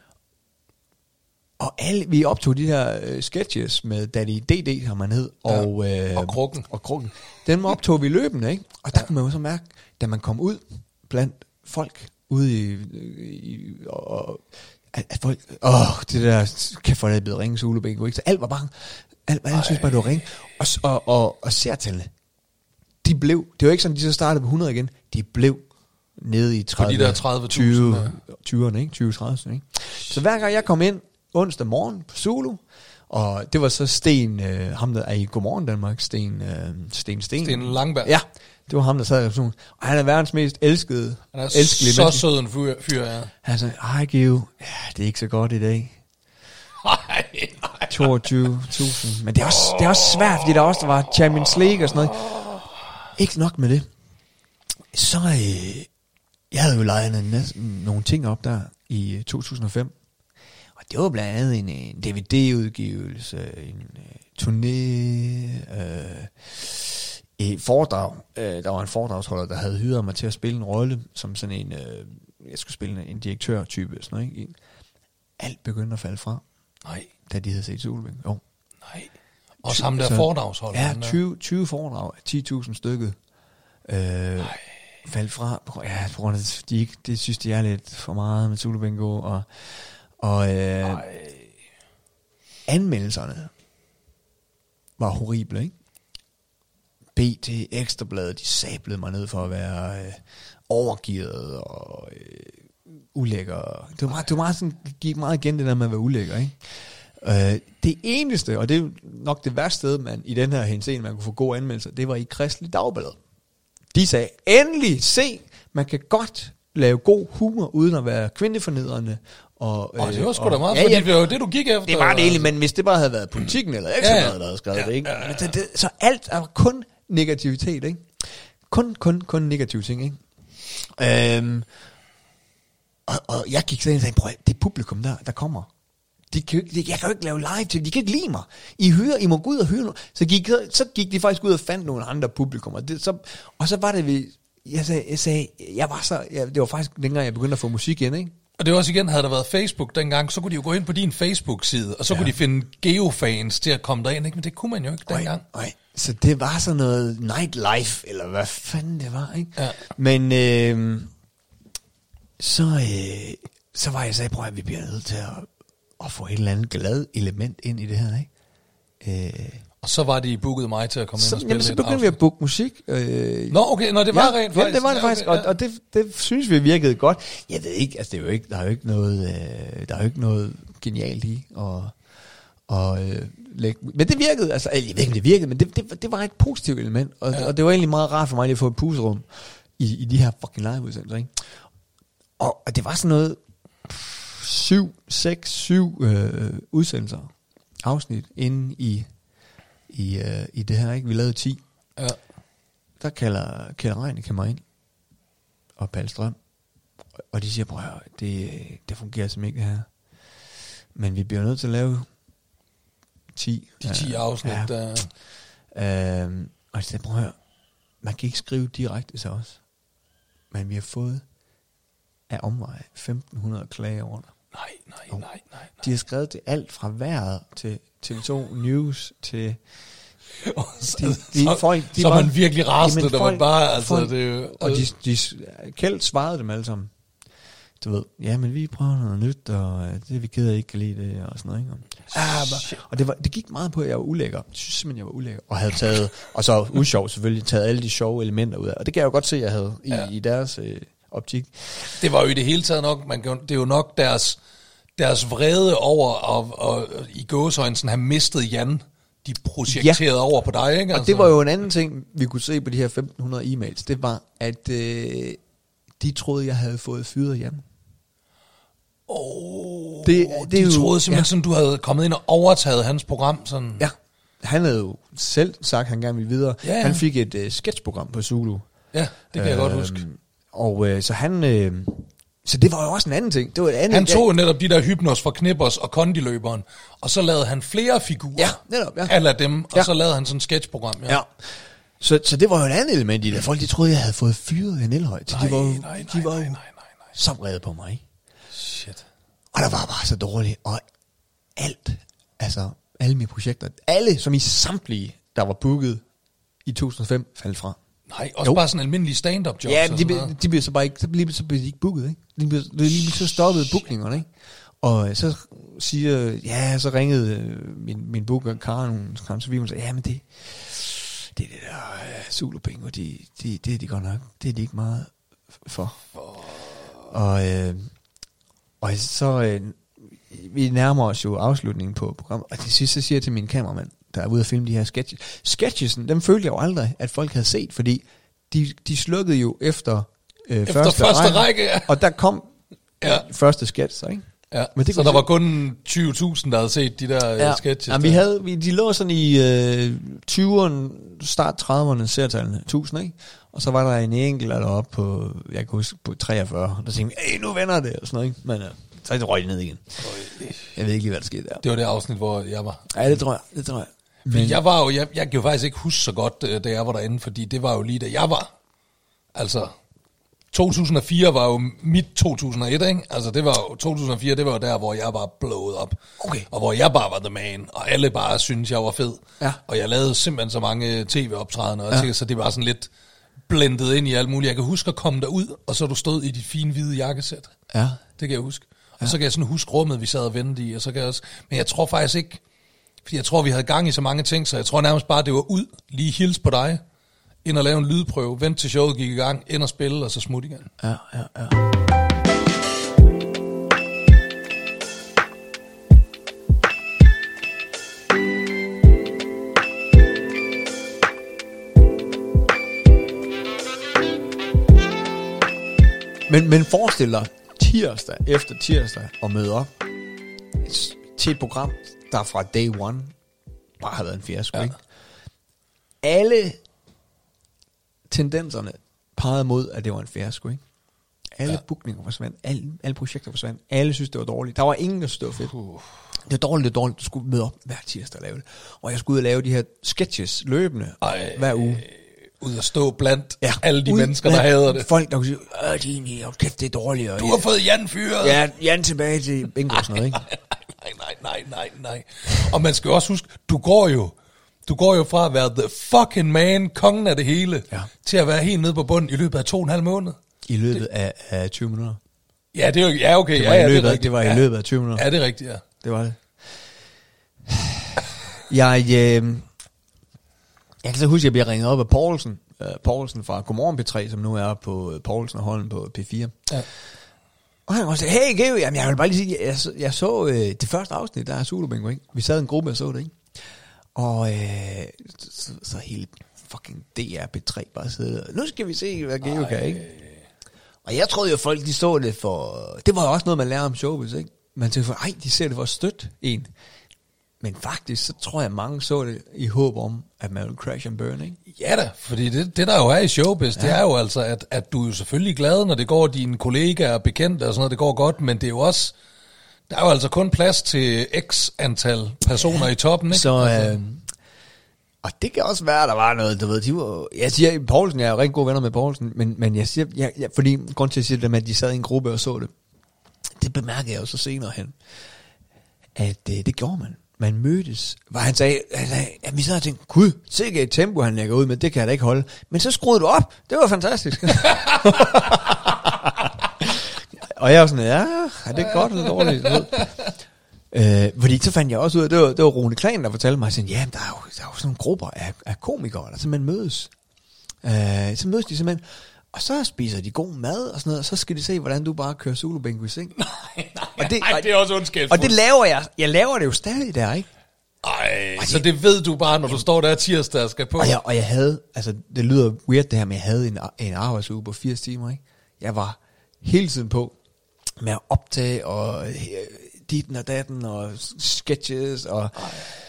Og alle, vi optog de her øh, sketches med Daddy D D, som man hed, og, ja. øh, og Krukken. Og Krukken. Dem optog vi løbende, ikke? Og der ja. kunne man jo så mærke, da man kom ud blandt folk ude i, i og, at, at folk, åh, det der, kan få det blevet ringe Zulu Bingo, ikke? Så alt var bare, alt, alle synes bare, det var ringe. Og, og, og, og seertallene, de blev, det var ikke sådan, de så startede på hundrede igen, de blev nede i tredive, de der tredive tyve, tyverne, ikke? tyve tredive, ikke? Så hver gang jeg kom ind, onsdag morgen på Zulu, og det var så Sten, øh, ham der er i Godmorgen Danmark, Sten, øh, Sten Sten. Sten Langberg. Ja, det var ham, der sad i receptionen. Og han er verdens mest elskede, han er elskelige så menneske. sød en fyr, fyr, ja. Han sagde, hej Geo, ja, det er ikke så godt i dag. toogtyve tusind. Men det er, også, det er også svært, fordi der også der var Champions League og sådan noget. Ikke nok med det. Så, øh, jeg havde jo lejet næsten nogle ting op der i to tusind og fem. Og det var blandt andet en, en D V D-udgivelse, en uh, turné, uh, et foredrag. Uh, der var en foredragsholder, der havde hyret mig til at spille en rolle, som sådan en, uh, jeg skulle spille en, en direktør-type. Sådan noget, ikke? Alt begyndte at falde fra. Nej. Da de havde set Zulu Bingo. Jo. Nej. Og sammen der foredragsholder. Ja, tyve, tyve foredrag, ti tusind stykket. Uh, faldt fra. Ja, på grund af, de ikke, det synes de er lidt for meget med Zulu Bingo, og Og øh, anmeldelserne var horrible, ikke? B T, Ekstrabladet, de sablede mig ned for at være øh, overgearet og øh, ulækker. Det var meget, det var meget sådan, det gik meget igen det der med at være ulækker, ikke? Øh, det eneste, og det er nok det værste sted, man i den her henseende, man kunne få gode anmeldelser, det var i Kristelig Dagblad. De sagde, endelig se, man kan godt lave god humor, uden at være kvindefornedrende. Og, oh, øh, det var sgu og, da meget, ja, fordi ja, det var jo det, du gik efter. Det var det egentlig, men hvis det bare havde været Politikken eller Ekstrabladet, ja, ja. der havde skrevet ja, det, ikke? Ja, ja. Det, det, så alt er kun negativitet, ikke? Kun, kun, kun negative ting, ikke? Øhm, og, og jeg gik sådan og sagde, prøv, det publikum der, der kommer, de kan, de, jeg kan jo ikke lave live til, de kan ikke lide mig. I hører, I må gå ud og høre noget. Så gik, så gik de faktisk ud og fandt nogle andre publikummer. Det, så, og så var det, vi, jeg sagde, jeg, sagde, jeg var så, jeg, det var faktisk dengang, jeg begyndte at få musik ind, ikke? Og det var også igen, havde der været Facebook dengang, så kunne de jo gå ind på din Facebook-side, og så ja. kunne de finde geofans til at komme derind, ikke? Men det kunne man jo ikke dengang. Nej, nej. Så det var sådan noget nightlife, eller hvad fanden det var, ikke? Ja. Men øh, så, øh, så var jeg så, prøv at vi bliver nødt til at, at få et eller andet glad element ind i det her, ikke? Øh, og så var de booket mig til at komme så, ind og spille jamen, så begyndte et vi at booke musik. Øh, Nå, okay, Nå, det var ja, rent ja, faktisk. det var det ja, faktisk, okay, og, og det, det synes vi virkede godt. Jeg ved ikke, altså det er jo ikke, der er jo ikke noget, øh, der er jo ikke noget genialt i, og, og øh, lægge, men det virkede, altså, jeg ved ikke, om det virkede, men det, det, det var et positivt element, og, ja. og det var egentlig meget rart for mig lige at få et pusterum i, i de her fucking live-udsendelser, ikke? Og, og det var sådan noget, syv, seks, syv øh, udsendelser, afsnit inde i, i, øh, i det her, ikke? Vi lavede ti. Ja. Der kalder Kjeld Reinicke mig ind, og Palle Strøm, og de siger, prøv at høre, det, det fungerer simpelthen ikke det her. Men vi bliver nødt til at lave ti. De ti afsnit, ja. der... Øhm, og jeg sagde, prøv at høre, man kan ikke skrive direkte til os, men vi har fået af omveje femten hundrede klager over det. Nej, nej, nej, nej, nej. De har skrevet til alt fra vejret til T V to News til... så, de, de, så, folk, de så var, man virkelig rasende, der folk, man bare... Altså, folk, det er jo, og de, de, Kjeld svarede dem alle sammen. Du ved, ja, men vi prøver noget nyt, og det er vi ked af, ikke kan lide det, og sådan noget, ikke? Ah, bare, og det, var, det gik meget på, at jeg var ulækker. Jeg synes simpelthen, jeg var ulækker. Og havde taget, og så usjov selvfølgelig, taget alle de sjove elementer ud af. Og det kan jeg jo godt se, jeg havde i, ja. i deres øh, optik. Det var jo i det hele taget nok, man kan, det er jo nok deres, deres vrede over, og, og i gåseøjne sådan have mistet Jan, de projekterede ja. over på dig, ikke? Og altså. det var jo en anden ting, vi kunne se på de her femten hundrede e-mails, det var, at øh, de troede, jeg havde fået fyret Jan. Oh, det, det de er jo, troede simpelthen, ja. sådan, du havde kommet ind og overtaget hans program. Sådan. Ja, han havde jo selv sagt, at han gerne ville videre. Ja, ja. Han fik et øh, sketchprogram på Zulu. Ja, det kan øh, jeg godt huske. Og øh, så han... Øh, så det var jo også en anden ting. Det var et andet, han tog jo netop de der Hypnos fra Knippers og Kondiløberen, og så lavede han flere figurer. Ja, netop, ja. Alle dem, og ja. så lavede han sådan et sketchprogram. Ja. ja. Så, så det var jo et andet element i det. Folk, de troede, jeg havde fået fyret en elhøj. Nej, de var, nej, nej, de var nej, nej, nej, nej. så vrede på mig. Shit. Og der var bare så dårligt. Og alt, altså alle mine projekter, alle som i samtlige, der var booket i to tusind og fem, faldt fra. Nej, også jo. Bare sådan en almindelig stand-up job. Ja, de, de, de blev så bare ikke, så blev, så blev de ikke booket, ikke? De blev, de blev så stoppede bookingerne, ikke? Og så siger, ja, så ringede min, min booker, Karen, kom så vi, hun sagde, ja, men det, det er det der uh, Zulu-penge, og de, de, det er de godt nok, det er de ikke meget for. Og, øh, og så, øh, vi nærmer os jo afslutningen på programmet, og til sidst så siger jeg til min kameramand, der er ude at filme de her sketches. Sketchesen, dem følte jeg jo aldrig, at folk havde set, fordi de, de slukkede jo efter, øh, efter første, første række, række ja. Og der kom ja. første sketch, så, ikke? Ja. Men det så der se. var kun tyve tusind, der havde set de der ja. sketches. Jamen, vi havde, vi, de lå sådan i øh, tyverne, start trediverne, sertallene, tusind, ikke? Og så var der en enkelt, der var oppe på, jeg kan huske, på treogfyrre, der tænkte, hey, nu vender det, og sådan noget, ikke? Men øh, så røg det ned igen. Jeg ved ikke lige, hvad der skete der. Det var det afsnit, hvor jeg var. Ja, det tror jeg, det tror jeg. Men jeg var jo, jeg, jeg kan jo faktisk ikke huske så godt, da jeg var derinde, fordi det var jo lige da jeg var. Altså, to tusind og fire var jo mit to tusind og et, ikke? Altså, det var jo, to tusind og fire, det var jo der, hvor jeg bare blowede op. Okay. Og hvor jeg bare var the man, og alle bare syntes, jeg var fed. Ja. Og jeg lavede simpelthen så mange tv-optrædener, og ja. Så det var sådan lidt blendet ind i alt muligt. Jeg kan huske at komme derud, og så du stod i dit fine hvide jakkesæt. Ja. Det kan jeg huske. Og ja. Så kan jeg sådan huske rummet, vi sad og ventede i, og så kan jeg også... Men jeg tror faktisk ikke... Fordi jeg tror, vi havde gang i så mange ting, så jeg tror nærmest bare, det var ud, lige hils på dig, ind og lave en lydprøve, vent til showet gik i gang, ind og spille, og så smut igen. Ja, ja, ja. Men, men forestil dig tirsdag efter tirsdag og møde op til et program, der fra day one bare har været en fiasko, ja. Ikke? Alle tendenserne pegede mod, at det var en fiasko, ikke? Alle ja. bookninger forsvandt, alle, alle projekter forsvandt, alle synes, det var dårligt. Der var ingen, der synes, det var fedt. Uh. Det var dårligt, det var dårligt. Du skulle møde op hver tirsdag og lave det. Og jeg skulle ud og lave de her sketches løbende Ej. hver uge. Ud at stå blandt Ja, alle de ud mennesker, der blandt hader det. Folk, der kunne sige, øh, din, hold kæft, det er dårligt. Og Du har fået Jan fyret. Ja, Jan tilbage til bingo og sådan noget, ikke? Nej, nej, nej, nej, nej. Og man skal jo også huske, du går jo, du går jo fra at være the fucking man, kongen af det hele, Ja. til at være helt nede på bunden i løbet af to og en halv måned. I løbet af, af tyve minutter. Ja, det er jo, ja, okay. Det var, ja, ja, i, løbet, det, er af- rigtigt. det var ja. i løbet af tyve minutter. Ja, det er rigtigt, ja. Det var det. Jeg, øh, jeg kan så huske, at jeg bliver ringet op af Poulsen. Uh, Poulsen fra Godmorgen P tre, som nu er på uh, Poulsen og Holden på P fire. Ja. Og han var så, hey Geo, jamen jeg vil bare lige sige, jeg, jeg, jeg så øh, det første afsnit, der er Zulu Bingo, ikke? Vi sad en gruppe og så det, ikke? Og øh, så, så hele fucking D R P tre bare sidder, nu skal vi se, hvad Geo kan, ikke? Og jeg troede jo, folk de så det for, det var jo også noget, man lærer om showbiz, ikke? Man tænkte for, ej, de ser det for at støtte en. Men faktisk, så tror jeg, mange så det i håb om, at man vil crash and burn, ikke? Ja da, fordi det, det der jo er i showbiz, ja. Det er jo altså, at, at du er jo selvfølgelig glad, når det går dine kollegaer og bekendte og sådan noget, det går godt, men det er jo også, der er jo altså kun plads til x antal personer ja. I toppen, ikke? Så, altså. øh, og det kan også være, der var noget, du ved, de var, jeg siger, Poulsen, jeg er jo rigtig gode venner med Poulsen, men, men jeg siger, jeg, jeg, fordi grund til at sige det med, at de sad i en gruppe og så det, det bemærkede jeg jo så senere hen, at øh, det gjorde man. Man mødtes, hvor han sagde, han sagde at vi sad og tænkte, gud, sikkert et tempo, han lægger ud med, det kan jeg da ikke holde. Men så skruede du op, det var fantastisk. Og jeg var sådan, ja, er det godt eller dårligt? øh, fordi så fandt jeg også ud af, det var, det var Rune Klan, der fortalte mig, sådan, ja, der er, jo, der er jo sådan nogle grupper af, af komikere, der simpelthen mødes. Øh, så mødes de simpelthen, og så spiser de god mad og sådan noget, og så skal de se, hvordan du bare kører Zulu Bingo i seng. Nej, nej, og det, nej, det er også ondskabsfuldt. Og det laver jeg, jeg laver det jo stadig der, ikke? Ej, så det ved du bare, når du står der tirsdag og skal på. Og jeg, og jeg havde, altså det lyder weird det her, men jeg havde en, en arbejdsuge på firs timer, ikke? Jeg var hele tiden på med at optage, og øh, ditten og datten, og sketches, og ej.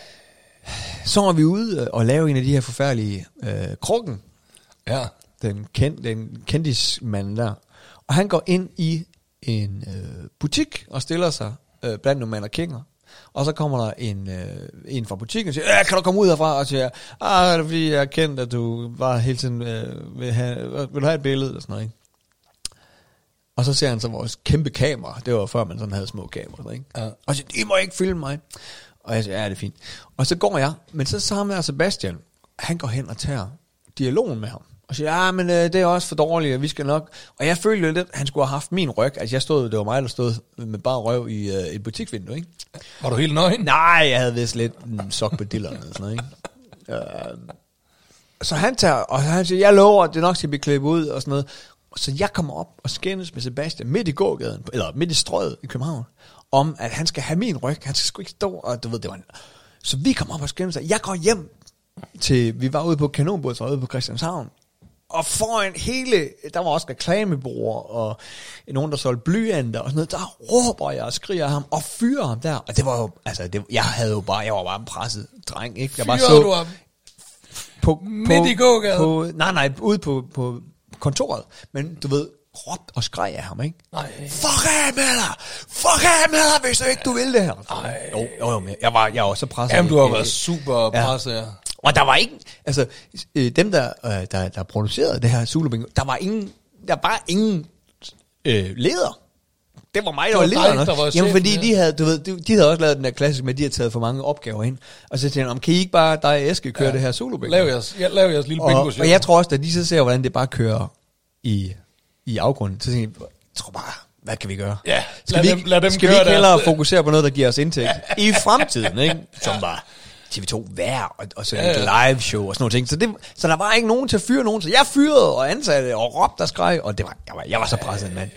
Så var vi ude og lave en af de her forfærdelige øh, Krukken. Ja. Den, kend, den kendismand der. Og han går ind i en øh, butik og stiller sig øh, blandt nogle mannequiner. Og så kommer der en, øh, en fra butikken og siger, kan du komme ud herfra? Og siger, ah, det er fordi jeg er kendt, at du bare hele tiden øh, vil, have, vil du have et billede? Og sådan noget, ikke? Og så ser han så vores kæmpe kamera. Det var før man sådan havde små kameraer, ikke? Ja. Og siger, I må ikke filme mig. Og jeg siger, ja, det er fint. Og så går jeg, men så sammen med Sebastian, han går hen og tager dialogen med ham. Og siger, ja, men øh, det er også for dårligt, og vi skal nok... Og jeg følte lidt, at han skulle have haft min ryg. Altså, jeg stod, det var mig, der stod med bare røv i øh, et butiksvindue, ikke? Var du helt nøgen? Nej, jeg havde vist lidt en sok på dillerne og sådan noget, ikke? Øh, så han tager, og han siger, jeg lover, at det nok skal blive klippet ud og sådan noget. Og så jeg kommer op og skændes med Sebastian midt i gågaden, eller midt i strøget i København, om at han skal have min ryg. Han skal sgu ikke stå, og du ved, det var en... Så vi kommer op og skændes, og jeg går hjem til... Vi var ude på Kanonbåd, ude på Christianshavn. Og foran hele, der var også reklamebureauer, og nogen, der solgte blyanter og sådan noget, der råber jeg og skriger ham, og fyrer ham der. Og det var jo, altså, det, jeg havde jo bare, jeg var bare en presset dreng, ikke? Jeg bare Fyrer så du ham? På, Midt i gågaden? på, nej, nej, ude på, på kontoret. Men du ved, råbt og skreg af ham, ikke? Nej. Fuck af med dig! Fuck af med dig, hvis du ikke du vil det her! Nej. Jo, jo, jo, men jeg var, jeg var så presset. Jamen, du har Jeg- været super presset, ja. Og der var ikke, altså, øh, dem der, øh, der, der producerede det her Zulu Bingo, der var ingen, der var ingen øh, leder. Det var mig, der Det var var dig, lederen. der var Jamen, fordi chefen, ja. de havde, du ved, de, de havde også lavet den der klassisk med, at de havde taget for mange opgaver ind. Og så tænkte jeg, kan I ikke bare, dig og Eske, køre ja. det her Zulu Bingo? Lav jeres, ja, lav jeres lille og, bingo show. og jeg tror også, at de så ser, hvordan det bare kører i, i afgrunden, så tænker jeg, jeg tror bare, hvad kan vi gøre? Ja, skal lad vi dem- ikke, lad dem skal vi køre ikke hellere deres- fokusere på noget, der giver os indtægt i fremtiden, ikke? Som var T V to vejr, og, og så Ja, et ja. live show og sådan noget ting. Så, det, så der var ikke nogen til at fyre nogen, så jeg fyrede og ansatte og råbte og skreg, og det var, jeg, var, jeg var så presset, mand.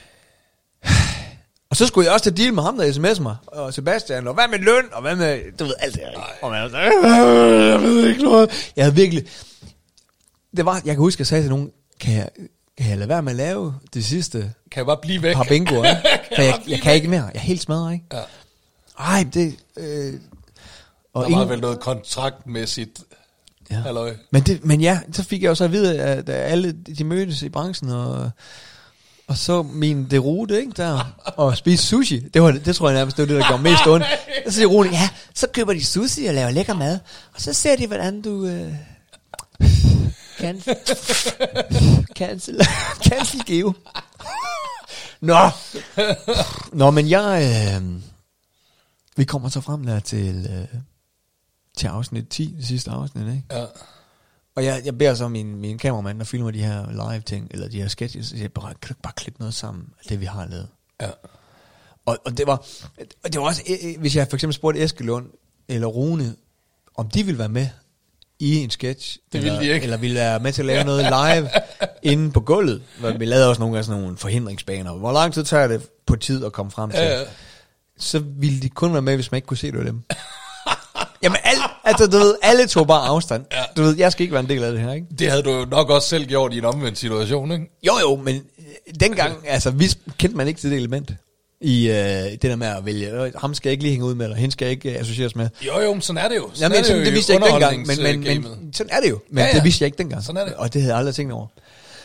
Og så skulle jeg også til deal med ham, der sms'ede mig, og Sebastian, og hvad med løn, og hvad med, du ved, alt det her, ikke? Og man var så, jeg ved ikke noget. Jeg havde virkelig, det var, jeg kan huske, jeg sagde til nogen, kan jeg, kan jeg lade være med at lave det sidste Kan jeg bare blive væk? par bingoer, ikke? For jeg, bare blive jeg kan ikke mere, jeg er helt smadret, ikke? Ja. Ej, det, øh, og Der var vel noget kontraktmæssigt Ja. halløj. Men, det, men ja, så fik jeg jo så at vide, at alle de mødtes i branchen, og, og så min derute, ikke, der, og spiste sushi. Det, var, det tror jeg nærmest, det var det, der gjorde mest ondt. Så siger Rune, ja, så køber de sushi og laver lækker mad, og så ser de, hvordan du... Øh... Cancel. Cancel. Cancel Geo. Nå. Nå, men jeg... Øh, vi kommer så frem der til, øh, til afsnit ti, det sidste afsnit, ikke? Ja. Og jeg, jeg beder så min, min kameramand, der filmer de her live ting, eller de her sketches, jeg bare, kan du ikke bare klippe noget sammen af det, vi har lavet? Ja. Og, og det var, og det var også, hvis jeg for eksempel spurgte Eskelund eller Rune, om de ville være med i en sketch, det eller, ville de ikke. eller ville være med til at lave noget live inde på gulvet. Vi lavede også nogle gange sådan nogle forhindringsbaner. Hvor lang tid tager det på tid at komme frem til? Ja, ja. Så ville de kun være med, hvis man ikke kunne se det af dem. Jamen, al, altså, du ved, alle tog bare afstand. Ja. Du ved, jeg skal ikke være en del af det her, ikke? Det havde du jo nok også selv gjort i en omvendt situation, ikke? Jo, jo, men dengang, altså, vi kendte man ikke til det element. I øh, det der med at vælge, ham skal jeg ikke lige hænge ud med, eller hende skal jeg ikke øh, associeres med. Jo, jo, men sådan er det jo. Sådan Jamen, er det, sådan, jo det vidste jeg ikke dengang, men, men, underholdningsgamet. men sådan er det jo. Men Ja, ja, ja. det vidste jeg ikke dengang. Sådan er det. Og det havde jeg aldrig tænkt over.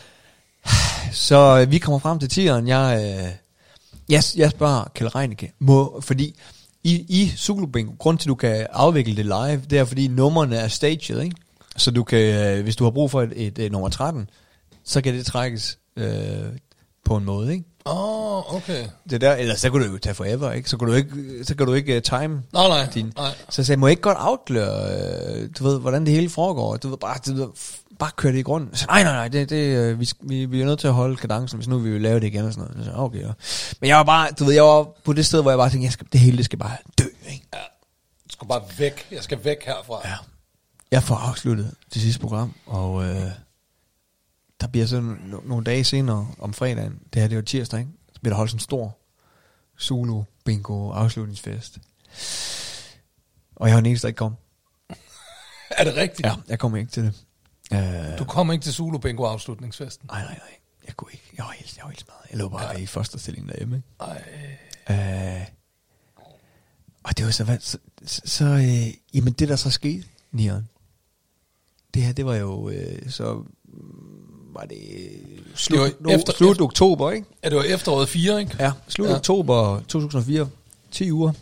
Så øh, vi kommer frem til tieren. Jeg, øh, jeg, jeg spørger Kjeld Reinicke, må, fordi i, i Zulu Bingo, grund til, at du kan afvikle det live, det er, fordi numrene er staged, ikke? Så du kan, øh, hvis du har brug for et, et, et nummer tretten, så kan det trækkes øh, på en måde, ikke? Åh, oh, okay. Det der, eller så kunne du jo tage forever, ikke? Så kan du ikke, så kan du ikke uh, time Nej, nej, din. nej. Så jeg sagde, må jeg ikke godt afsløre, uh, du ved, hvordan det hele foregår? Du ved, bare, du ved, f- bare køre det i grunden. Så nej, nej, nej, det, det, uh, vi, vi, vi er nødt til at holde kadencen, hvis nu vi vil lave det igen og sådan noget. Så okay, ja. Men jeg var bare, du ved, jeg var på det sted, hvor jeg bare tænkte, jeg skal, det hele, det skal bare dø, ikke? Ja. Du skal bare væk. Jeg skal væk herfra. Ja. Jeg får afsluttet det sidste program, og uh, der bliver så no- nogle dage senere om fredagen, det her det var tirsdag, ikke? Så bliver der holdt sådan en stor Zulu Bingo afslutningsfest. Og jeg var den eneste, der ikke kom. Er det rigtigt? Ja, jeg kom ikke til det. Uh, Du kom ikke til Zulu Bingo afslutningsfesten? nej, nej, nej. Jeg kunne ikke. Jeg var helt, jeg var helt smadret. Jeg lå bare ja. i fosterstilling derhjemme, ikke? Ej. Uh, og det var så, hvad, så, så, så uh, jamen det der så skete, Nieren, det her, det var jo, uh, så var det slut, Det var no, efter- slut efter- oktober, ikke? Ja, det var efteråret fire, ikke? Ja, slut Ja. oktober to tusind og fire, ti uger.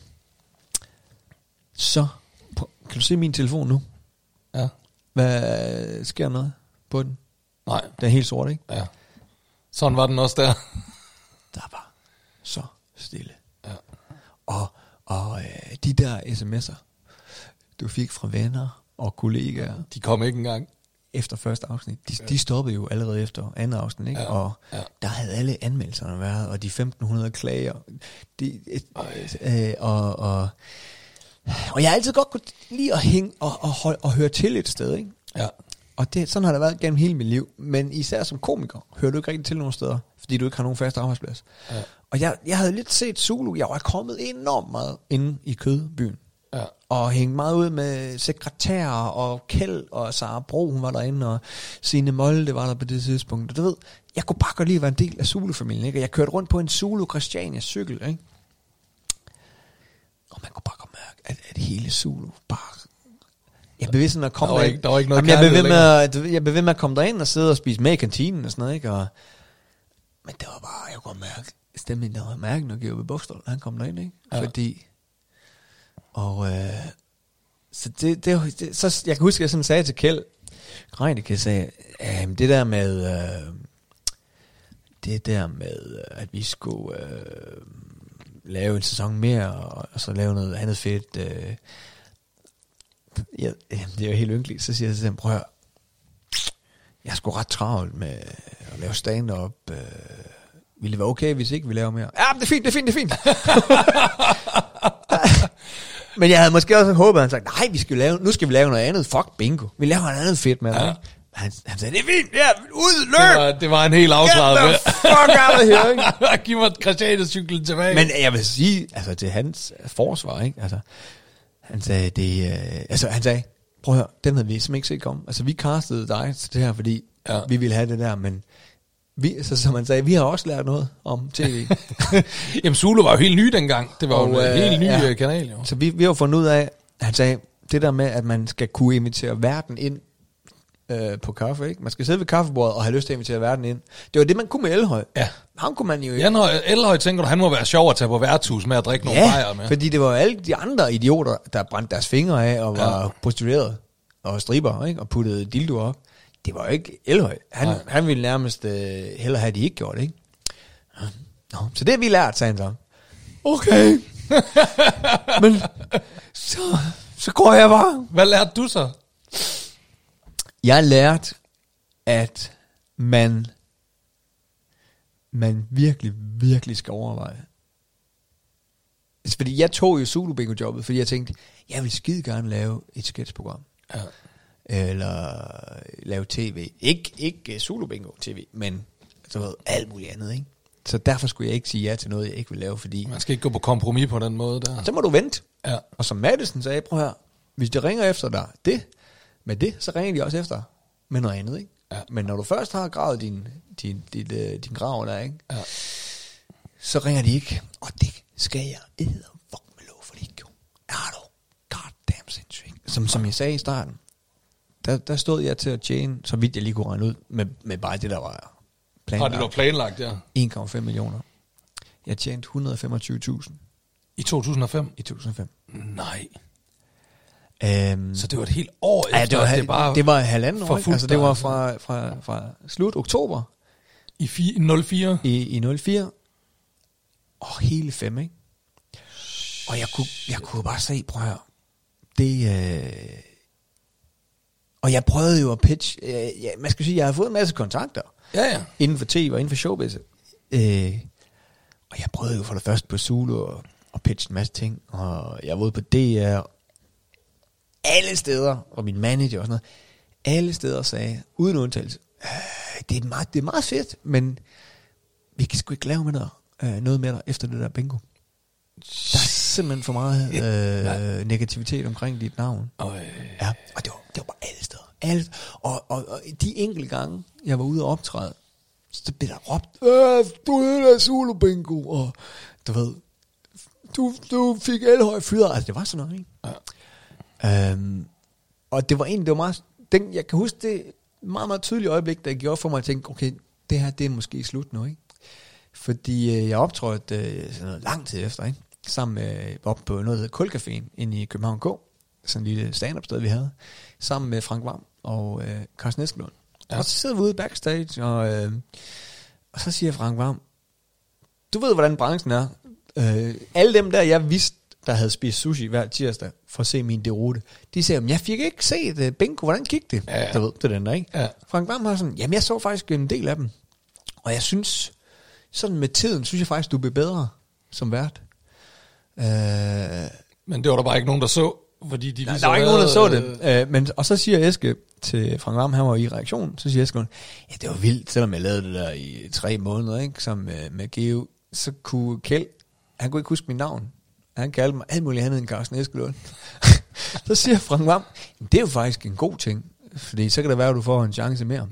Så, på, kan du se min telefon nu? Ja. Hvad sker der noget på den? Nej. Den er helt sort, ikke? Ja. Sådan var den også der. Der var så stille. Ja. Og, og øh, de der sms'er, du fik fra venner og kollegaer De kom ikke engang. efter første afsnit, de, de stoppede jo allerede efter andet afsnit, ikke? Ja, Og ja. der havde alle anmeldelserne været, og de femten hundrede klager. De, øh, øh, og, og, og jeg har altid godt kunne lide at hænge og, og, og, og høre til et sted, ikke? Ja. Og det, sådan har det været gennem hele mit liv. Men især som komiker hører du ikke rigtig til nogen steder, fordi du ikke har nogen fast arbejdsplads. Ja. Og jeg, jeg havde lidt set Zulu. Jeg var kommet enormt meget inde i kødbyen. Ja. Og hængt meget ud med sekretærer og Kjeld og Sara Bro, hun var derinde, og Signe Molde var der på det tidspunkt. Og du ved, jeg kunne bare godt lide at være en del af Zulu-familien, ikke? Og jeg kørte rundt på en Zulu Christiania cykel, ikke? Og man kunne bare godt mærke, at, at hele Zulu bare... Jeg blev ved sådan at komme Der var derind. ikke- der var ikke noget Jamen, jeg blev ved kærlighed med at, du ved, jeg blev ved med at komme derind og sidde og spise med i kantinen og sådan noget, ikke? Og, men det var bare, jeg kunne godt mærke, stemningen der var mærke, når Georg Bogstol, han kom derind, ikke? Ja. Fordi... Og øh, så det, det, det, så jeg kan huske, at jeg sådan sagde til Kjeld Reinicke, sagde, øh, det der med, øh, det der med, at vi skulle øh, lave en sæson mere, og, og så lave noget andet fedt. Øh, ja, det er jo helt ynkeligt. Så siger jeg til dem, prøv at høre, jeg er sgu ret travlt med at lave stand-up. Øh, ville det være okay, hvis ikke vi laver mere? Ja, det er fint, det er fint, det er fint. Men jeg havde måske også håbet, at han sagde, nej, vi skal lave, nu skal vi lave noget andet. Fuck bingo. Vi laver noget andet fedt med det. Ja. Han, han sagde, det er fint, ja, ud, løb! Det var, det var en helt afslaget Get med. the fuck out of here, ikke? Giv mig Christiania-cyklen tilbage. Men jeg vil sige, altså til hans forsvar, ikke? Altså, han sagde, det, øh, altså han sagde, prøv at høre, den havde vi simpelthen ikke set komme. Altså vi castede dig til det her, fordi Ja. vi ville have det der, men vi, så som han sagde, vi har også lært noget om tv. Jamen, Zulu var jo helt ny dengang. Det var Og, jo en øh, helt ny ja. ja. kanal, jo. Så vi, vi har fundet ud af, han sagde, det der med, at man skal kunne invitere verden ind øh, på kaffe, ikke? Man skal sidde ved kaffebordet og have lyst til at invitere verden ind. Det var det, man kunne med Elhøj. Ja. Ham kunne man jo ikke. Jan Høj, Elhøj tænker du, han må være sjov at tage på værtshus med at drikke nogle bajer med. fordi det var alle de andre idioter, der brændte deres fingre af og var Ja. prostitueret og striber, ikke? Og puttede dildoer op. det var jo ikke Elhøj. Han, han ville nærmest øh, hellere have, de ikke gjort det, ikke? Nå, så det har vi lært, sagde han så. Okay. Men så, så går jeg bare. Hvad lærte du så? Jeg lærte, at man, man virkelig, virkelig skal overveje. Altså, fordi jeg tog jo Zulu Bingo jobbet, fordi jeg tænkte, jeg vil skide gerne lave et sketchprogram. Ja. Eller lave tv. Ik, ikke Zulu Bingo tv, men så ved, alt muligt andet, ikke? Så derfor skulle jeg ikke sige ja til noget, jeg ikke vil lave, fordi... Man skal ikke gå på kompromis på den måde der. Så må du vente. Ja. Og som Madison sagde, prøv her, hvis de ringer efter dig det, med det, så ringer de også efter med noget andet, ikke? Ja. Men når du først har gravet din, din, din, din, din grav der, ikke? Ja. Så ringer de ikke. Og det skal jeg æde og fuck med lov for det ikke, jo. Er du goddamn sindssygt. Som, som jeg sagde i starten, der, der stod jeg til at tjene, så vidt jeg lige kunne regne ud, med, med bare det, der var planlagt. Har det var planlagt, ja. en komma fem millioner. Jeg tjente et hundrede og femogtyve tusind. I to tusind og fem? I to tusind og fem. Nej. Um, så det var et helt år efter, ja, det var, det bare... Det var halvanden år, altså det var altså. fra, fra, fra slut oktober. I nul fire? I, i nul fire. Og hele fem, ikke? Og jeg kunne, jeg kunne bare se, prøv her. Det... Øh... Og jeg prøvede jo at pitch... Øh, ja, man skal sige, jeg har fået en masse kontakter. Ja, ja. Inden for tv og inden for showbiz. Øh, og jeg prøvede jo for det første på Zulu og, og pitche en masse ting. Og jeg var ude på D R. Alle steder, og min manager og sådan noget, alle steder sagde, uden undtagelse, øh, det, er meget, det er meget fedt, men vi kan sgu ikke lave med dig, øh, noget med dig efter det der bingo. Der er simpelthen for meget øh, negativitet omkring dit navn. Øh. Ja, og det var, det var bare alle steder. Alle, og, og, og de enkelte gange, jeg var ude og optræde, så blev der råbt, øh, du er der Zulu Bingo, og du ved, du, du fik Elhøj fyret. Altså, det var sådan noget, ikke? Ja. Um, og det var egentlig, det var meget, den, jeg kan huske det meget, meget tydelige øjeblik, der gjorde for mig at tænke, okay, det her, det er måske slut nu, ikke? Fordi øh, jeg optrådte øh, sådan noget lang tid efter, ikke? Sammen med, op på noget, der hedder Kulcaféen, inde i København K, sådan en lille stand-up sted, vi havde, sammen med Frank Hvam og øh, Carsten Eskelund. Ja. Og så sidder vi ude backstage, og, øh, og så siger Frank Hvam, du ved, hvordan branchen er. Øh, alle dem der, jeg vidste, der havde spist sushi hver tirsdag for at se min derute, de sagde, jeg fik ikke set uh, bingo, hvordan gik det? Ja, ja. Du ved, det er den der, ikke? Ja. Frank Hvam har sådan, jamen jeg så faktisk en del af dem, og jeg synes, sådan med tiden, synes jeg faktisk, du blev bedre som vært. Uh, men det var der bare ikke nogen, der så, fordi de... Nej, der var ikke nogen, der så det. Uh, men, og så siger Eske til Frank Hvam, han var i reaktionen, så siger Eske, ja, det var vildt, selvom jeg lavede det der i tre måneder, ikke, som med, med Geo, så kunne Kjeld, han kunne ikke huske mit navn. Han kaldte mig alt muligt andet end Carsten Eskelund. Så siger Frank Hvam, det er jo faktisk en god ting, fordi så kan det være, at du får en chance mere.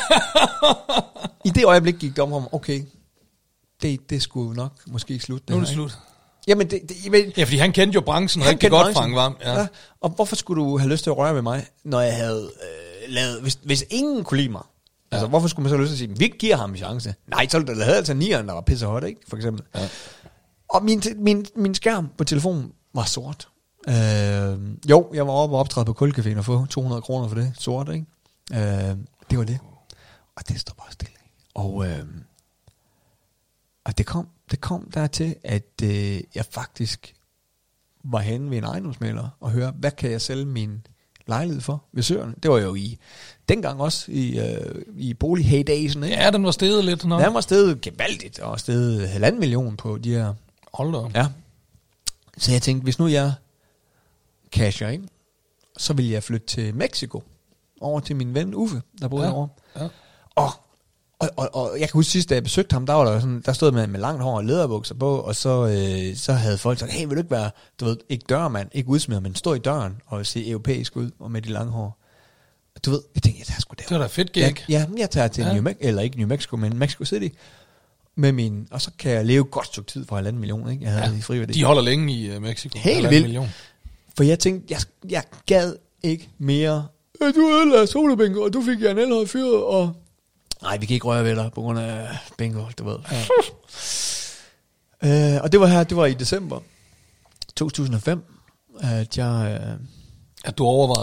I det øjeblik gik det om, okay, det, det skulle nok måske slutte. Nu er det slut. Jamen, det, det, jamen, ja, fordi han kendte jo branchen rigtig godt, branchen. Frank Hvam. Ja. Ja, og hvorfor skulle du have lyst til at røre ved mig, når jeg havde øh, lavet, hvis, hvis ingen kunne lide mig, ja. Altså hvorfor skulle man så lyst til at sige, vi giver ham en chance? Nej, så der havde altså nieren, der var pissehot, ikke? For eksempel. Ja. Og min, min, min skærm på telefonen var sort. Øh, jo, jeg var oppe og optræde på Kulcaféen og få to hundrede kroner for det. Sort, ikke? Øh, det var det. Og det står bare stille. Og, øh, og det kom, det kom dertil, at øh, jeg faktisk var henne ved en ejendomsmægler og høre, hvad kan jeg sælge min lejlighed for ved Søerne? Det var jo i dengang også i, øh, i boligheydagen, ikke? Ja, den var steget lidt. Nok. Den var steget gevaldigt og steget halvanden million på de her. Hold da. Ja. Så jeg tænkte, hvis nu jeg casher, ikke, så vil jeg flytte til Mexico over til min ven Uffe, der boede ja. derovre. Ja. Og, og, og, og jeg kan huske sidst, da jeg besøgte ham, der var der sådan, der stod man med langt hår og læderbukser på, og så, øh, så havde folk sagt, hey, vil du ikke være, du ved, ikke dørmand, ikke udsmider, men stå i døren og se europæisk ud, og med de lange hår. Du ved, jeg tænkte, jeg tager sgu der. Det var da fedt gig. Ja, ja, jeg tager til ja. New Mexico, eller ikke New Mexico, men Mexico City. Med min, og så kan jeg leve godt stykke tid for halvanden million, ikke? Jeg havde ja, i friværdi. De holder længe i uh, Mexico. Helt vildt. Million. For jeg tænkte, jeg, jeg gad ikke mere. Du ødelagde Zulu Bingo, og du fik Jan Elhøj fyret, og... Nej, vi kan ikke røre ved dig, på grund af bingo, du ved. Ja. uh, og det var her, det var i december to tusind og fem, at jeg... Uh, at du overvejede det?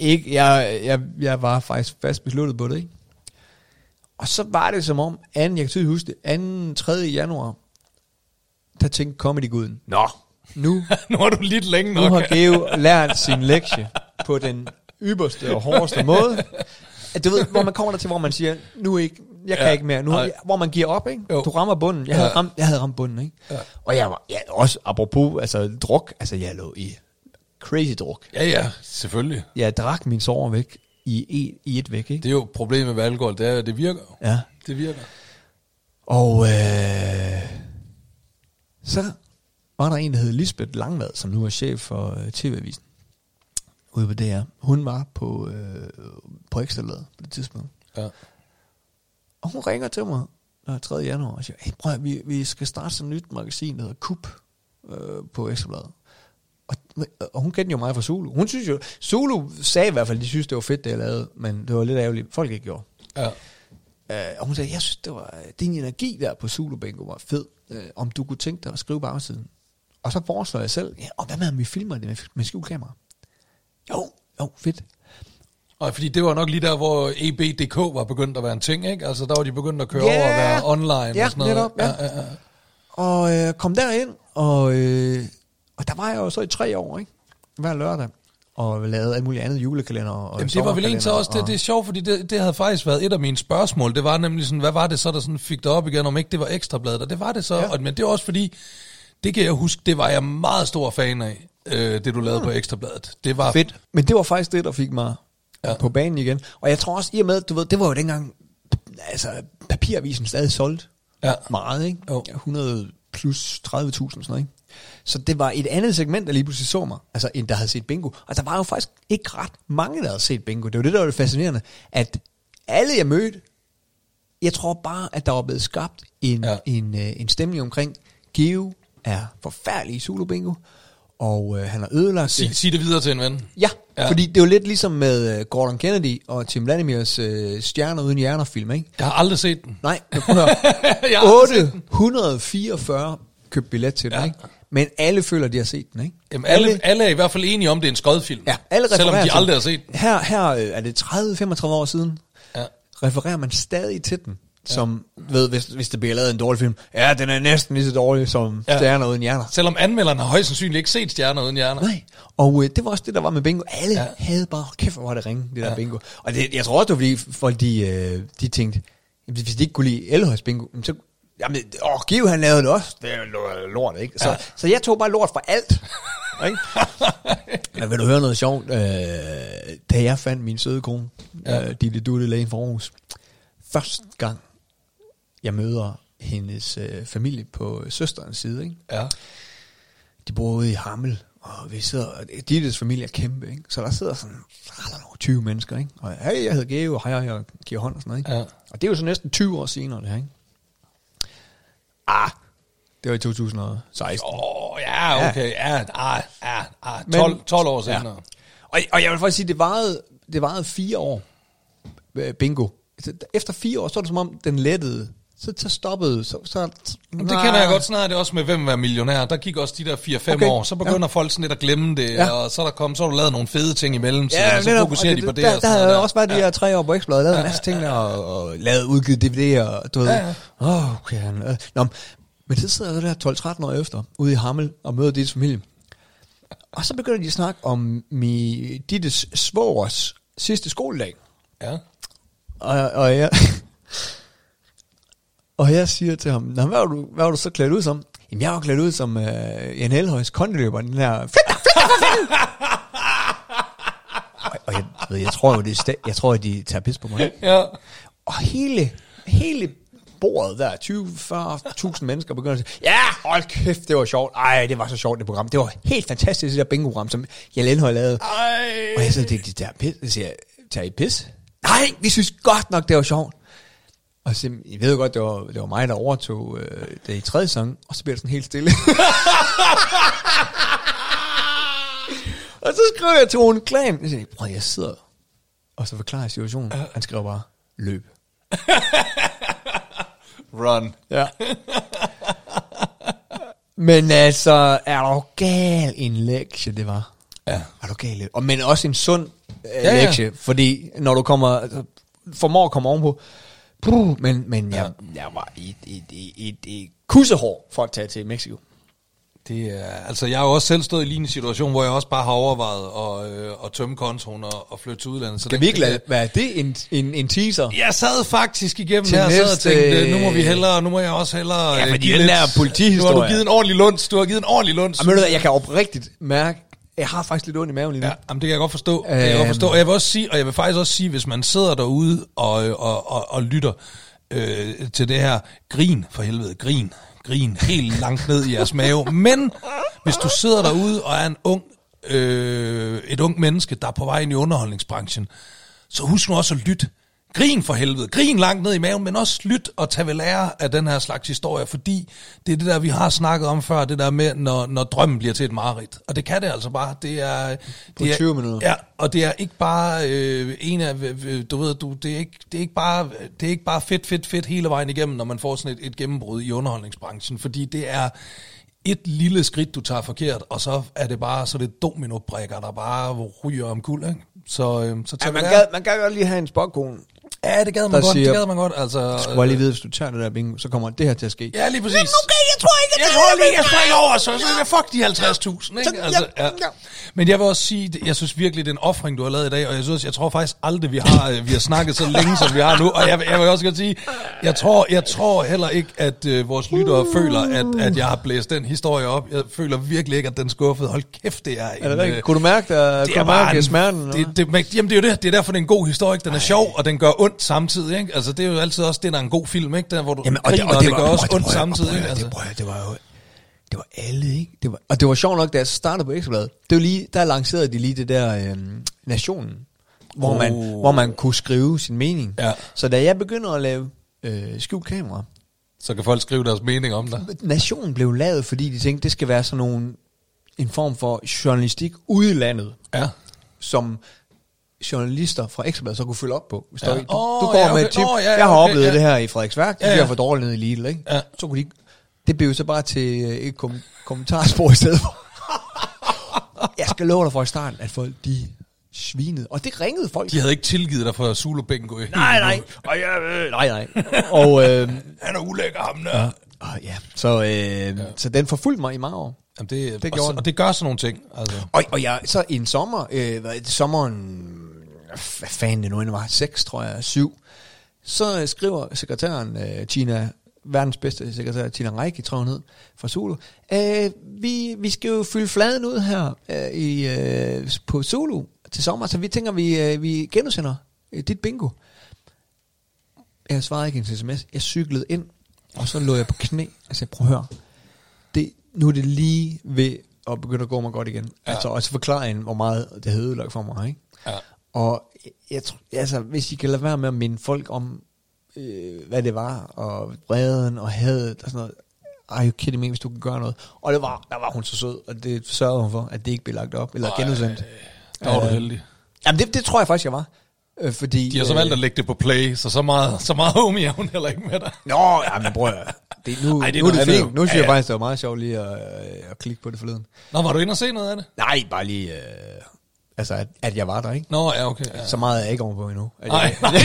ikke, jeg, jeg, jeg var faktisk fast besluttet på det, ikke? Og så var det som om, anden, jeg kan tydeligt huske det, anden tredje januar, der tænkte comedy-guden, nå, nu, Nu har du lidt længe nu nok. har Geo lært sin lektie på den ypperste og hårdeste måde. At du ved, hvor man kommer der til, hvor man siger, nu ikke, jeg kan Ja, ikke mere. Nu, nej. hvor man giver op, ikke? Jo. Du rammer bunden. Jeg havde, Ja. ramt, jeg havde ramt bunden, ikke? Ja. Og jeg var ja, også, apropos, altså druk, altså jeg lå i crazy druk. Ja, ja, selvfølgelig. Jeg drak min sover væk i et, i et væk, ikke? Det er jo problemet med alkohol, det er, at det virker. Ja. Det virker. Og øh, så var der en, der hed Lisbeth Langvad, som nu er chef for øh, T V-avisen ude på D R. Hun var på, øh, på Ekstrabladet på det tidspunkt. Ja. Og hun ringer til mig den tredje januar og siger, hey, prøv at, vi, vi skal starte sådan et nyt magasin, der hedder Kup øh, på Ekstrabladet. Og, og hun kendte jo mig fra Zulu. Hun synes jo, Zulu sagde i hvert fald, de synes, det var fedt, det jeg lavede, men det var lidt ærgerligt, folk ikke gjorde. Ja. Uh, og hun sagde, jeg synes, det var, din energi der på Zulu Bingo var fed. Uh, om du kunne tænke dig at skrive på bagsiden. Og så foreslår jeg selv, ja, og hvad med, om vi filmer det med, med skjulkamera? Jo, jo, fedt. Og fordi det var nok lige der, hvor E B punktum d k var begyndt at være en ting, ikke? Altså der var de begyndt at køre Ja. over og være online Ja, og sådan noget. netop, ja. ja, ja, ja. Og øh, kom derind, og, øh, og der var jeg jo så i tre år, ikke? Hver lørdag. Og lavede alt muligt andet, julekalender og Jamen, det var vel egentlig også, det, og, det er sjovt, fordi det, det havde faktisk været et af mine spørgsmål. Det var nemlig sådan, hvad var det så, der sådan fik det op igen, om ikke det var Ekstrabladet? Og det var det så, Ja. og, men det var også fordi, det kan jeg huske, det var jeg meget stor fan af, øh, det du lavede mm. på Ekstrabladet. Det var fedt. Men det var faktisk det, der fik mig Ja. ja. på banen igen. Og jeg tror også, i og med, du ved, det var jo dengang, altså papiravisen stadig solgt Ja. meget, ikke? Jo. hundrede plus tredive tusind, sådan noget, ikke? Så det var et andet segment, der lige pludselig så mig, altså en, der havde set bingo. Og der var jo faktisk ikke ret mange, der havde set bingo. Det var det, der var det fascinerende, at alle, jeg mødte, jeg tror bare, at der var blevet skabt en, Ja. ja. en, øh, en stemning omkring, Geo er forfærdelig i Zulu Bingo, og øh, han har ødelagt sig, det. sig det videre til en ven. Ja, Ja. ja, fordi det er jo lidt ligesom med uh, Gordon Kennedy og Tim Vladimirs uh, Stjerner uden hjerner film, ikke? Jeg har aldrig set den. Nej, men prøv at høre. Jeg har aldrig set den. otte hundrede fireogfyrre købt billet til den, Ja. ikke? Men alle føler, de har set den, ikke? Jamen, alle, alle er i hvert fald enige om, det er en skodfilm. Ja, alle selvom refererer de til aldrig den. har set den. Her, her øh, er det tredive til femogtredive år siden, Ja. refererer man stadig til den. Som, ved, hvis, hvis det bliver lavet en dårlig film, ja, den er næsten lige så dårlig som Ja. Stjerner uden hjerner. Selvom anmelderne har højst sandsynligt ikke set Stjerner uden hjerner. Nej, og øh, det var også det, der var med bingo. Alle Ja. ja. havde bare, kæft, hvor var det ringe, det der Ja. bingo. Og det, jeg tror også, det var fordi folk, de, øh, de tænkte, jamen, hvis de ikke kunne lide Elhøjs bingo, jamen, så, jamen, åh, Give, han lavede det også. Det er jo lort, ikke? Så, Ja. ja. så jeg tog bare lort fra alt. Ikke? Men vil du høre noget sjovt? Øh, da jeg fandt min søde kone, Ja. ja. øh, Ditte Dutte Lægen for Aarhus, første gang, jeg møder hendes øh, familie på søsterens side, ikke? Ja. De bor ude i Hammel, og vi sidder, Dittes familie er kæmpe, ikke? Så der sidder sådan, der er der tyve mennesker, ikke? Og hey, jeg hedder Geo, og hej, jeg giver hånd og sådan noget, ikke? Ja. Og det er jo så næsten tyve år senere, det her, ikke? Ah, det var i to tusind og seksten. Åh, oh, ja, okay. Ja, ja, ja, ja. Men- tolv, tolv år Ja. senere. Og, og jeg vil faktisk sige, det varede, det varede fire år, øh, bingo. Efter fire år, så er det som om, den lettede. Så, så stoppede, så... så Jamen, det kender jeg godt snart, det er også med Hvem vil være millionær. Der gik også de der fire fem Okay. år, så begynder Ja. folk sådan lidt at glemme det, Ja. og så er der kommet, så har du lavet nogle fede ting imellem, Ja, og så netop, fokuserer og de det, på det. Der, og der sådan havde noget også været de her tre år på Ekstrabladet, lavet en masse ting der, og, og lavet udgivet D V D'er, og du ved, Ja, ja. åh, okay, han, øh. Nå, men så sidder jeg der tolv tretten år efter, ude i Hammel, og møder Dittes familie. Og så begynder de at snakke om mi, Dittes svogers sidste skoledag. Ja. Og, og jeg... Og jeg siger til ham, Nå, hvad var du, hvad var du så klædt ud som? Jamen, jeg var klædt ud som øh, en Elhøjs kondeløber, den her... og, og jeg, ved, jeg tror jo, det er sta- jeg tror, at de tager pis på mig. Ja. Og hele, hele bordet der, tyve til fyrre tusind mennesker begynder at sige, ja, hold kæft, det var sjovt. Ej, det var så sjovt, det program. Det var helt fantastisk, det der bingo-program, som Jelle Elhøj lavede. Ej. Og jeg siger, det, de tager pis. Jeg siger, tager I pis? Nej, vi synes godt nok, det var sjovt. Og så, I ved jo godt, det var, det var mig, der overtog øh, det i tredje sang, og så bliver det sådan helt stille. Og så skriver jeg til Rune Klan, jeg siger, prøv, jeg sidder, og så forklarer jeg situationen. Han skriver bare, løb. Run. Ja. Men altså, er du gal en lektie, det var. Ja. Er du gal? Og, men også en sund øh, ja, ja. lektie, fordi når du kommer, altså, formår at komme ovenpå, puh, men, men jeg, jeg var i et, et, et, et kussehår for at tage til Mexico. Det er, altså jeg har jo også selv stået i en lignende situation, hvor jeg også bare har overvejet at, øh, at tømme kontoen og, og flytte til udlandet. Så Kan vi ikke lade, hvad er det, en, en, en teaser? Jeg sad faktisk igennem Til her og sad og næste- tænkte, nu må vi hellere, nu må jeg også hellere... Ja, øh, fordi give den lidt- der politihistorie- Nu har du givet en ordentlig lunds, du har givet en ordentlig lunds. Jamen, ved du hvad, jeg kan oprigtigt mærke, jeg har faktisk lidt ondt i maven lige nu. Ja, jamen det kan jeg godt forstå. Det kan jeg godt forstå. Og jeg vil også sige, og jeg vil faktisk også sige, hvis man sidder derude og, og, og, og lytter øh, til det her, grin for helvede, grin, grin helt langt ned i jeres mave. Men hvis du sidder derude og er en ung, øh, et ung menneske, der er på vej ind i underholdningsbranchen, så husk nu også at lytte. Grin for helvede, grin langt ned i maven, men også lyt og tag ved lære af den her slags historie, fordi det er det der, vi har snakket om før, det der med, når, når drømmen bliver til et mareridt. Og det kan det altså bare. Det er, På det er, tyve minutter. Ja, og det er ikke bare øh, en af, øh, du ved, du, det, er ikke, det, er ikke bare, det er ikke bare fedt, fedt, fedt hele vejen igennem, når man får sådan et, et gennembrud i underholdningsbranchen, fordi det er et lille skridt, du tager forkert, og så er det bare så det dominobrikker, der bare ryger omkuld, ikke? Så, øh, så Ja, tag man, ved gad, lære. man kan godt lige have en spokkone. Ja, det gad Der man godt, siger- det gad man godt, altså... Så skulle jeg lige vide, hvis du tager det der bingo, så kommer det her til at ske. Ja, lige præcis. Okay, jeg tror ikke, Jeg tror lige, jeg springer over, så, så jeg fuck de halvtreds tusind, ikke? Så- Altså, ja, ja. ja. Men jeg vil også sige, det- jeg synes virkelig, det er en offring, du har lavet i dag, og jeg synes, jeg tror faktisk aldrig, vi har, øh, vi har snakket så længe, som vi har nu, og jeg, vil- jeg vil også godt sige, jeg tror, jeg tror heller ikke, at øh, vores lyttere føler, at, at jeg har blæst den historie op. Jeg føler virkelig ikke, at den skuffede. Hold kæft, det er en... Er det rigtigt? øh, Kunne du mærke, der, det kunne er du mærke bare en, smerten? eller det, det, det, jamen det er jo det, det er derfor, det er en god historie, den er sjov, og den gør ondt samtidig, ikke? Altså det er jo altid også det, der er en god film, ikke? Der, hvor du Jamen, griner, og det, det gør også ondt samtidig, ikke? Det, Altså. prøv, at- det var jo, det var alle, ikke? Det var, og det var sjovt nok, da jeg startede på Ekstrabladet. Det var lige, der lancerede de lige det der øhm, Nationen, hvor, Oh. man, hvor man kunne skrive sin mening. Ja. Så da jeg begynder at lave øh, skjult kamera, Så kan folk skrive deres mening om dig. Nationen blev lavet, fordi de tænkte, det skal være sådan nogle, en form for journalistik ude i landet, Ja. som journalister fra Ekstrabladet så kunne følge op på. Hvis Ja. der, du, Åh, du går ja, med okay. et tip. Åh, ja, ja, jeg har okay, oplevet ja. det her i Frederiksværk. Det Ja, ja. bliver for dårligt nede i Lidl, ikke? Ja. Så kunne de, det blev jo så bare til øh, et kom- kommentarspor i stedet for. Jeg skal love dig for i starten, at folk de svinede. Og det ringede folk. De havde ikke tilgivet dig for Zulu Bingo. Nej, nej. Og jeg, øh, nej, nej. Og, øh, Han er ulækker, ham der. Ja. og ja, så, øh, ja. så den forfulgte mig i mange år. Jamen, det, Det og, gjorde så- den. og det gør sådan nogle ting. Altså. Og, og jeg, så en sommer, øh, hvad er det, sommeren, hvad fanden det nu end var, seks, tror jeg, syv, så øh, skriver sekretæren, øh, Tina, verdens bedste sekretær, Tina Reiki, tror hun hed, fra Zulu, øh, vi, vi skal jo fylde fladen ud her øh, i, øh, på Zulu til sommer, så vi tænker, vi, øh, vi genudsender øh, dit bingo. Jeg svarede ikke en sms, jeg cyklede ind, og så lå jeg på knæ, og sagde, prøv at høre, det, nu er det lige ved at begynde at gå mig godt igen. Ja. Altså også forklare en, hvor meget det havde ødelagt for mig, ikke? Ja. Og jeg tror, altså, hvis I kan lade være med at minde folk om, øh, hvad det var, og vreden og hadet og sådan noget, are you kidding me, hvis du kan gøre noget. Og det var, der var hun så sød, og det sørgede hun for, at det ikke blev lagt op, eller genudsendt. Der var du Øh, heldig. Jamen det, det tror jeg faktisk, jeg var. Øh, fordi, De har så valgt at lægge det på play, så så meget, så meget homie er hun heller ikke med dig. Nå, ja, men bror, det, nu, Ej, Ej, det er nu er noget det andet fint. jo. Nu synes Ja, jeg ja. faktisk, det var meget sjovt lige at, øh, at klikke på det forleden. Nå, var du inde og se noget af det? Nej, bare lige, øh, altså at, at jeg var der, ikke? Nå, ja, okay. Ja. Så meget er jeg ikke ovenpå endnu. At Nej, jeg, nej.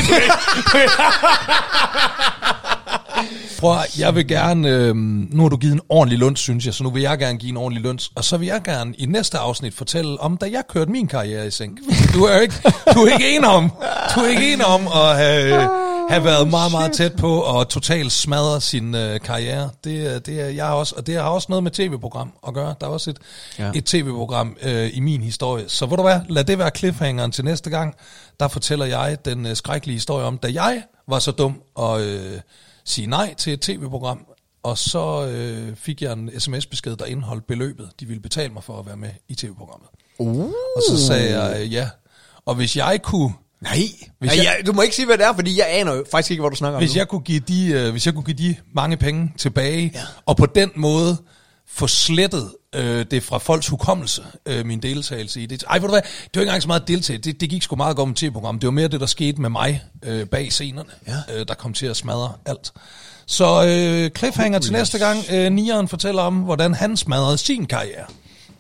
Prøv at, jeg vil gerne, øh, nu har du givet en ordentlig lunds, synes jeg, så nu vil jeg gerne give en ordentlig lunds, og så vil jeg gerne i næste afsnit fortælle om, da jeg kørte min karriere i sænk. Du er ikke, du er ikke en om, du er ikke en om at have, have været meget, meget tæt på at totalt smadre sin øh, karriere. Det, det er jeg også, og det har også noget med tv-program at gøre. Der er også et, Ja. ja. et tv-program øh, i min historie. Så ved du hvad, lad det være cliffhangeren til næste gang. Der fortæller jeg den øh, skrækkelige historie om, da jeg var så dum at øh, sige nej til et tv-program, og så øh, fik jeg en sms-besked, der indeholdt beløbet, de ville betale mig for at være med i tv-programmet. uh. Og så sagde jeg øh, ja. Og hvis jeg kunne... Nej, Hvis hvis jeg, jeg- jeg, du må ikke sige, hvad det er, fordi jeg aner jo faktisk ikke, hvad du snakker om Hvis nu. jeg kunne give de, øh, hvis jeg kunne give de mange penge tilbage, ja. og på den måde få slettet øh, det fra folks hukommelse, øh, min deltagelse i det. Ej, ved du hvad, det var ikke engang så meget deltagelse. Det, det gik sgu meget godt med tv-program. Det var mere det, der skete med mig øh, bag scenerne, ja. øh, der kom til at smadre alt. Så øh, cliffhanger til næste gang. Øh, Nieren fortæller om, hvordan han smadrede sin karriere.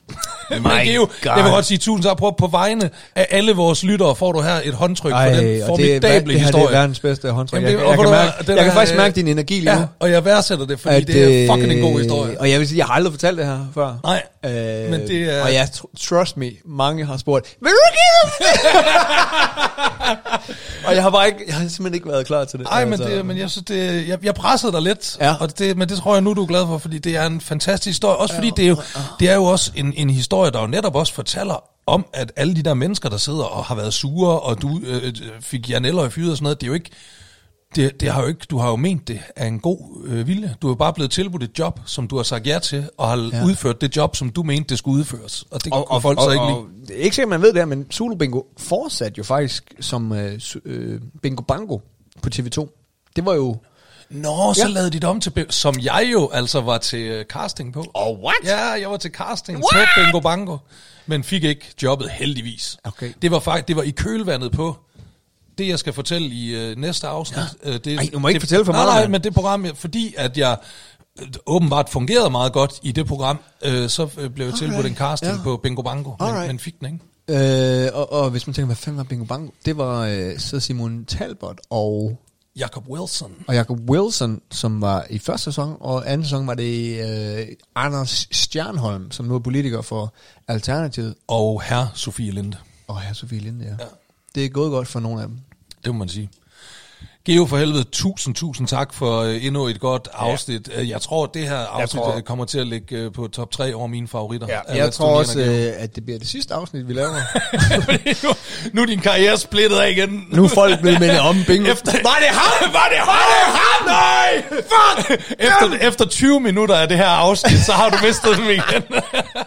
Men Geo, jeg vil godt sige tusind tak på, på vegne af alle vores lyttere, får du her et håndtryk Ej, for den formidable det, det her historie. Det er verdens bedste håndtryk. Jamen, Jeg, det, jeg, jeg, kan, var, mærke, jeg kan faktisk mærke din energi lige nu. Ja, og jeg værdsætter det, fordi at, det er fucking en god historie. Og jeg vil sige, jeg har aldrig fortalt det her før. Nej, øh, men det er... Og jeg, trust me, mange har spurgt, vil du give dem? Og jeg har bare ikke, jeg har simpelthen ikke været klar til det. Nej, men, altså. det, men jeg synes, det, jeg, jeg pressede dig lidt, ja. og det, men det tror jeg nu, du er glad for, fordi det er en fantastisk historie. Også fordi det er jo, det er jo også en, en historie, der jo netop også fortæller om, at alle de der mennesker, der sidder og har været sure, og du øh, fik Jan Elhøj fyret og sådan noget, det er jo ikke, det, det har jo ikke, du har jo ment det af en god øh, vilje. Du er bare blevet tilbudt et job, som du har sagt ja til, og har ja. udført det job, som du mente, det skulle udføres. Og det og, kunne og, folk og, så ikke og, lide. og, det er ikke sikkert, man ved det her, men Zulu Bingo fortsatte jo faktisk som øh, øh, Bingo Bango på T V to. Det var jo... Nå, så ja. lavede de det om til, som jeg jo altså var til casting på. Oh, what? Ja, jeg var til casting what? på Bingo Bango, men fik ikke jobbet heldigvis. Okay. Det var faktisk, det var i kølvandet på det, jeg skal fortælle i øh, næste afsnit. Ja. Øh, det, Ej, du må ikke det, fortælle for nej, meget. Nej, men det program, fordi at jeg øh, åbenbart fungerede meget godt i det program, øh, så øh, blev jeg tilbudt okay. en casting ja. på Bingo Bango, men, men fik den ikke. Øh, og, og hvis man tænker, hvad fanden var Bingo Bango? Det var øh, så Simon Talbot og... Jacob Wilson. Og Jacob Wilson, som var i første sæson, og anden sæson var det øh, Anders Stjernholm, som nu er politiker for Alternativet. Og herr Sofie Linde. Og herr Sofie Linde, ja. ja. Det er gået godt for nogle af dem. Det må man sige. Geo, for helvede, tusind, tusind tak for uh, endnu et godt afsnit. Ja. Jeg tror, at det her afsnit tror... kommer til at ligge uh, på top tre over mine favoritter. Ja. Jeg tror også, uh, at det bliver det sidste afsnit, vi laver. nu, nu er din karriere splittet af igen. Nu er folk blevet mindet om bingo. Efter... Var det ham? Var det ham? Var det ham? Nej! Fuck! Efter, efter tyve minutter af det her afsnit, så har du mistet dem igen.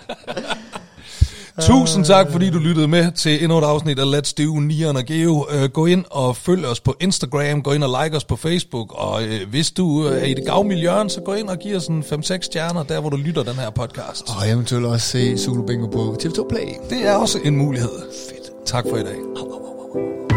Tusind tak, fordi du lyttede med til endnu et afsnit af Let's Do Nieren og Geo. Uh, gå ind og følg os på Instagram, gå ind og like os på Facebook, og uh, hvis du uh, er i det gavmilde hjørne, så gå ind og giv os en fem seks stjerner, der hvor du lytter den her podcast. Og eventuelt også se Zulu Bingo på T V to Play. Det er også en mulighed. Fedt. Tak for i dag.